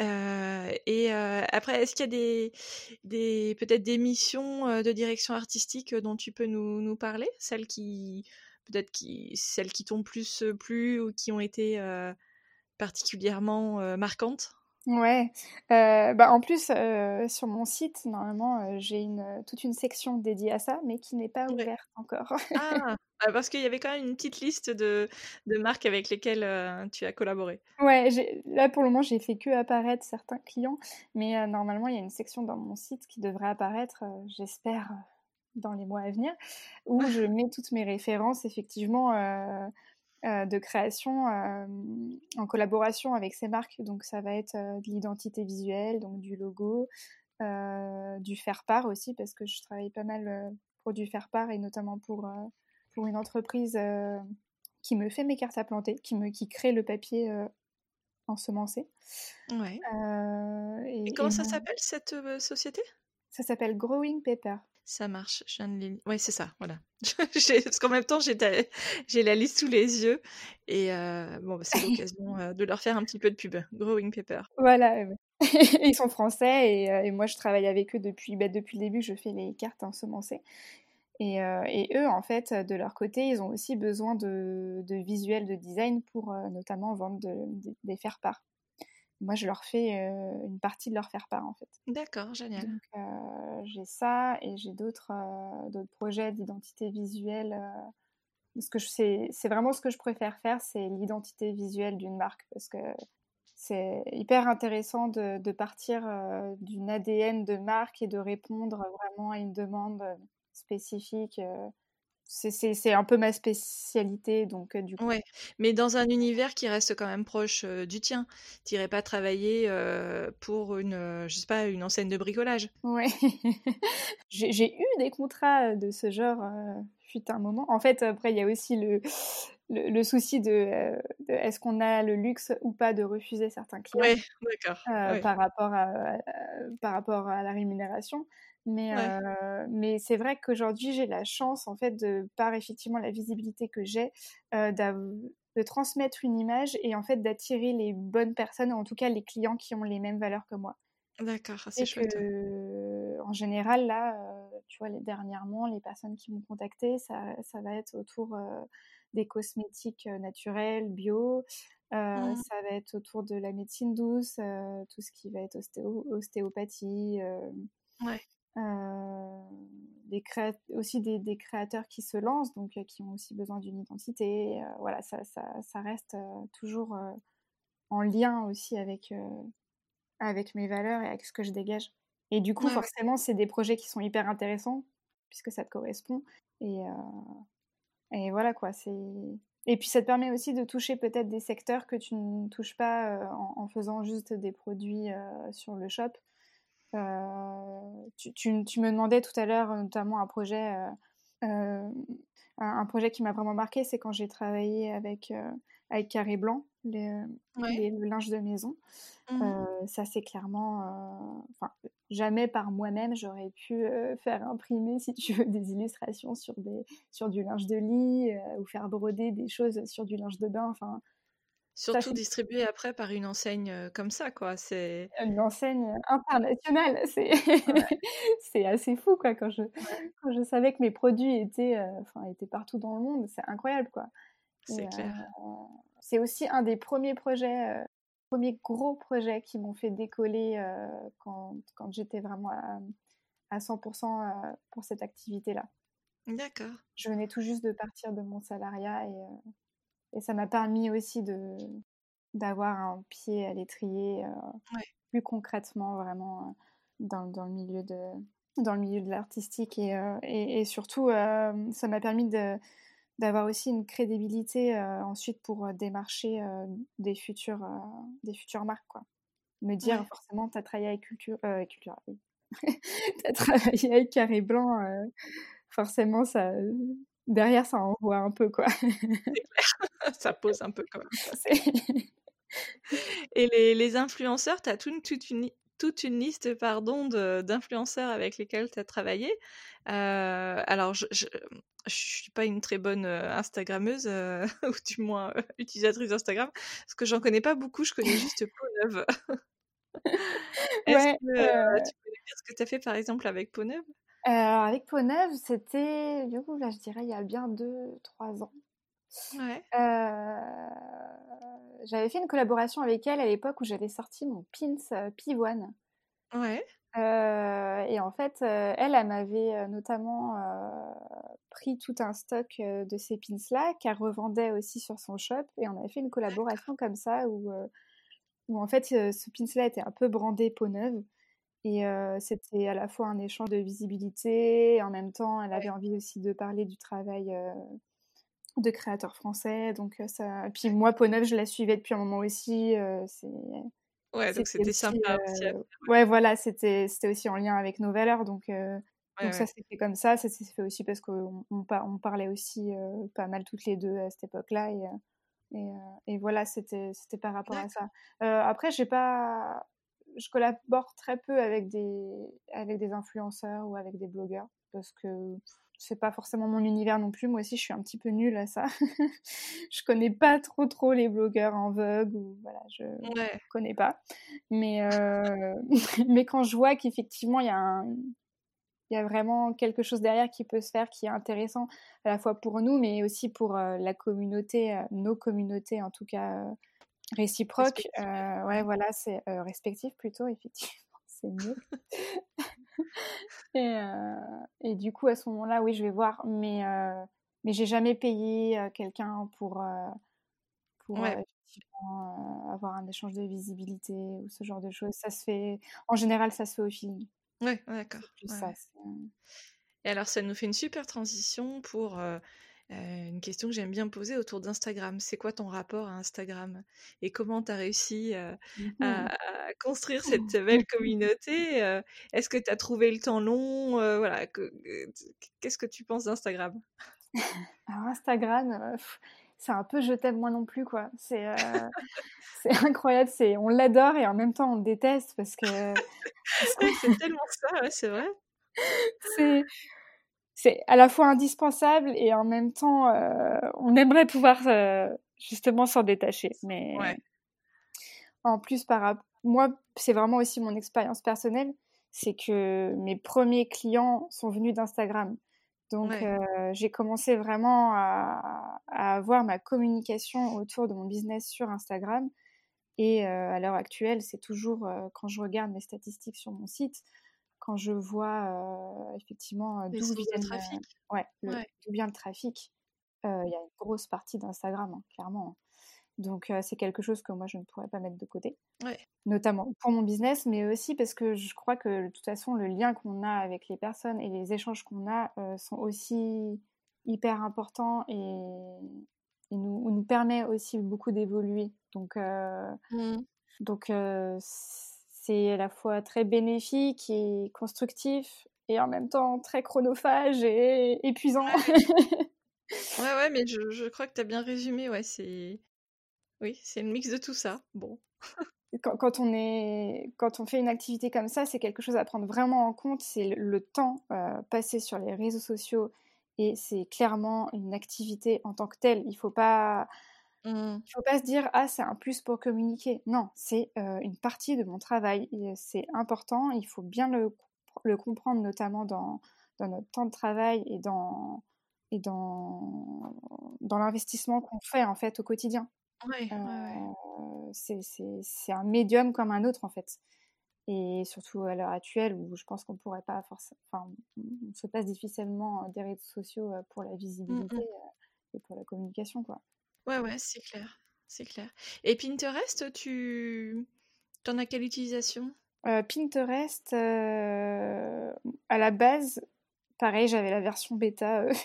Speaker 1: Heu et heu, après, est-ce qu'il y a des des peut-être des missions, heu, de direction artistique, heu, dont tu peux nous nous parler? Celles qui peut-être qui celles qui t'ont plus, heu, plu ou qui ont été, heu, particulièrement, heu, marquantes?
Speaker 2: Ouais, heu, bah, en plus, heu, sur mon site, normalement, heu, j'ai une, toute une section dédiée à ça, mais qui n'est pas
Speaker 1: Ouais.
Speaker 2: ouverte encore.
Speaker 1: Ah! Bah, parce qu'il y avait quand même une petite liste de de marques avec lesquelles, heu, tu as collaboré.
Speaker 2: Ouais, j'ai là, pour le moment, j'ai fait que apparaître certains clients, mais heu, normalement, il y a une section dans mon site qui devrait apparaître, heu, j'espère, heu, dans les mois à venir, où je mets toutes mes références effectivement, heu heu, de création, hem, en collaboration avec ces marques. Donc ça va être, heu, de l'identité visuelle, donc du logo, heu, du faire-part aussi parce que je travaille pas mal, heu, pour du faire-part et notamment pour, heu, pour une entreprise, heu, qui me fait mes cartes à planter, qui, me, qui crée le papier euh, ensemencé.
Speaker 1: Ouais.
Speaker 2: Euh,
Speaker 1: Et
Speaker 2: et,
Speaker 1: comment
Speaker 2: et
Speaker 1: ça
Speaker 2: moi,
Speaker 1: s'appelle cette euh, société?
Speaker 2: ça s'appelle Growing Paper.
Speaker 1: Ça marche, je viens de les... Ouais, c'est ça, voilà. J'ai- Parce qu'en même temps, j'ai ta- j'ai la liste sous les yeux. Et euh, bon, bah, c'est l'occasion euh, de leur faire un petit peu de pub. Growing Paper.
Speaker 2: Voilà, ouais, ouais. Ils sont français et, euh, et moi je travaille avec eux depuis, bah, depuis le début, je fais les cartes ensemencées. Et, euh, et eux, en fait, de leur côté, ils ont aussi besoin de, de visuels de design pour euh, notamment vendre de- de- des faire-part. Moi, je leur fais euh, une partie de leur faire-part, en fait.
Speaker 1: D'accord, génial.
Speaker 2: Donc, euh, j'ai ça et j'ai d'autres euh, d'autres projets d'identité visuelle. euh, parce que je- c'est c'est vraiment ce que je préfère faire, c'est l'identité visuelle d'une marque. Parce que c'est hyper intéressant de, de partir euh, d'une A D N de marque et de répondre vraiment à une demande euh, spécifique. euh. C'est c'est- c'est un peu ma spécialité, donc euh, du coup.
Speaker 1: Ouais, mais dans un univers qui reste quand même proche euh, du tien. T'irais pas travailler euh, pour une, euh, je sais pas, une enseigne de bricolage.
Speaker 2: Ouais. J'ai j'ai eu des contrats de ce genre, euh, fut un moment. En fait, après, il y a aussi le, le, le souci de, euh, de est-ce qu'on a le luxe ou pas de refuser certains clients
Speaker 1: Ouais, d'accord.
Speaker 2: euh,
Speaker 1: Ouais,
Speaker 2: par rapport à, à- par rapport à la rémunération. Mais,
Speaker 1: ouais,
Speaker 2: euh, mais c'est vrai qu'aujourd'hui, j'ai la chance, en fait, de, par effectivement la visibilité que j'ai, euh, d'av- de transmettre une image et en fait d'attirer les bonnes personnes, ou en tout cas les clients qui ont les mêmes valeurs que moi.
Speaker 1: d'accord, ah, c'est
Speaker 2: Et
Speaker 1: chouette.
Speaker 2: que, en général, là, euh, tu vois, les, dernièrement, les personnes qui m'ont contacté, ça, ça va être autour euh, des cosmétiques euh, naturels, bio, euh,
Speaker 1: Mhm.
Speaker 2: ça va être autour de la médecine douce, euh, tout ce qui va être ostéo- ostéopathie, euh,
Speaker 1: Ouais,
Speaker 2: euh, des créa- aussi des, des créateurs qui se lancent, donc euh, qui ont aussi besoin d'une identité. Euh, voilà, ça, ça, ça reste euh, toujours euh, en lien aussi avec, euh, avec mes valeurs et avec ce que je dégage. Et du coup,
Speaker 1: ouais, ouais.
Speaker 2: forcément, c'est des projets qui sont hyper intéressants puisque ça te correspond. Et, euh, et voilà quoi. C'est et puis ça te permet aussi de toucher peut-être des secteurs que tu ne touches pas euh, en, en faisant juste des produits euh, sur le shop. Euh, tu, tu, tu me demandais tout à l'heure notamment un projet, euh, euh, un, un projet qui m'a vraiment marqué, c'est quand j'ai travaillé avec, euh, avec Carré Blanc, les,
Speaker 1: Ouais.
Speaker 2: les- le linge de maison.
Speaker 1: Mhm.
Speaker 2: Euh, ça, c'est clairement. euh, Enfin, jamais par moi-même j'aurais pu euh, faire imprimer, si tu veux, des illustrations sur, des, sur du linge de lit euh, ou faire broder des choses sur du linge de bain. Enfin, ça,
Speaker 1: Surtout
Speaker 2: c'est
Speaker 1: distribué après par une enseigne euh, comme ça, quoi. C'est...
Speaker 2: une enseigne internationale. C'est
Speaker 1: Ouais,
Speaker 2: c'est assez fou, quoi. Quand je,
Speaker 1: ouais,
Speaker 2: quand je savais que mes produits étaient, euh, enfin, étaient partout dans le monde, c'est incroyable, quoi. Et
Speaker 1: c'est
Speaker 2: euh,
Speaker 1: clair.
Speaker 2: c'est aussi un des premiers projets, euh, premiers gros projets qui m'ont fait décoller euh, quand, quand j'étais vraiment à, à cent pour cent euh, pour cette activité-là.
Speaker 1: D'accord.
Speaker 2: Je venais tout juste de partir de mon salariat et, euh, et ça m'a permis aussi de d'avoir un pied à l'étrier euh,
Speaker 1: Ouais,
Speaker 2: plus concrètement vraiment euh, dans, dans le milieu de dans le milieu de l'artistique et, euh, et, et surtout euh, ça m'a permis de d'avoir aussi une crédibilité euh, ensuite pour euh, démarcher euh, des futures euh, des futures marques quoi. Me dire
Speaker 1: ouais.
Speaker 2: forcément t'as travaillé avec culture euh, culture oui. T'as travaillé avec Carré Blanc euh, forcément ça derrière ça envoie un peu quoi.
Speaker 1: Ça pose un peu quand même, quoi, c'est clair.
Speaker 2: C'est-
Speaker 1: Et les, les influenceurs, tu as toute, toute une, toute une liste pardon, de- d'influenceurs avec lesquels tu as travaillé. Euh, alors, je, je, je suis pas une très bonne euh, Instagrammeuse, euh, ou du moins euh, utilisatrice d'Instagram, parce que j'en connais pas beaucoup, je connais juste Peau-Neuve. Est-ce
Speaker 2: ouais
Speaker 1: que euh,
Speaker 2: euh,
Speaker 1: tu peux nous dire ce que tu as fait par exemple avec Peau-Neuve?
Speaker 2: Euh, alors avec Peau-Neuve, c'était, du coup, là, je dirais, il y a bien deux, trois ans.
Speaker 1: Ouais,
Speaker 2: Euh, J'avais fait une collaboration avec elle à l'époque où j'avais sorti mon pins euh, Pivoine.
Speaker 1: ouais,
Speaker 2: Euh, et en fait, euh, elle, elle m'avait euh, notamment euh, pris tout un stock euh, de ces pins-là qu'elle revendait aussi sur son shop. Et on avait fait une collaboration comme ça où, euh, où en fait, euh, ce pins-là était un peu brandé Peau-Neuve. Et euh, c'était à la fois un échange de visibilité, et en même temps, elle avait
Speaker 1: ouais,
Speaker 2: envie aussi de parler du travail euh, de créateurs français. Donc, euh, ça... Et puis moi, Peau-Neuve, je la suivais depuis un moment aussi. euh, c'est...
Speaker 1: ouais, donc
Speaker 2: C'était
Speaker 1: c'était
Speaker 2: aussi...
Speaker 1: sympa aussi à
Speaker 2: euh,
Speaker 1: faire.
Speaker 2: Ouais, voilà, c'était... c'était aussi en lien avec nos valeurs. Donc, euh,
Speaker 1: Ouais,
Speaker 2: Donc ça
Speaker 1: ouais.
Speaker 2: s'est fait comme ça. Ça s'est fait aussi parce qu'on on par on parlait aussi, heu, pas mal toutes les deux à cette époque-là et heu et heu et voilà, c'était c'était par rapport à
Speaker 1: D'accord.
Speaker 2: ça. Heu, après j'ai pas je collabore très peu avec des avec des influenceurs ou avec des blogueurs parce que c'est pas forcément mon univers non plus. Moi aussi, je suis un petit peu nulle à ça. Je connais pas trop, trop les blogueurs en vogue ou voilà, je
Speaker 1: Ouais.
Speaker 2: connais pas. Mais heu, mais quand je vois qu'effectivement il y a un il y a vraiment quelque chose derrière qui peut se faire, qui est intéressant à la fois pour nous, mais aussi pour, heu, la communauté, heu, nos communautés en tout cas, heu, réciproques, heu,
Speaker 1: Respective,
Speaker 2: ouais
Speaker 1: ouais.
Speaker 2: voilà, c'est heu, respectives plutôt effectivement, c'est mieux. Et heu et du coup à ce moment-là, oui, je vais voir, mais heu, mais j'ai jamais payé, heu, quelqu'un pour, heu, pour, heu,
Speaker 1: Ouais.
Speaker 2: effectivement, heu, avoir un échange de visibilité ou ce genre de choses. Ça se fait en général, ça se fait au feeling.
Speaker 1: Ouais,
Speaker 2: C'est
Speaker 1: d'accord.
Speaker 2: plus
Speaker 1: Ouais,
Speaker 2: ça,
Speaker 1: ouais.
Speaker 2: c'est, heu
Speaker 1: Et alors ça nous fait une super transition pour, heu heu, une question que j'aime bien poser autour d'Instagram. C'est quoi ton rapport à Instagram? Et comment tu as réussi, heu,
Speaker 2: Mmh
Speaker 1: à
Speaker 2: mh.
Speaker 1: à construire cette belle communauté? Heu, est-ce que tu as trouvé le temps long? Heu, voilà, que, heu, t qu'est-ce que tu penses d'Instagram?
Speaker 2: Alors Instagram, heu, c'est un peu je t'aime moi non plus quoi. C'est, heu, c'est incroyable, c'est on l'adore et en même temps on le déteste parce que parce que
Speaker 1: Ouais, c'est tellement ça, ouais, c'est vrai.
Speaker 2: c'est c'est à la fois indispensable et en même temps, heu, on aimerait pouvoir, heu, justement s'en détacher. Mais
Speaker 1: Ouais.
Speaker 2: en plus par rap moi, c'est vraiment aussi mon expérience personnelle, c'est que mes premiers clients sont venus d'Instagram. Donc
Speaker 1: Ouais.
Speaker 2: heu, j'ai commencé vraiment à à avoir ma communication autour de mon business sur Instagram et heu, à l'heure actuelle, c'est toujours, heu, quand je regarde mes statistiques sur mon site, quand je vois, heu, effectivement, heu,
Speaker 1: Les
Speaker 2: d'où
Speaker 1: sources de
Speaker 2: viennent,
Speaker 1: trafic?
Speaker 2: heu, ouais, le
Speaker 1: Ouais.
Speaker 2: d'où vient le trafic, heu, il y a une grosse partie d'Instagram, hein, clairement, hein. Donc heu, c'est quelque chose que moi je ne pourrais pas mettre de côté.
Speaker 1: Ouais.
Speaker 2: Notamment pour mon business, mais aussi parce que je crois que de toute façon, le lien qu'on a avec les personnes et les échanges qu'on a, heu, sont aussi hyper importants et et nous nous permet aussi beaucoup d'évoluer. Donc heu
Speaker 1: Mmh.
Speaker 2: donc heu, c'est à la fois très bénéfique et constructif et en même temps très chronophage et épuisant.
Speaker 1: Ouais. Ouais, ouais, mais je je crois que tu as bien résumé, ouais, c'est oui, c'est le mix de tout ça. Bon.
Speaker 2: Quand quand on est quand on fait une activité comme ça, c'est quelque chose à prendre vraiment en compte, c'est le le temps, heu, passé sur les réseaux sociaux et c'est clairement une activité en tant que telle. Il faut pas
Speaker 1: Mmh.
Speaker 2: il faut pas se dire: «Ah, c'est un plus pour communiquer». Non, c'est, heu, une partie de mon travail et c'est important, il faut bien le compr le comprendre, notamment dans dans notre temps de travail et dans et dans dans l'investissement qu'on fait, en fait, au quotidien.
Speaker 1: Ouais,
Speaker 2: Heu,
Speaker 1: ouais, ouais.
Speaker 2: c'est c'est c'est un médium comme un autre, en fait et surtout à l'heure actuelle où je pense qu'on pourrait pas forcé enfin, on on se passe difficilement des réseaux sociaux, heu, pour la
Speaker 1: Mmh
Speaker 2: visibilité,
Speaker 1: mh.
Speaker 2: heu et pour la communication, quoi.
Speaker 1: Ouais, ouais, c'est clair, c'est clair. Et Pinterest, tu tu en as quelle utilisation?
Speaker 2: Heu, Pinterest, heu, à la base, pareil, j'avais la version bêta, heu,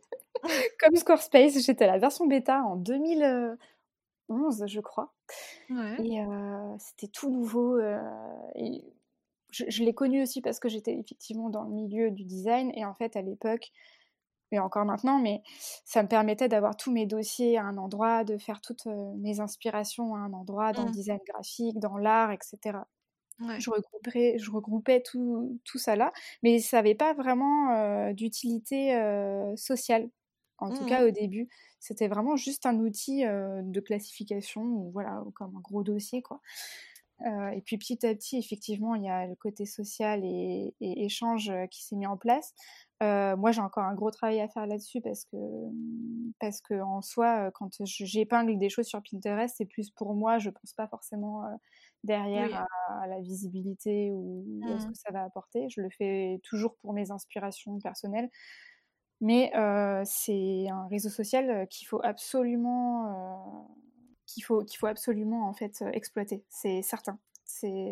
Speaker 2: comme Squarespace, j'étais à la version bêta en deux mille, heu, onze, je crois
Speaker 1: Ouais.
Speaker 2: et heu, c'était tout nouveau, heu et je je l'ai connu aussi parce que j'étais effectivement dans le milieu du design et en fait, à l'époque et encore maintenant, mais ça me permettait d'avoir tous mes dossiers à un endroit, de faire toutes, heu, mes inspirations à un endroit, dans le
Speaker 1: Mmh.
Speaker 2: design graphique, dans l'art et cetera.
Speaker 1: Ouais.
Speaker 2: Je regrouperais je regroupais tout tout ça là, mais ça avait pas vraiment, heu, d'utilité, heu, sociale. En tout
Speaker 1: Mmh mh.
Speaker 2: cas, au début, c'était vraiment juste un outil, heu, de classification ou voilà, comme un gros dossier, quoi. Heu et puis petit à petit, effectivement, il y a le côté social et et échange, heu, qui s'est mis en place. Heu, moi, j'ai encore un gros travail à faire là-dessus parce que, mmh, parce qu'en soi, heu, quand je j'épingle des choses sur Pinterest, c'est plus pour moi, je pense pas forcément, heu, derrière
Speaker 1: Oui.
Speaker 2: à à la visibilité ou ou à ce
Speaker 1: Mmh.
Speaker 2: que ça va apporter. Je le fais toujours pour mes inspirations personnelles, mais heu, c'est un réseau social, heu, qu'il faut absolument, heu, qu'il faut qu'il faut absolument, en fait, heu, exploiter, c'est certain. C'est,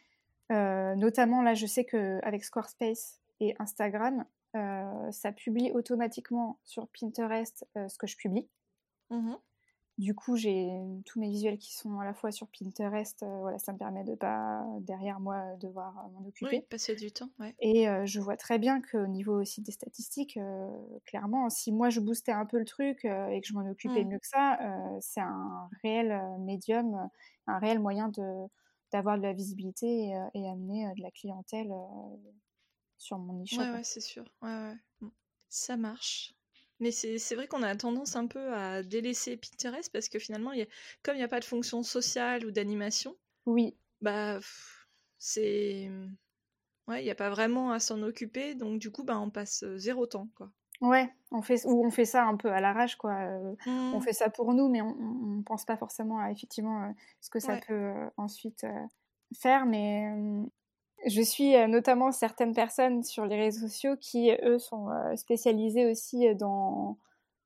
Speaker 2: heu, notamment là, je sais qu'avec Squarespace et Instagram, heu, ça publie automatiquement sur Pinterest, heu, ce que je publie.
Speaker 1: Mmh mh.
Speaker 2: Du coup, j'ai tous mes visuels qui sont à la fois sur Pinterest. Euh, voilà, ça me permet de pas, derrière moi, devoir euh, m'en occuper.
Speaker 1: Oui, passer du temps, ouais.
Speaker 2: Et euh, je vois très bien qu'au niveau aussi des statistiques, euh, clairement, si moi je boostais un peu le truc euh, et que je m'en occupais
Speaker 1: Mm.
Speaker 2: mieux que ça, euh, c'est un réel euh, médium, euh, un réel moyen de, d'avoir de la visibilité et, euh, et amener euh, de la clientèle euh, sur mon e-shop.
Speaker 1: Ouais, ouais, c'est sûr. Ouais, ouais. Mm. Ça marche. Mais c'est, c'est vrai qu'on a tendance un peu à délaisser Pinterest parce que finalement, il y a, comme il n'y a pas de fonction sociale ou d'animation,
Speaker 2: Oui.
Speaker 1: bah, pff, c'est... Ouais, il n'y a pas vraiment à s'en occuper, donc du coup, bah, on passe euh, zéro temps, quoi.
Speaker 2: Ouais, on fait, ou on fait ça un peu à l'arrache, quoi. Euh, on
Speaker 1: Mm.
Speaker 2: fait ça pour nous, mais on ne pense pas forcément à effectivement euh, ce que ça
Speaker 1: Ouais.
Speaker 2: peut euh, ensuite euh, faire. Mais euh, je suis euh, notamment certaines personnes sur les réseaux sociaux qui, eux, sont euh, spécialisées aussi dans,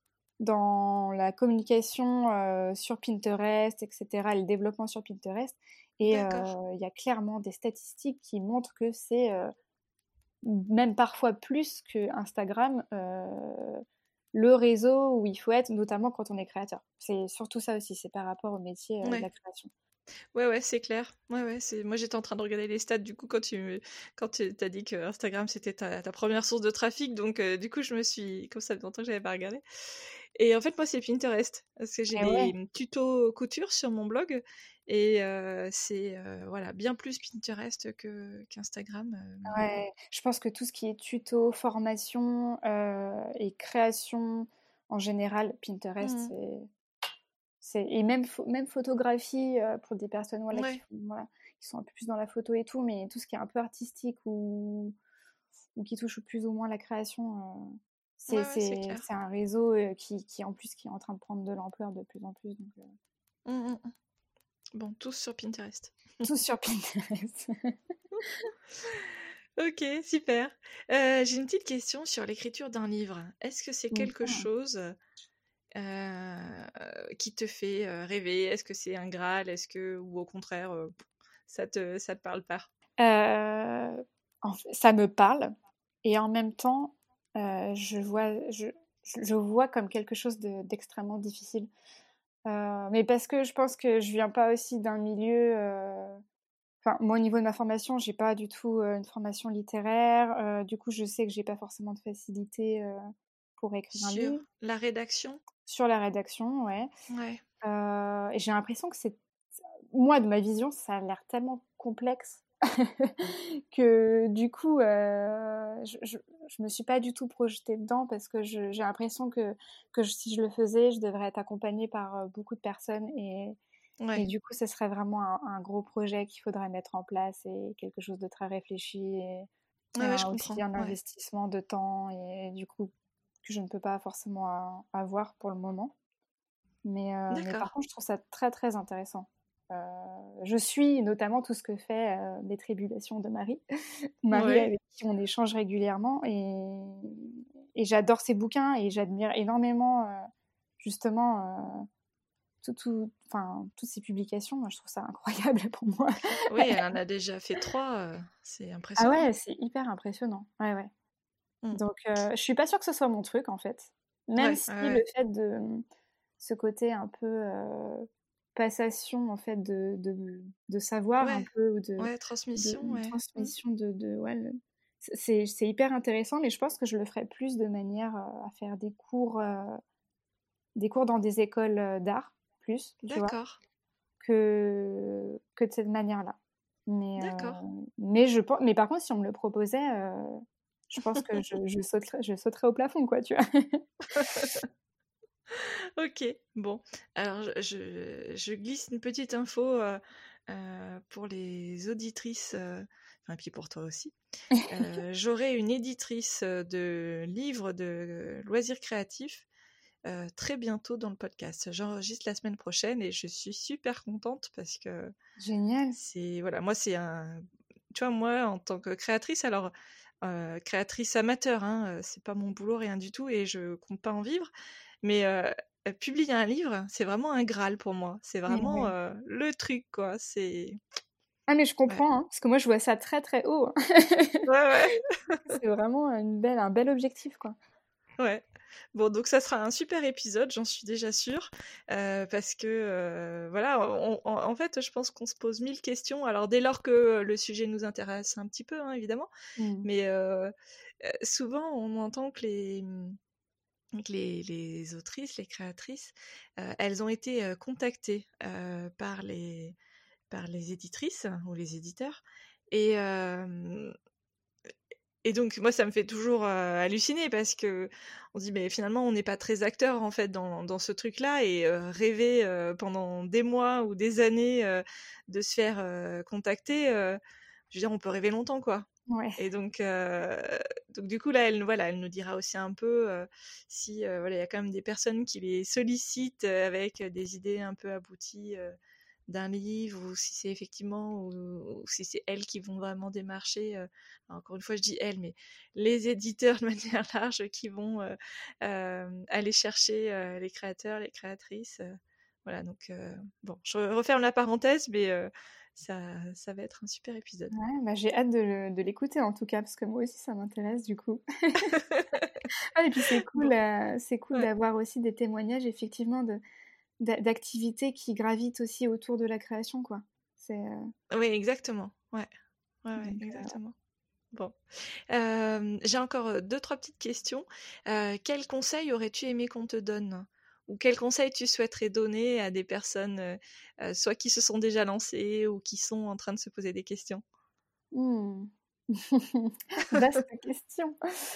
Speaker 2: dans la communication euh, sur Pinterest, et cetera, le développement sur Pinterest. Et il
Speaker 1: D'accord.
Speaker 2: euh, y a clairement des statistiques qui montrent que c'est euh, même parfois plus que Instagram, euh, le réseau où il faut être, notamment quand on est créateur. C'est surtout ça aussi, c'est par rapport au métier euh, de la
Speaker 1: Ouais.
Speaker 2: création.
Speaker 1: Ouais, ouais, c'est clair. Ouais, ouais, c'est... Moi, j'étais en train de regarder les stats, du coup, quand tu quand tu t'as dit que Instagram, c'était ta, ta première source de trafic, donc euh, du coup, je me suis... Comme ça fait longtemps que j'avais pas regardé. Et en fait, moi, c'est Pinterest, parce que j'ai
Speaker 2: Et ouais.
Speaker 1: des tutos couture sur mon blog, et euh, c'est euh, voilà, bien plus Pinterest que, qu'Instagram. euh, mais...
Speaker 2: Ouais, je pense que tout ce qui est tuto, formation euh, et création en général, Pinterest,
Speaker 1: Mhm.
Speaker 2: c'est, c'est et même pho- même photographie euh, pour des personnes voilà qui
Speaker 1: Ouais,
Speaker 2: font, voilà, qui sont un peu plus dans la photo et tout, mais tout ce qui est un peu artistique ou ou qui touche plus ou moins la création, euh,
Speaker 1: ouais,
Speaker 2: c'est
Speaker 1: ouais, c'est
Speaker 2: c'est
Speaker 1: clair.
Speaker 2: c'est un réseau euh, qui qui en plus qui est en train de prendre de l'ampleur de plus en plus. Donc euh,
Speaker 1: Mhm. Bon, tous sur Pinterest.
Speaker 2: tout sur Pinterest.
Speaker 1: Ok, super. Euh, j'ai une petite question sur l'écriture d'un livre. Est-ce que c'est quelque
Speaker 2: Mhm.
Speaker 1: chose euh, qui te fait euh, rêver? Est-ce que c'est un Graal? Est-ce que, ou au contraire, euh, ça te, ça te parle pas?
Speaker 2: Euh, en fait, ça me parle et en même temps, euh, je vois, je, je, je vois comme quelque chose de- d'extrêmement difficile. Euh, mais parce que je pense que je viens pas aussi d'un milieu. euh, Enfin, moi, au niveau de ma formation, j'ai pas du tout euh, une formation littéraire. Euh, du coup, je sais que j'ai pas forcément de facilité euh, pour écrire un
Speaker 1: Sur
Speaker 2: livre.
Speaker 1: la rédaction?
Speaker 2: Sur la rédaction, ouais.
Speaker 1: Ouais.
Speaker 2: Euh, et j'ai l'impression que c'est, moi, de ma vision, ça a l'air tellement complexe que du coup, euh, je, je, je me suis pas du tout projetée dedans parce que je- j'ai l'impression que, que je- si je le faisais, je devrais être accompagnée par euh, beaucoup de personnes et, et
Speaker 1: Ouais.
Speaker 2: du coup, ce serait vraiment un, un gros projet qu'il faudrait mettre en place et quelque chose de très réfléchi et, et
Speaker 1: Ouais, ouais, je
Speaker 2: un- aussi
Speaker 1: comprends.
Speaker 2: un
Speaker 1: Ouais.
Speaker 2: investissement de temps et du coup que je ne peux pas forcément a- avoir pour le moment. Mais, euh, mais
Speaker 1: D'accord.
Speaker 2: par contre, je trouve ça très très intéressant. Euh, je suis notamment tout ce que fait euh, Les Tribulations de Marie. Marie
Speaker 1: Ouais.
Speaker 2: avec qui on échange régulièrement et, et j'adore ses bouquins et j'admire énormément euh, justement euh, tout, tout, enfin, toutes ses publications. Moi, je trouve ça incroyable pour moi.
Speaker 1: Oui, elle en a déjà fait trois. euh, c'est
Speaker 2: Ah
Speaker 1: impressionnant.
Speaker 2: ouais, c'est hyper impressionnant. Ouais, ouais.
Speaker 1: Mm.
Speaker 2: Donc, euh, je suis pas sûre que ce soit mon truc en fait. Même
Speaker 1: Ouais,
Speaker 2: si
Speaker 1: ouais,
Speaker 2: le
Speaker 1: ouais.
Speaker 2: fait de ce côté un peu euh, passation en fait de, de, de savoir un
Speaker 1: Ouais,
Speaker 2: peu ou de,
Speaker 1: ouais,
Speaker 2: de
Speaker 1: transmission, ouais. Mm.
Speaker 2: transmission de, de ouais, le- c'est c'est hyper intéressant, mais je pense que je le ferais plus de manière euh, à faire des cours, euh, des cours dans des écoles euh, d'art, plus, tu vois,
Speaker 1: D'accord.
Speaker 2: que, que de cette manière-là. Mais, euh,
Speaker 1: D'accord.
Speaker 2: mais, je, pen- mais par contre, si on me le proposait, euh, je pense que je, je sauterais, je sauterais au plafond, quoi, tu vois.
Speaker 1: Ok, bon. Alors, je, je- je glisse une petite info euh, euh, pour les auditrices, euh, enfin, puis pour toi aussi. Euh, j'aurai une éditrice euh, de livres de loisirs créatifs euh, très bientôt dans le podcast. J'enregistre la semaine prochaine et je suis super contente parce que
Speaker 2: Génial.
Speaker 1: c'est, voilà, moi, c'est un. Tu vois, moi, en tant que créatrice, alors. euh, créatrice amateur, hein, euh, c'est pas mon boulot, rien du tout, et je compte pas en vivre. Mais euh, euh, publier un livre, c'est vraiment un Graal pour moi. C'est
Speaker 2: Mais
Speaker 1: vraiment
Speaker 2: ouais.
Speaker 1: euh, le truc, quoi. C'est...
Speaker 2: Ah, mais je
Speaker 1: Ouais.
Speaker 2: comprends, hein, parce que moi, je vois ça très, très haut, hein.
Speaker 1: Ouais, ouais.
Speaker 2: C'est vraiment une belle, un bel objectif, quoi.
Speaker 1: Ouais. Bon, donc ça sera un super épisode, j'en suis déjà sûre, euh, parce que euh, voilà, on- on- en fait, je pense qu'on se pose mille questions. Alors dès lors que le sujet nous intéresse un petit peu, hein, évidemment,
Speaker 2: Mm.
Speaker 1: mais euh, euh, souvent on entend que les que les, les autrices, les créatrices, euh, elles ont été euh, contactées euh, par les par les éditrices ou les éditeurs, et euh, Et donc, moi, ça me fait toujours euh, halluciner parce que on se dit, mais finalement, on n'est pas très acteur en fait dans, dans ce truc-là et euh, rêver euh, pendant des mois ou des années euh, de se faire euh, contacter, euh, je veux dire, on peut rêver longtemps, quoi.
Speaker 2: Ouais.
Speaker 1: Et donc, euh, donc du coup, là, elle, voilà, elle nous dira aussi un peu euh, si euh, voilà, il y a quand même des personnes qui les sollicitent euh, avec des idées un peu abouties. Euh, d'un livre ou si c'est effectivement ou, ou si c'est elles qui vont vraiment démarcher euh, encore une fois je dis elles mais les éditeurs de manière large qui vont euh, euh, aller chercher euh, les créateurs les créatrices euh, voilà donc euh, bon je referme la parenthèse mais euh, ça, ça va être un super épisode.
Speaker 2: Ouais, bah, j'ai hâte de, le- de l'écouter en tout cas, parce que moi aussi ça m'intéresse du coup. Ah, et puis c'est cool,
Speaker 1: Bon,
Speaker 2: euh, c'est cool
Speaker 1: ouais.
Speaker 2: d'avoir aussi des témoignages effectivement de, d'a- d'activités qui gravitent aussi autour de la création, quoi. C'est, euh,
Speaker 1: Oui exactement ouais ouais, ouais
Speaker 2: donc, euh,
Speaker 1: exactement. Bon, Euh, j'ai encore euh, deux, trois petites questions. Euh, quel conseil aurais-tu aimé qu'on te donne? Ou quel conseil tu souhaiterais donner à des personnes, euh, euh, soit qui se sont déjà lancées ou qui sont en train de se poser des questions?
Speaker 2: hmm. Vaste question.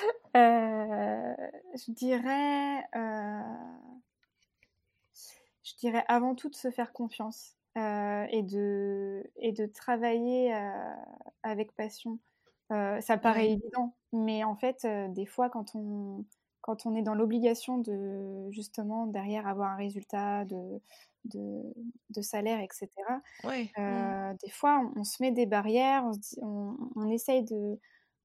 Speaker 2: Euh, je dirais, euh, je dirais avant tout de se faire confiance euh, et de et de travailler euh, avec passion. Euh, ça paraît
Speaker 1: Ouais,
Speaker 2: évident, mais en fait, euh, des fois, quand on quand on est dans l'obligation de justement derrière avoir un résultat de de, de salaire, et cetera.
Speaker 1: ouais, mm,
Speaker 2: Euh, des fois, on, on se met des barrières, on, se dit, on, on essaye de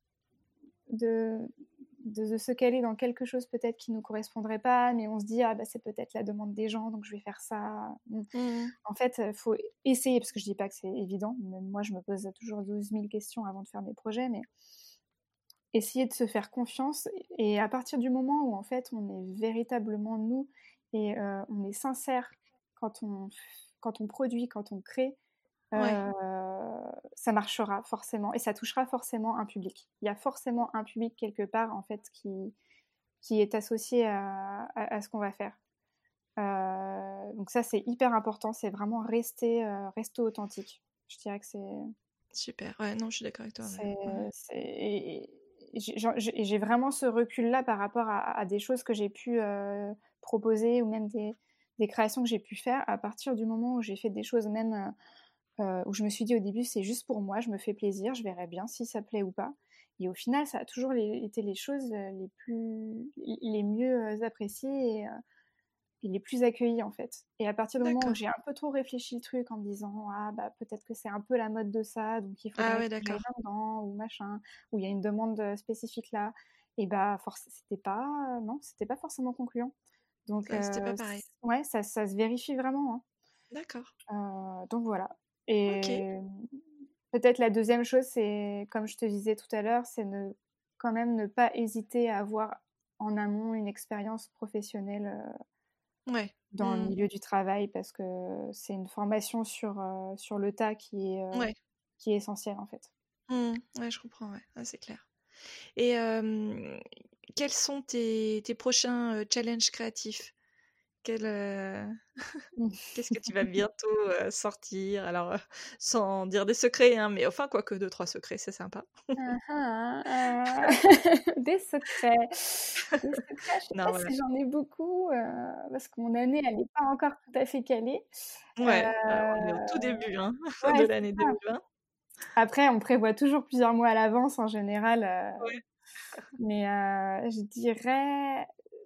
Speaker 2: de, de, de se caler dans quelque chose peut-être qui ne nous correspondrait pas, mais on se dit, ah bah c'est peut-être la demande des gens, donc je vais faire ça. Bon.
Speaker 1: mm,
Speaker 2: En fait, il faut essayer, parce que je dis pas que c'est évident, même moi je me pose toujours douze mille questions avant de faire mes projets, mais essayer de se faire confiance, et à partir du moment où en fait on est véritablement nous, et euh, on est sincère quand on, quand on produit, quand on crée,
Speaker 1: ouais,
Speaker 2: euh, ça marchera forcément et ça touchera forcément un public. Il y a forcément un public quelque part en fait qui, qui est associé à, à, à ce qu'on va faire. Euh, donc ça c'est hyper important, c'est vraiment rester, euh, rester authentique. Je dirais que c'est...
Speaker 1: super. Ouais, non, je suis d'accord avec toi. Ouais,
Speaker 2: c'est,
Speaker 1: ouais.
Speaker 2: c'est... et j'ai, j'ai j'ai vraiment ce recul-là par rapport à, à des choses que j'ai pu euh, proposer ou même des, des créations que j'ai pu faire à partir du moment où j'ai fait des choses même... Euh, euh, où je me suis dit au début c'est juste pour moi, je me fais plaisir, je verrai bien si ça plaît ou pas. Et au final, ça a toujours les, été les choses les plus, les mieux appréciées et, euh, et les plus accueillies en fait. Et à partir du moment où
Speaker 1: D'accord.
Speaker 2: j'ai un peu trop réfléchi le truc en me disant ah bah peut-être que c'est un peu la mode de ça, donc il
Speaker 1: Ah
Speaker 2: faudrait
Speaker 1: ouais,
Speaker 2: que j'aille
Speaker 1: d'accord.
Speaker 2: là-dedans ou machin, ou il y a une demande spécifique là, et bah forcément c'était pas, non, c'était pas forcément concluant. Donc
Speaker 1: Ça, c'était pas
Speaker 2: euh,
Speaker 1: pareil.
Speaker 2: ouais, ça, ça se vérifie vraiment, hein.
Speaker 1: D'accord.
Speaker 2: Euh, donc voilà.
Speaker 1: Ok.
Speaker 2: Et peut-être la deuxième chose, c'est, comme je te disais tout à l'heure, c'est ne, quand même ne pas hésiter à avoir en amont une expérience professionnelle euh,
Speaker 1: Ouais.
Speaker 2: dans le
Speaker 1: mm,
Speaker 2: milieu du travail, parce que c'est une formation sur, euh, sur le tas qui est, euh,
Speaker 1: Ouais.
Speaker 2: qui est essentielle en fait.
Speaker 1: mm, Ouais, je comprends. Ouais, ah, c'est clair. Et euh, quels sont tes, tes prochains euh, challenges créatifs? Quel, euh, Qu'est-ce que tu vas bientôt euh, sortir? Alors, euh, sans dire des secrets, hein, mais enfin, quoique deux, trois secrets, c'est sympa.
Speaker 2: Ah, ah, euh, Des secrets. Des secrets, je sais pas
Speaker 1: Non, voilà.
Speaker 2: si j'en ai beaucoup, euh, parce que mon année, elle n'est pas encore tout à fait calée.
Speaker 1: Ouais, euh, on est au tout
Speaker 2: Euh,
Speaker 1: début hein, de
Speaker 2: ouais, c'est
Speaker 1: l'année
Speaker 2: ça.
Speaker 1: deux mille vingt.
Speaker 2: Après, on prévoit toujours plusieurs mois à l'avance en général, euh,
Speaker 1: Ouais.
Speaker 2: mais euh, je dirais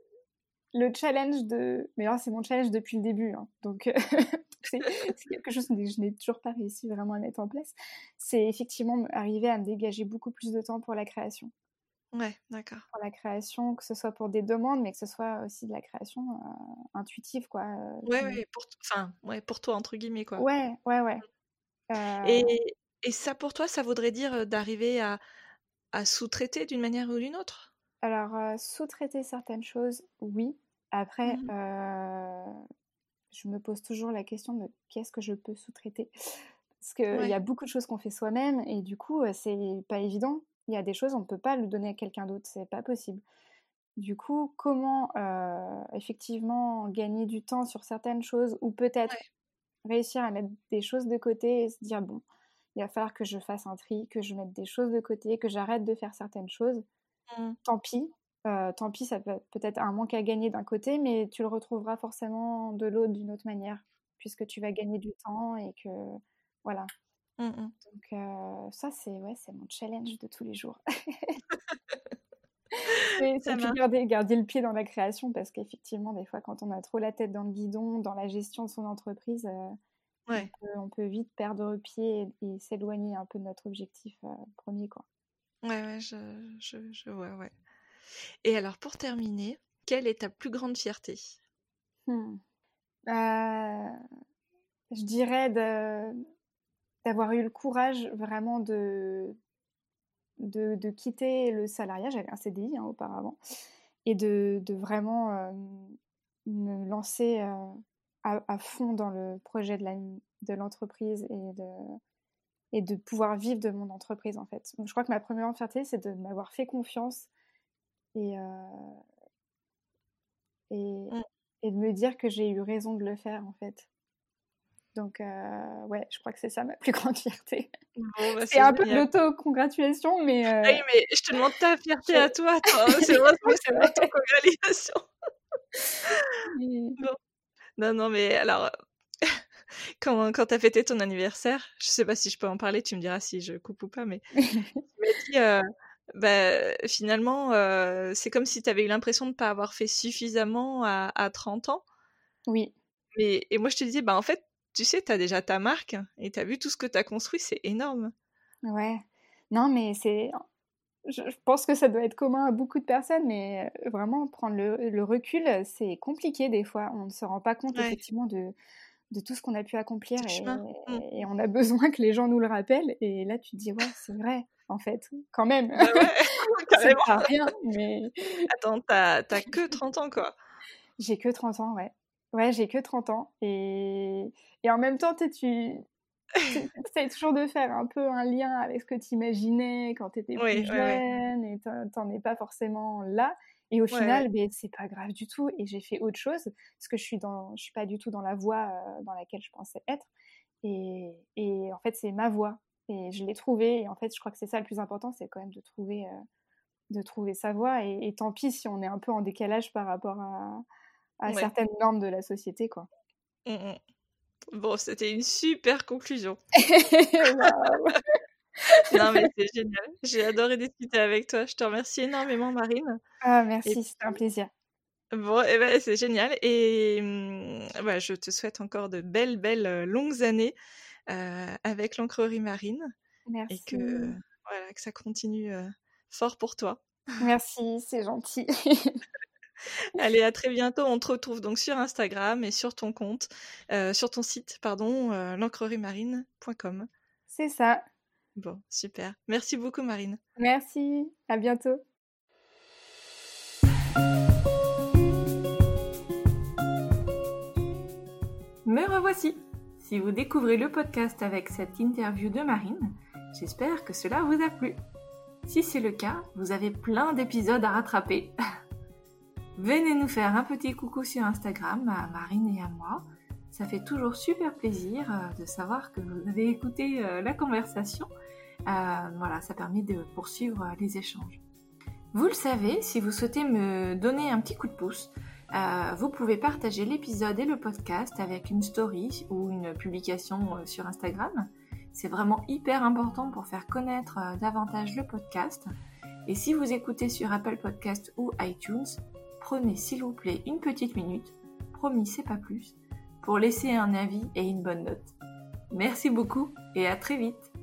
Speaker 2: le challenge de... Mais alors, c'est mon challenge depuis le début, hein, donc euh, c'est c'est quelque chose que je n'ai toujours pas réussi vraiment à mettre en place. C'est effectivement arriver à me dégager beaucoup plus de temps pour la création.
Speaker 1: Ouais, d'accord.
Speaker 2: Pour la création, que ce soit pour des demandes, mais que ce soit aussi de la création euh, intuitive, quoi. euh,
Speaker 1: Ouais,
Speaker 2: qui...
Speaker 1: ouais, pour, t- enfin, ouais, pour toi, entre guillemets, quoi.
Speaker 2: Ouais, ouais, ouais. Euh,
Speaker 1: Et, et ça, pour toi, ça voudrait dire euh, d'arriver à, à sous-traiter d'une manière ou d'une autre?
Speaker 2: Alors, euh, sous-traiter certaines choses, oui. Après,
Speaker 1: Mmh.
Speaker 2: euh, je me pose toujours la question de qu'est-ce que je peux sous-traiter. Parce qu'il
Speaker 1: Ouais.
Speaker 2: y a beaucoup de choses qu'on fait soi-même et du coup, euh, c'est pas évident. Il y a des choses, on ne peut pas le donner à quelqu'un d'autre, c'est pas possible. Du coup, comment euh, effectivement gagner du temps sur certaines choses ou peut-être
Speaker 1: Ouais.
Speaker 2: réussir à mettre des choses de côté et se dire, bon, il va falloir que je fasse un tri, que je mette des choses de côté, que j'arrête de faire certaines choses.
Speaker 1: Mmh.
Speaker 2: Tant pis. Euh, tant pis, ça peut être peut-être un manque à gagner d'un côté, mais tu le retrouveras forcément de l'autre d'une autre manière, puisque tu vas gagner du temps et que voilà.
Speaker 1: Mmh mh.
Speaker 2: Donc euh, ça, c'est ouais, c'est mon challenge de tous les jours. Et,
Speaker 1: Ça
Speaker 2: et puis
Speaker 1: marche.
Speaker 2: garder, garder le pied dans la création, parce qu'effectivement, des fois, quand on a trop la tête dans le guidon, dans la gestion de son entreprise, euh, on,
Speaker 1: Ouais.
Speaker 2: peut, on peut vite perdre pied et, et s'éloigner un peu de notre objectif euh, premier, quoi.
Speaker 1: Ouais, ouais, je je je vois, ouais. Et alors pour terminer, quelle est ta plus grande fierté?
Speaker 2: Hmm. Euh, je dirais de, d'avoir eu le courage vraiment de, de, de quitter le salariat. J'avais un C D I hein, auparavant, et de, de vraiment euh, me lancer euh, à, à fond dans le projet de, la, de l'entreprise et de, et de pouvoir vivre de mon entreprise en fait. Donc, je crois que ma première fierté, c'est de m'avoir fait confiance et, euh, et,
Speaker 1: Mmh.
Speaker 2: et de me dire que j'ai eu raison de le faire en fait. Donc euh, ouais, je crois que c'est ça ma plus grande fierté.
Speaker 1: Bon, bah,
Speaker 2: C'est
Speaker 1: c'est
Speaker 2: un peu de
Speaker 1: génial.
Speaker 2: l'auto-congratulation, mais
Speaker 1: Ah
Speaker 2: euh,
Speaker 1: oui, mais je te demande ta fierté
Speaker 2: je...
Speaker 1: à toi, toi, hein, c'est heureusement
Speaker 2: oui,
Speaker 1: que
Speaker 2: c'est
Speaker 1: c'est de
Speaker 2: vrai.
Speaker 1: l'autocongratulation.
Speaker 2: Mais...
Speaker 1: Bon. Non, non, mais alors, quand quand tu as fêté ton anniversaire, je sais pas si je peux en parler, tu me diras si je coupe ou pas, mais tu m'as dit, heu, bah, finalement, heu, c'est comme si tu avais eu l'impression de pas avoir fait suffisamment à à trente ans.
Speaker 2: Oui,
Speaker 1: Mais et moi je te disais: «Bah, en fait, tu sais, tu as déjà ta marque et tu as vu tout ce que tu as construit, c'est énorme».
Speaker 2: ouais. Non, mais c'est... Je, je pense que ça doit être commun à beaucoup de personnes, mais euh, vraiment, prendre le, le recul, c'est compliqué des fois. On ne se rend pas compte
Speaker 1: Ouais,
Speaker 2: effectivement de, de tout ce qu'on a pu accomplir
Speaker 1: du chemin. Mmh.
Speaker 2: et, et on a besoin que les gens nous le rappellent. Et là, tu te dis, ouais, c'est vrai, en fait, quand même.
Speaker 1: Bah, ouais,
Speaker 2: C'est
Speaker 1: carrément.
Speaker 2: pas rien, mais
Speaker 1: Attends, tu as tu as que trente ans, quoi.
Speaker 2: j'ai que trente ans, ouais. Ouais, j'ai que trente ans. Et, et en même temps, tu tu essayes toujours de faire un peu un lien avec ce que tu imaginais quand tu étais plus
Speaker 1: Oui, ouais, ouais.
Speaker 2: jeune et t'en t'en es pas forcément là. Et au
Speaker 1: Ouais, ouais.
Speaker 2: final, ben, c'est pas grave du tout. Et j'ai fait autre chose parce que je suis dans, je suis pas du tout dans la voie euh, dans laquelle je pensais être. Et, et en fait, c'est ma voie. Et je l'ai trouvée. Et en fait, je crois que c'est ça le plus important, c'est quand même de trouver, euh, de trouver sa voie. Et, et tant pis si on est un peu en décalage par rapport à, à
Speaker 1: Ouais.
Speaker 2: certaines normes de la société, quoi.
Speaker 1: Mmh mh. Bon, c'était une super conclusion.
Speaker 2: Waouh.
Speaker 1: Non, mais c'est génial. J'ai adoré discuter avec toi. Je te remercie énormément, Marine.
Speaker 2: Ah,
Speaker 1: Et
Speaker 2: merci, c'était un plaisir.
Speaker 1: bon, et ben, c'est génial et mmh, bah, je te souhaite encore de belles, belles, heu, longues années, heu, avec l'Encrerie Marine et que,
Speaker 2: Merci.
Speaker 1: voilà, que ça continue, heu, fort pour toi.
Speaker 2: Merci, c'est gentil.
Speaker 1: Allez, à très bientôt. On te retrouve donc sur Instagram et sur ton compte, heu, sur ton site, pardon, heu, l'encrerie marine point com.
Speaker 2: C'est ça.
Speaker 1: Bon, super. Merci beaucoup, Marine.
Speaker 2: Merci, à bientôt.
Speaker 1: Me revoici. Si vous découvrez le podcast avec cette interview de Marine, j'espère que cela vous a plu. Si c'est le cas, vous avez plein d'épisodes à rattraper. Venez nous faire un petit coucou sur Instagram, à Marine et à moi. Ça fait toujours super plaisir euh, de savoir que vous avez écouté euh, la conversation. Euh, voilà, ça permet de poursuivre euh, les échanges. Vous le savez, si vous souhaitez me donner un petit coup de pouce, euh, vous pouvez partager l'épisode et le podcast avec une story ou une publication euh, sur Instagram. C'est vraiment hyper important pour faire connaître euh, davantage le podcast. Et si vous écoutez sur Apple Podcast ou iTunes, prenez s'il vous plaît une petite minute, promis c'est pas plus, pour laisser un avis et une bonne note. Merci beaucoup et à très vite.